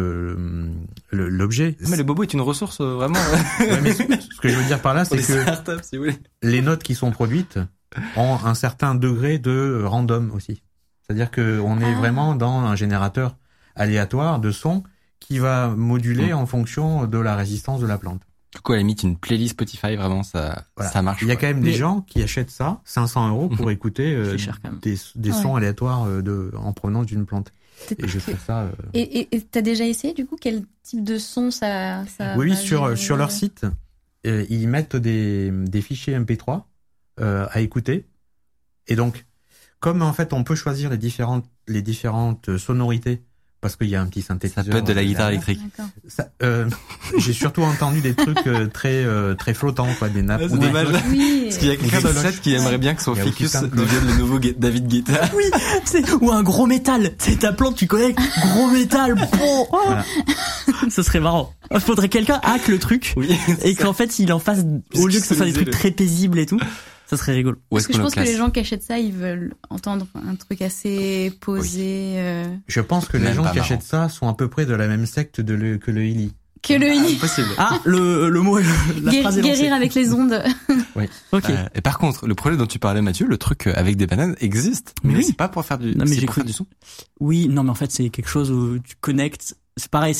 l'objet. Mais le bobo est une ressource vraiment. Ouais, mais ce que je veux dire par là, c'est Pour que les startups, si vous voulez. les notes qui sont produites ont un certain degré de random aussi. C'est-à-dire que on est vraiment dans un générateur aléatoire de son qui va moduler en fonction de la résistance de la plante. Du coup, à la limite, une playlist Spotify, vraiment, ça marche. Il y a quoi. quand même des Mais- gens qui achètent ça, 500 € pour écouter C'est cher, quand même. des sons aléatoires en provenance d'une plante. Et je trouve ça. Et t'as déjà essayé du coup quel type de son ça Oui, va sur générer leur site, ils mettent des fichiers MP3 à écouter. Et donc, comme en fait, on peut choisir les différentes sonorités, parce qu'il y a un petit synthétiseur. Ça peut être de la guitare derrière. électrique. D'accord. Ça, j'ai surtout entendu des trucs très flottants, quoi, des nappes. Ah, c'est ou des dommage. notes. Oui. Parce qu'il y a quelqu'un Ou dans des le chat qui aimerait bien que son Il y a aussi ficus plein de devienne le nouveau David Guetta. Oui, ou un gros métal. C'est ta plante, tu connais, gros métal. Bon. Voilà. Ce serait marrant. Il faudrait que quelqu'un hack le truc Oui. et qu'en fait il en fasse au lieu que ce soit des trucs très paisibles et tout. Ça serait rigolo. Où Parce est-ce que je qu'on le pense que classe les gens qui achètent ça, ils veulent entendre un truc assez posé. Je pense que les Même gens pas qui marrant. achètent ça sont à peu près de la même secte que le Illy. Que le i. Impossible. Ah, le mot, la phrase est lancée. Guérir avec les ondes. Ok. Et par contre, le projet dont tu parlais, Mathieu, le truc avec des bananes existe. Mais Oui. c'est pas pour faire du, Non, mais c'est j'ai pour cru- faire du son. Oui, non, mais en fait, c'est quelque chose où tu connectes. C'est pareil,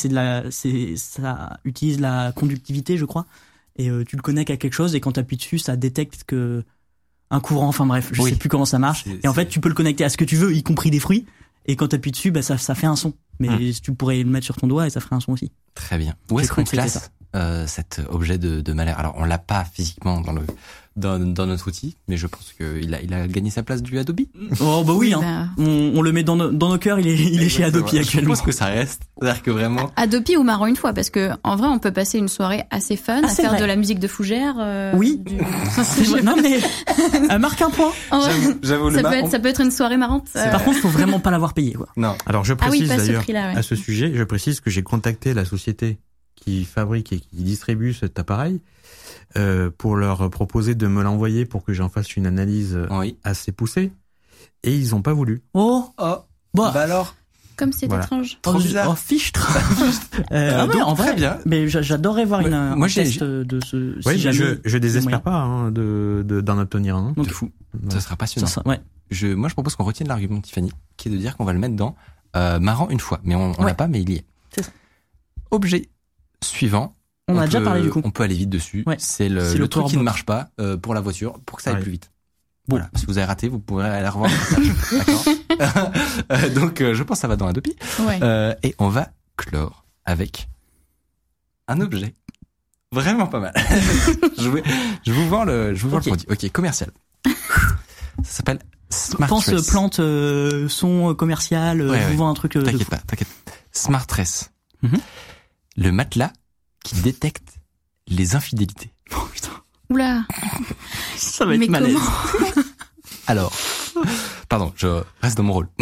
ça utilise la conductivité, je crois. Et tu le connectes à quelque chose et quand tu appuies dessus, ça détecte que un courant, enfin bref, je Oui. sais plus comment ça marche. C'est- Et en fait, tu peux le connecter à ce que tu veux, y compris des fruits. Et quand tu appuies dessus, bah, ça fait un son. Mais tu pourrais le mettre sur ton doigt et ça ferait un son aussi. Très bien. Où J'ai est-ce cru qu'on que c'était classe cet objet de malheur. Alors on l'a pas physiquement dans notre outil, mais je pense qu'il a gagné sa place du Adobe. Oh bah oui, hein. On le met dans nos cœurs, il est chez Adobe actuellement. Je pense que ça reste. C'est-à-dire que vraiment. Adobe ou Marrant une fois, parce que en vrai on peut passer une soirée assez fun à faire vrai. de la musique de fougère. Oui. Non mais marque un point. J'avoue Ça peut être une soirée marrante. Par contre, faut vraiment pas l'avoir payé, quoi. Non. Alors je précise pas ce d'ailleurs prix-là, ouais. à ce sujet, je précise que j'ai contacté la société qui fabrique et qui distribue cet appareil pour leur proposer de me l'envoyer pour que j'en fasse une analyse assez poussée, et ils ont pas voulu. Oh. Bah alors. Comme c'est étrange. Trop bizarre. Oh, fichtre. Donc, en vrai, très bien. Mais j'adorerais voir un test de ce. Oui, si je désespère pas d'en obtenir un. De fou. Ça sera passionnant. Ouais. Moi, je propose qu'on retienne l'argument de Tiffany, qui est de dire qu'on va le mettre dans Marrant une fois, mais on l'a pas, mais il y est. C'est ça. Objet suivant. On a déjà parlé du coup. On peut aller vite dessus. Ouais. C'est le truc qui ne marche pas pour la voiture, pour que ça aille plus vite. Bon. Voilà. Si vous avez raté, vous pourrez aller revoir le message. D'accord. Donc, je pense que ça va dans Adobe. Ouais. Et on va clore avec un objet vraiment pas mal. je vous vends le produit. Ok, commercial. Ça s'appelle Smart Pense Trace. plante, son commercial, vous vend un truc. T'inquiète pas. Smart Trace. Le matelas qui détecte les infidélités. Oh putain. Oula. Ça va être malaise. Alors, pardon, je reste dans mon rôle.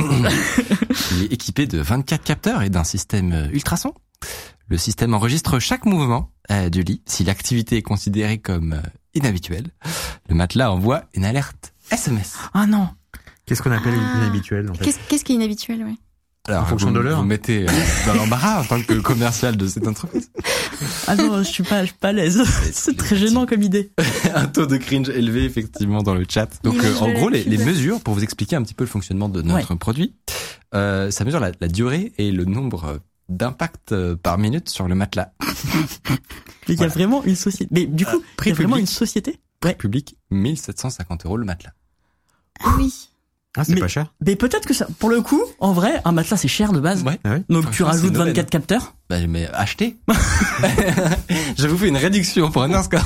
Il est équipé de 24 capteurs et d'un système ultrason. Le système enregistre chaque mouvement du lit. Si l'activité est considérée comme inhabituelle, le matelas envoie une alerte SMS. Ah non. Qu'est-ce qu'on appelle inhabituel en fait? Qu'est-ce qui est inhabituel, ouais. Alors, en fonction de l'heure. Vous mettez dans l'embarras en tant que commercial de cette entreprise. Ah non, je suis pas à l'aise. C'est très gênant comme idée. Un taux de cringe élevé effectivement dans le chat. Donc en gros les mesures, pour vous expliquer un petit peu le fonctionnement de notre produit, ça mesure la durée et le nombre d'impacts par minute sur le matelas. Il y a vraiment une société. Mais du coup, il y a vraiment une société. Prix public, 1750 € le matelas. Ah oui. Ah, c'est pas cher. Mais peut-être que ça, pour le coup, en vrai, un matelas c'est cher de base. Ouais. Donc tu rajoutes 24 capteurs. Bah, mais achetez. Je vous fais une réduction pour un instant.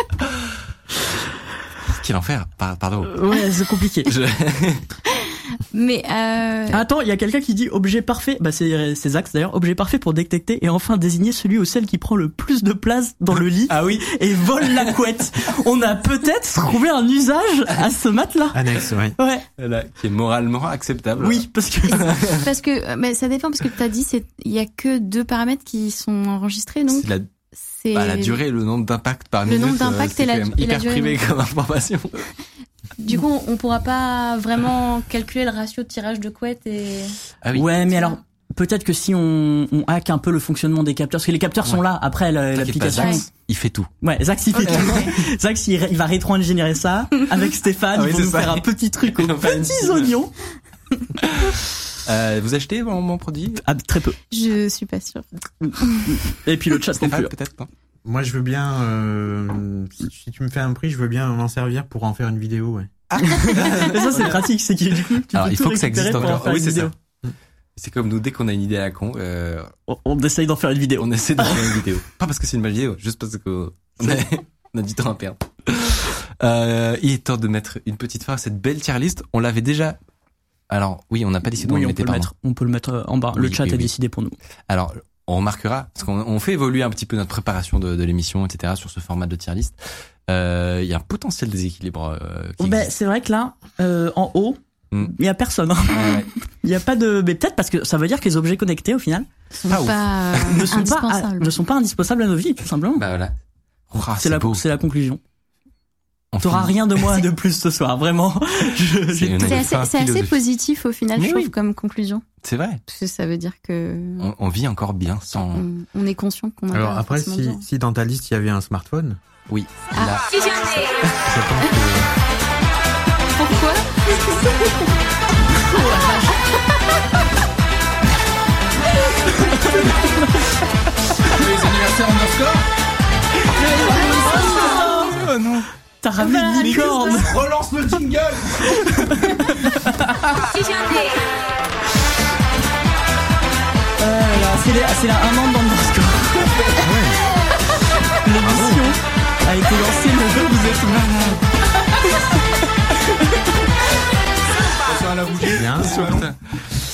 Quel enfer. Pardon. Ouais, c'est compliqué. Mais Attends, il y a quelqu'un qui dit objet parfait. Bah c'est Zax d'ailleurs. Objet parfait pour détecter et enfin désigner celui ou celle qui prend le plus de place dans le lit. Ah oui. Et vole la couette. On a peut-être trouvé un usage à ce matelas. Annexe, Ouais. Là, qui est moralement acceptable. Oui, parce que mais ça dépend parce que t'as dit il y a que 2 paramètres qui sont enregistrés, donc c'est la durée et le nombre d'impacts par minute. Le nombre d'impacts et la durée. Hyper privé comme information. Du coup, on pourra pas vraiment calculer le ratio de tirage de couette et. Ah oui. Ouais, mais alors peut-être que si on hack un peu le fonctionnement des capteurs, parce que les capteurs sont là. Après l'application, il fait tout. Ouais, Zax il fait tout. Zax il va rétro-ingénierer ça avec Stéphane. Ils vont nous faire un petit truc aux petits oignons. Vous achetez mon produit? Ah, très peu. Je suis pas sûre. Et puis le chat non plus. Peut-être pas. Moi, je veux bien, si tu me fais un prix, je veux bien m'en servir pour en faire une vidéo, ouais. Mais ça, c'est pratique, c'est que du coup, tu peux il tout faut que ça existe encore. Oui, c'est ça. C'est comme nous, dès qu'on a une idée à la con, on essaye d'en faire une vidéo. On essaie d'en faire une vidéo. Pas parce que c'est une bonne vidéo, juste parce qu'on a du temps à perdre. Il est temps de mettre une petite fin à cette belle tier list. On l'avait déjà. Alors, oui, on n'a pas décidé. Oui, on peut le mettre en bas. Le chat a décidé pour nous. Alors, on remarquera, parce qu'on fait évoluer un petit peu notre préparation de l'émission, etc., sur ce format de tier list. Il y a un potentiel déséquilibre c'est vrai que là, en haut, il y a personne. Hein. Il y a pas de. Mais peut-être parce que ça veut dire que les objets connectés, au final, ne sont pas indispensables à nos vies, tout simplement. Bah voilà. C'est la conclusion. T'auras rien de moi de plus ce soir, vraiment. C'est assez positif au final, je trouve, comme conclusion. C'est vrai. Parce que ça veut dire que on vit encore bien sans. On est conscient qu'on a. Alors après, si dans ta liste il y avait un smartphone. Oui. Là. Je pense que. Pourquoi? Les anniversaires underscore. Oh non. T'as ramené une licorne. Relance le jingle. C'est là 1 an d'Underscore.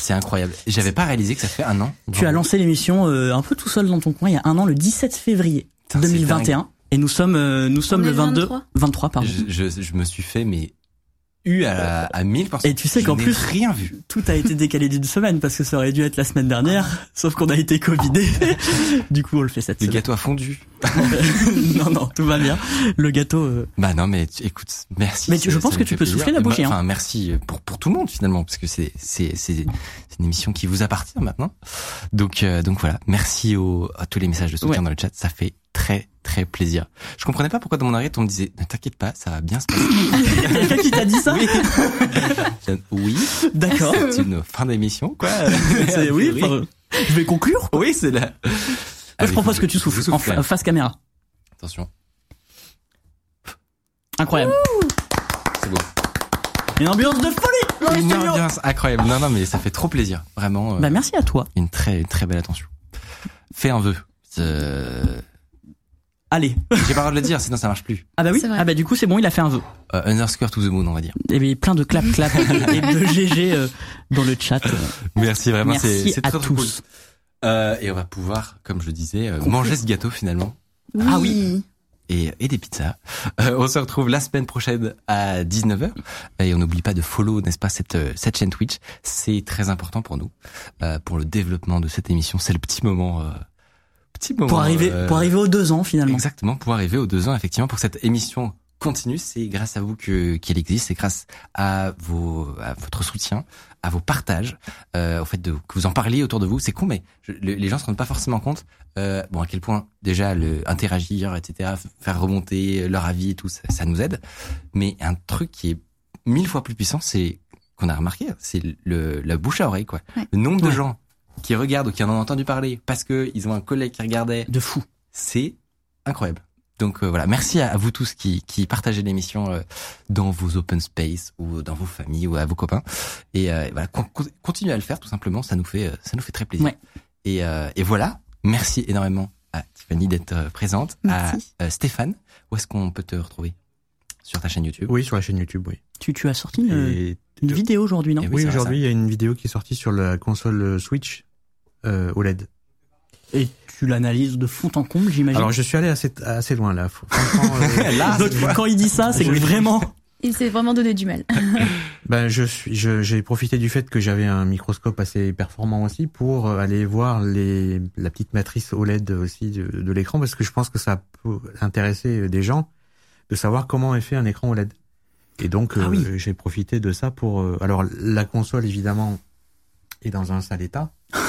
C'est incroyable. J'avais pas réalisé que ça fait 1 an. Tu as lancé l'émission un peu tout seul dans ton coin il y a 1 an, le 17 février 2021. Et nous sommes le 23 pardon. Je me suis fait à 1000%. Et tu sais qu'en plus rien vu. Tout a été décalé d'une semaine parce que ça aurait dû être la semaine dernière, sauf qu'on a été covidé. Du coup, on le fait cette semaine. Le gâteau a fondu. non, tout va bien. Le gâteau. Bah non, mais écoute, merci. Mais je pense que tu peux souffler la bougie. Enfin, merci pour tout le monde finalement, parce que c'est une émission qui vous appartient maintenant. Donc voilà, merci à tous les messages de soutien dans le chat, ça fait très très plaisir. Je comprenais pas pourquoi dans mon oreillette on me disait ne t'inquiète pas, ça va bien se passer. Quelqu'un qui t'a dit ça? Oui. D'accord. C'est une fin d'émission quoi. Oui. Je vais conclure. Oui, c'est là. Je propose que tu souffles en face caméra. Attention. Incroyable. C'est beau. Une ambiance de folie. Une ambiance incroyable. Non, mais ça fait trop plaisir, vraiment. Bah merci à toi. Une très belle attention. Fais un vœu. Allez. J'ai pas le droit de le dire, sinon ça marche plus. Ah bah oui. Ah bah du coup c'est bon, il a fait un vœu. Underscore to the moon, on va dire. Et bien plein de clap et de GG dans le chat. Merci vraiment, merci c'est à très tous. Cool. Et on va pouvoir, comme je le disais, manger ce gâteau finalement. Oui. Ah oui. Et des pizzas. On se retrouve la semaine prochaine à 19h. Et on n'oublie pas de follow, n'est-ce pas, cette chaîne Twitch. C'est très important pour nous, pour le développement de cette émission. C'est le petit moment. Pour arriver aux 2 ans finalement. Exactement, pour arriver aux 2 ans, effectivement, pour que cette émission continue. C'est grâce à vous qu'elle existe. C'est grâce à votre soutien, à vos partages, au fait que vous en parliez autour de vous. C'est con, mais les gens se rendent pas forcément compte. À quel point déjà interagir, etc., faire remonter leur avis et tout, ça nous aide. Mais un truc qui est 1000 fois plus puissant, c'est qu'on a remarqué, c'est la bouche à oreille, quoi. Ouais. Le nombre de gens qui regardent ou qui en ont entendu parler parce que ils ont un collègue qui regardait. De fou. C'est incroyable. Donc voilà, merci à vous tous qui partagez l'émission dans vos open space ou dans vos familles ou à vos copains. Et voilà, continuez à le faire tout simplement, ça nous fait très plaisir. Ouais. Et voilà, merci énormément à Tiffany d'être présente, merci. À Stéphane, où est-ce qu'on peut te retrouver? Sur ta chaîne YouTube? Oui, sur la chaîne YouTube, oui. Tu as sorti une vidéo aujourd'hui, non? Oui, aujourd'hui, il y a une vidéo qui est sortie sur la console Switch OLED. Et tu l'analyses de fond en comble, j'imagine. Alors, je suis allé assez loin, là. Franchement, là, donc, quand il dit ça, c'est que vraiment... Il s'est vraiment donné du mal. Ben, j'ai profité du fait que j'avais un microscope assez performant aussi pour aller voir la petite matrice OLED aussi de l'écran, parce que je pense que ça peut intéresser des gens de savoir comment est fait un écran OLED. Et donc, j'ai profité de ça pour... alors, la console, évidemment, est dans un sale état.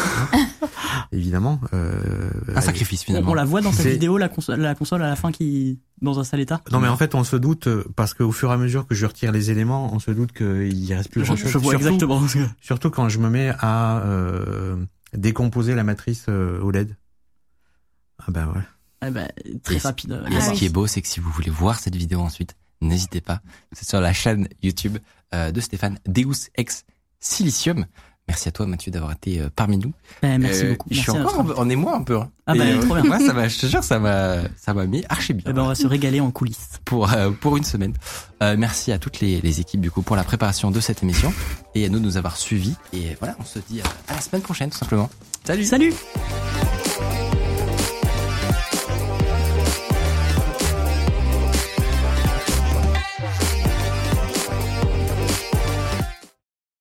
Évidemment. Un sacrifice, finalement. On la voit dans cette vidéo, la console à la fin qui dans un sale état. Non, mais en fait, on se doute, parce qu'au fur et à mesure que je retire les éléments, on se doute qu'il reste plus grand chose. Je vois exactement. Surtout quand je me mets à décomposer la matrice OLED. Ah ben ouais. Ah ben, très rapide. Et ce qui est beau, c'est que si vous voulez voir cette vidéo ensuite, n'hésitez pas. C'est sur la chaîne YouTube de Stéphane, Deus Ex Silicium. Merci à toi, Mathieu, d'avoir été parmi nous. Merci beaucoup. Je suis encore en émoi un peu. Hein. Ah bah, trop bien. Moi, je te jure, ça m'a mis archi bien. On va se régaler en coulisses. Pour une semaine. Merci à toutes les équipes, du coup, pour la préparation de cette émission. Et à nous de nous avoir suivis. Et voilà, on se dit à la semaine prochaine, tout simplement. Salut! Salut!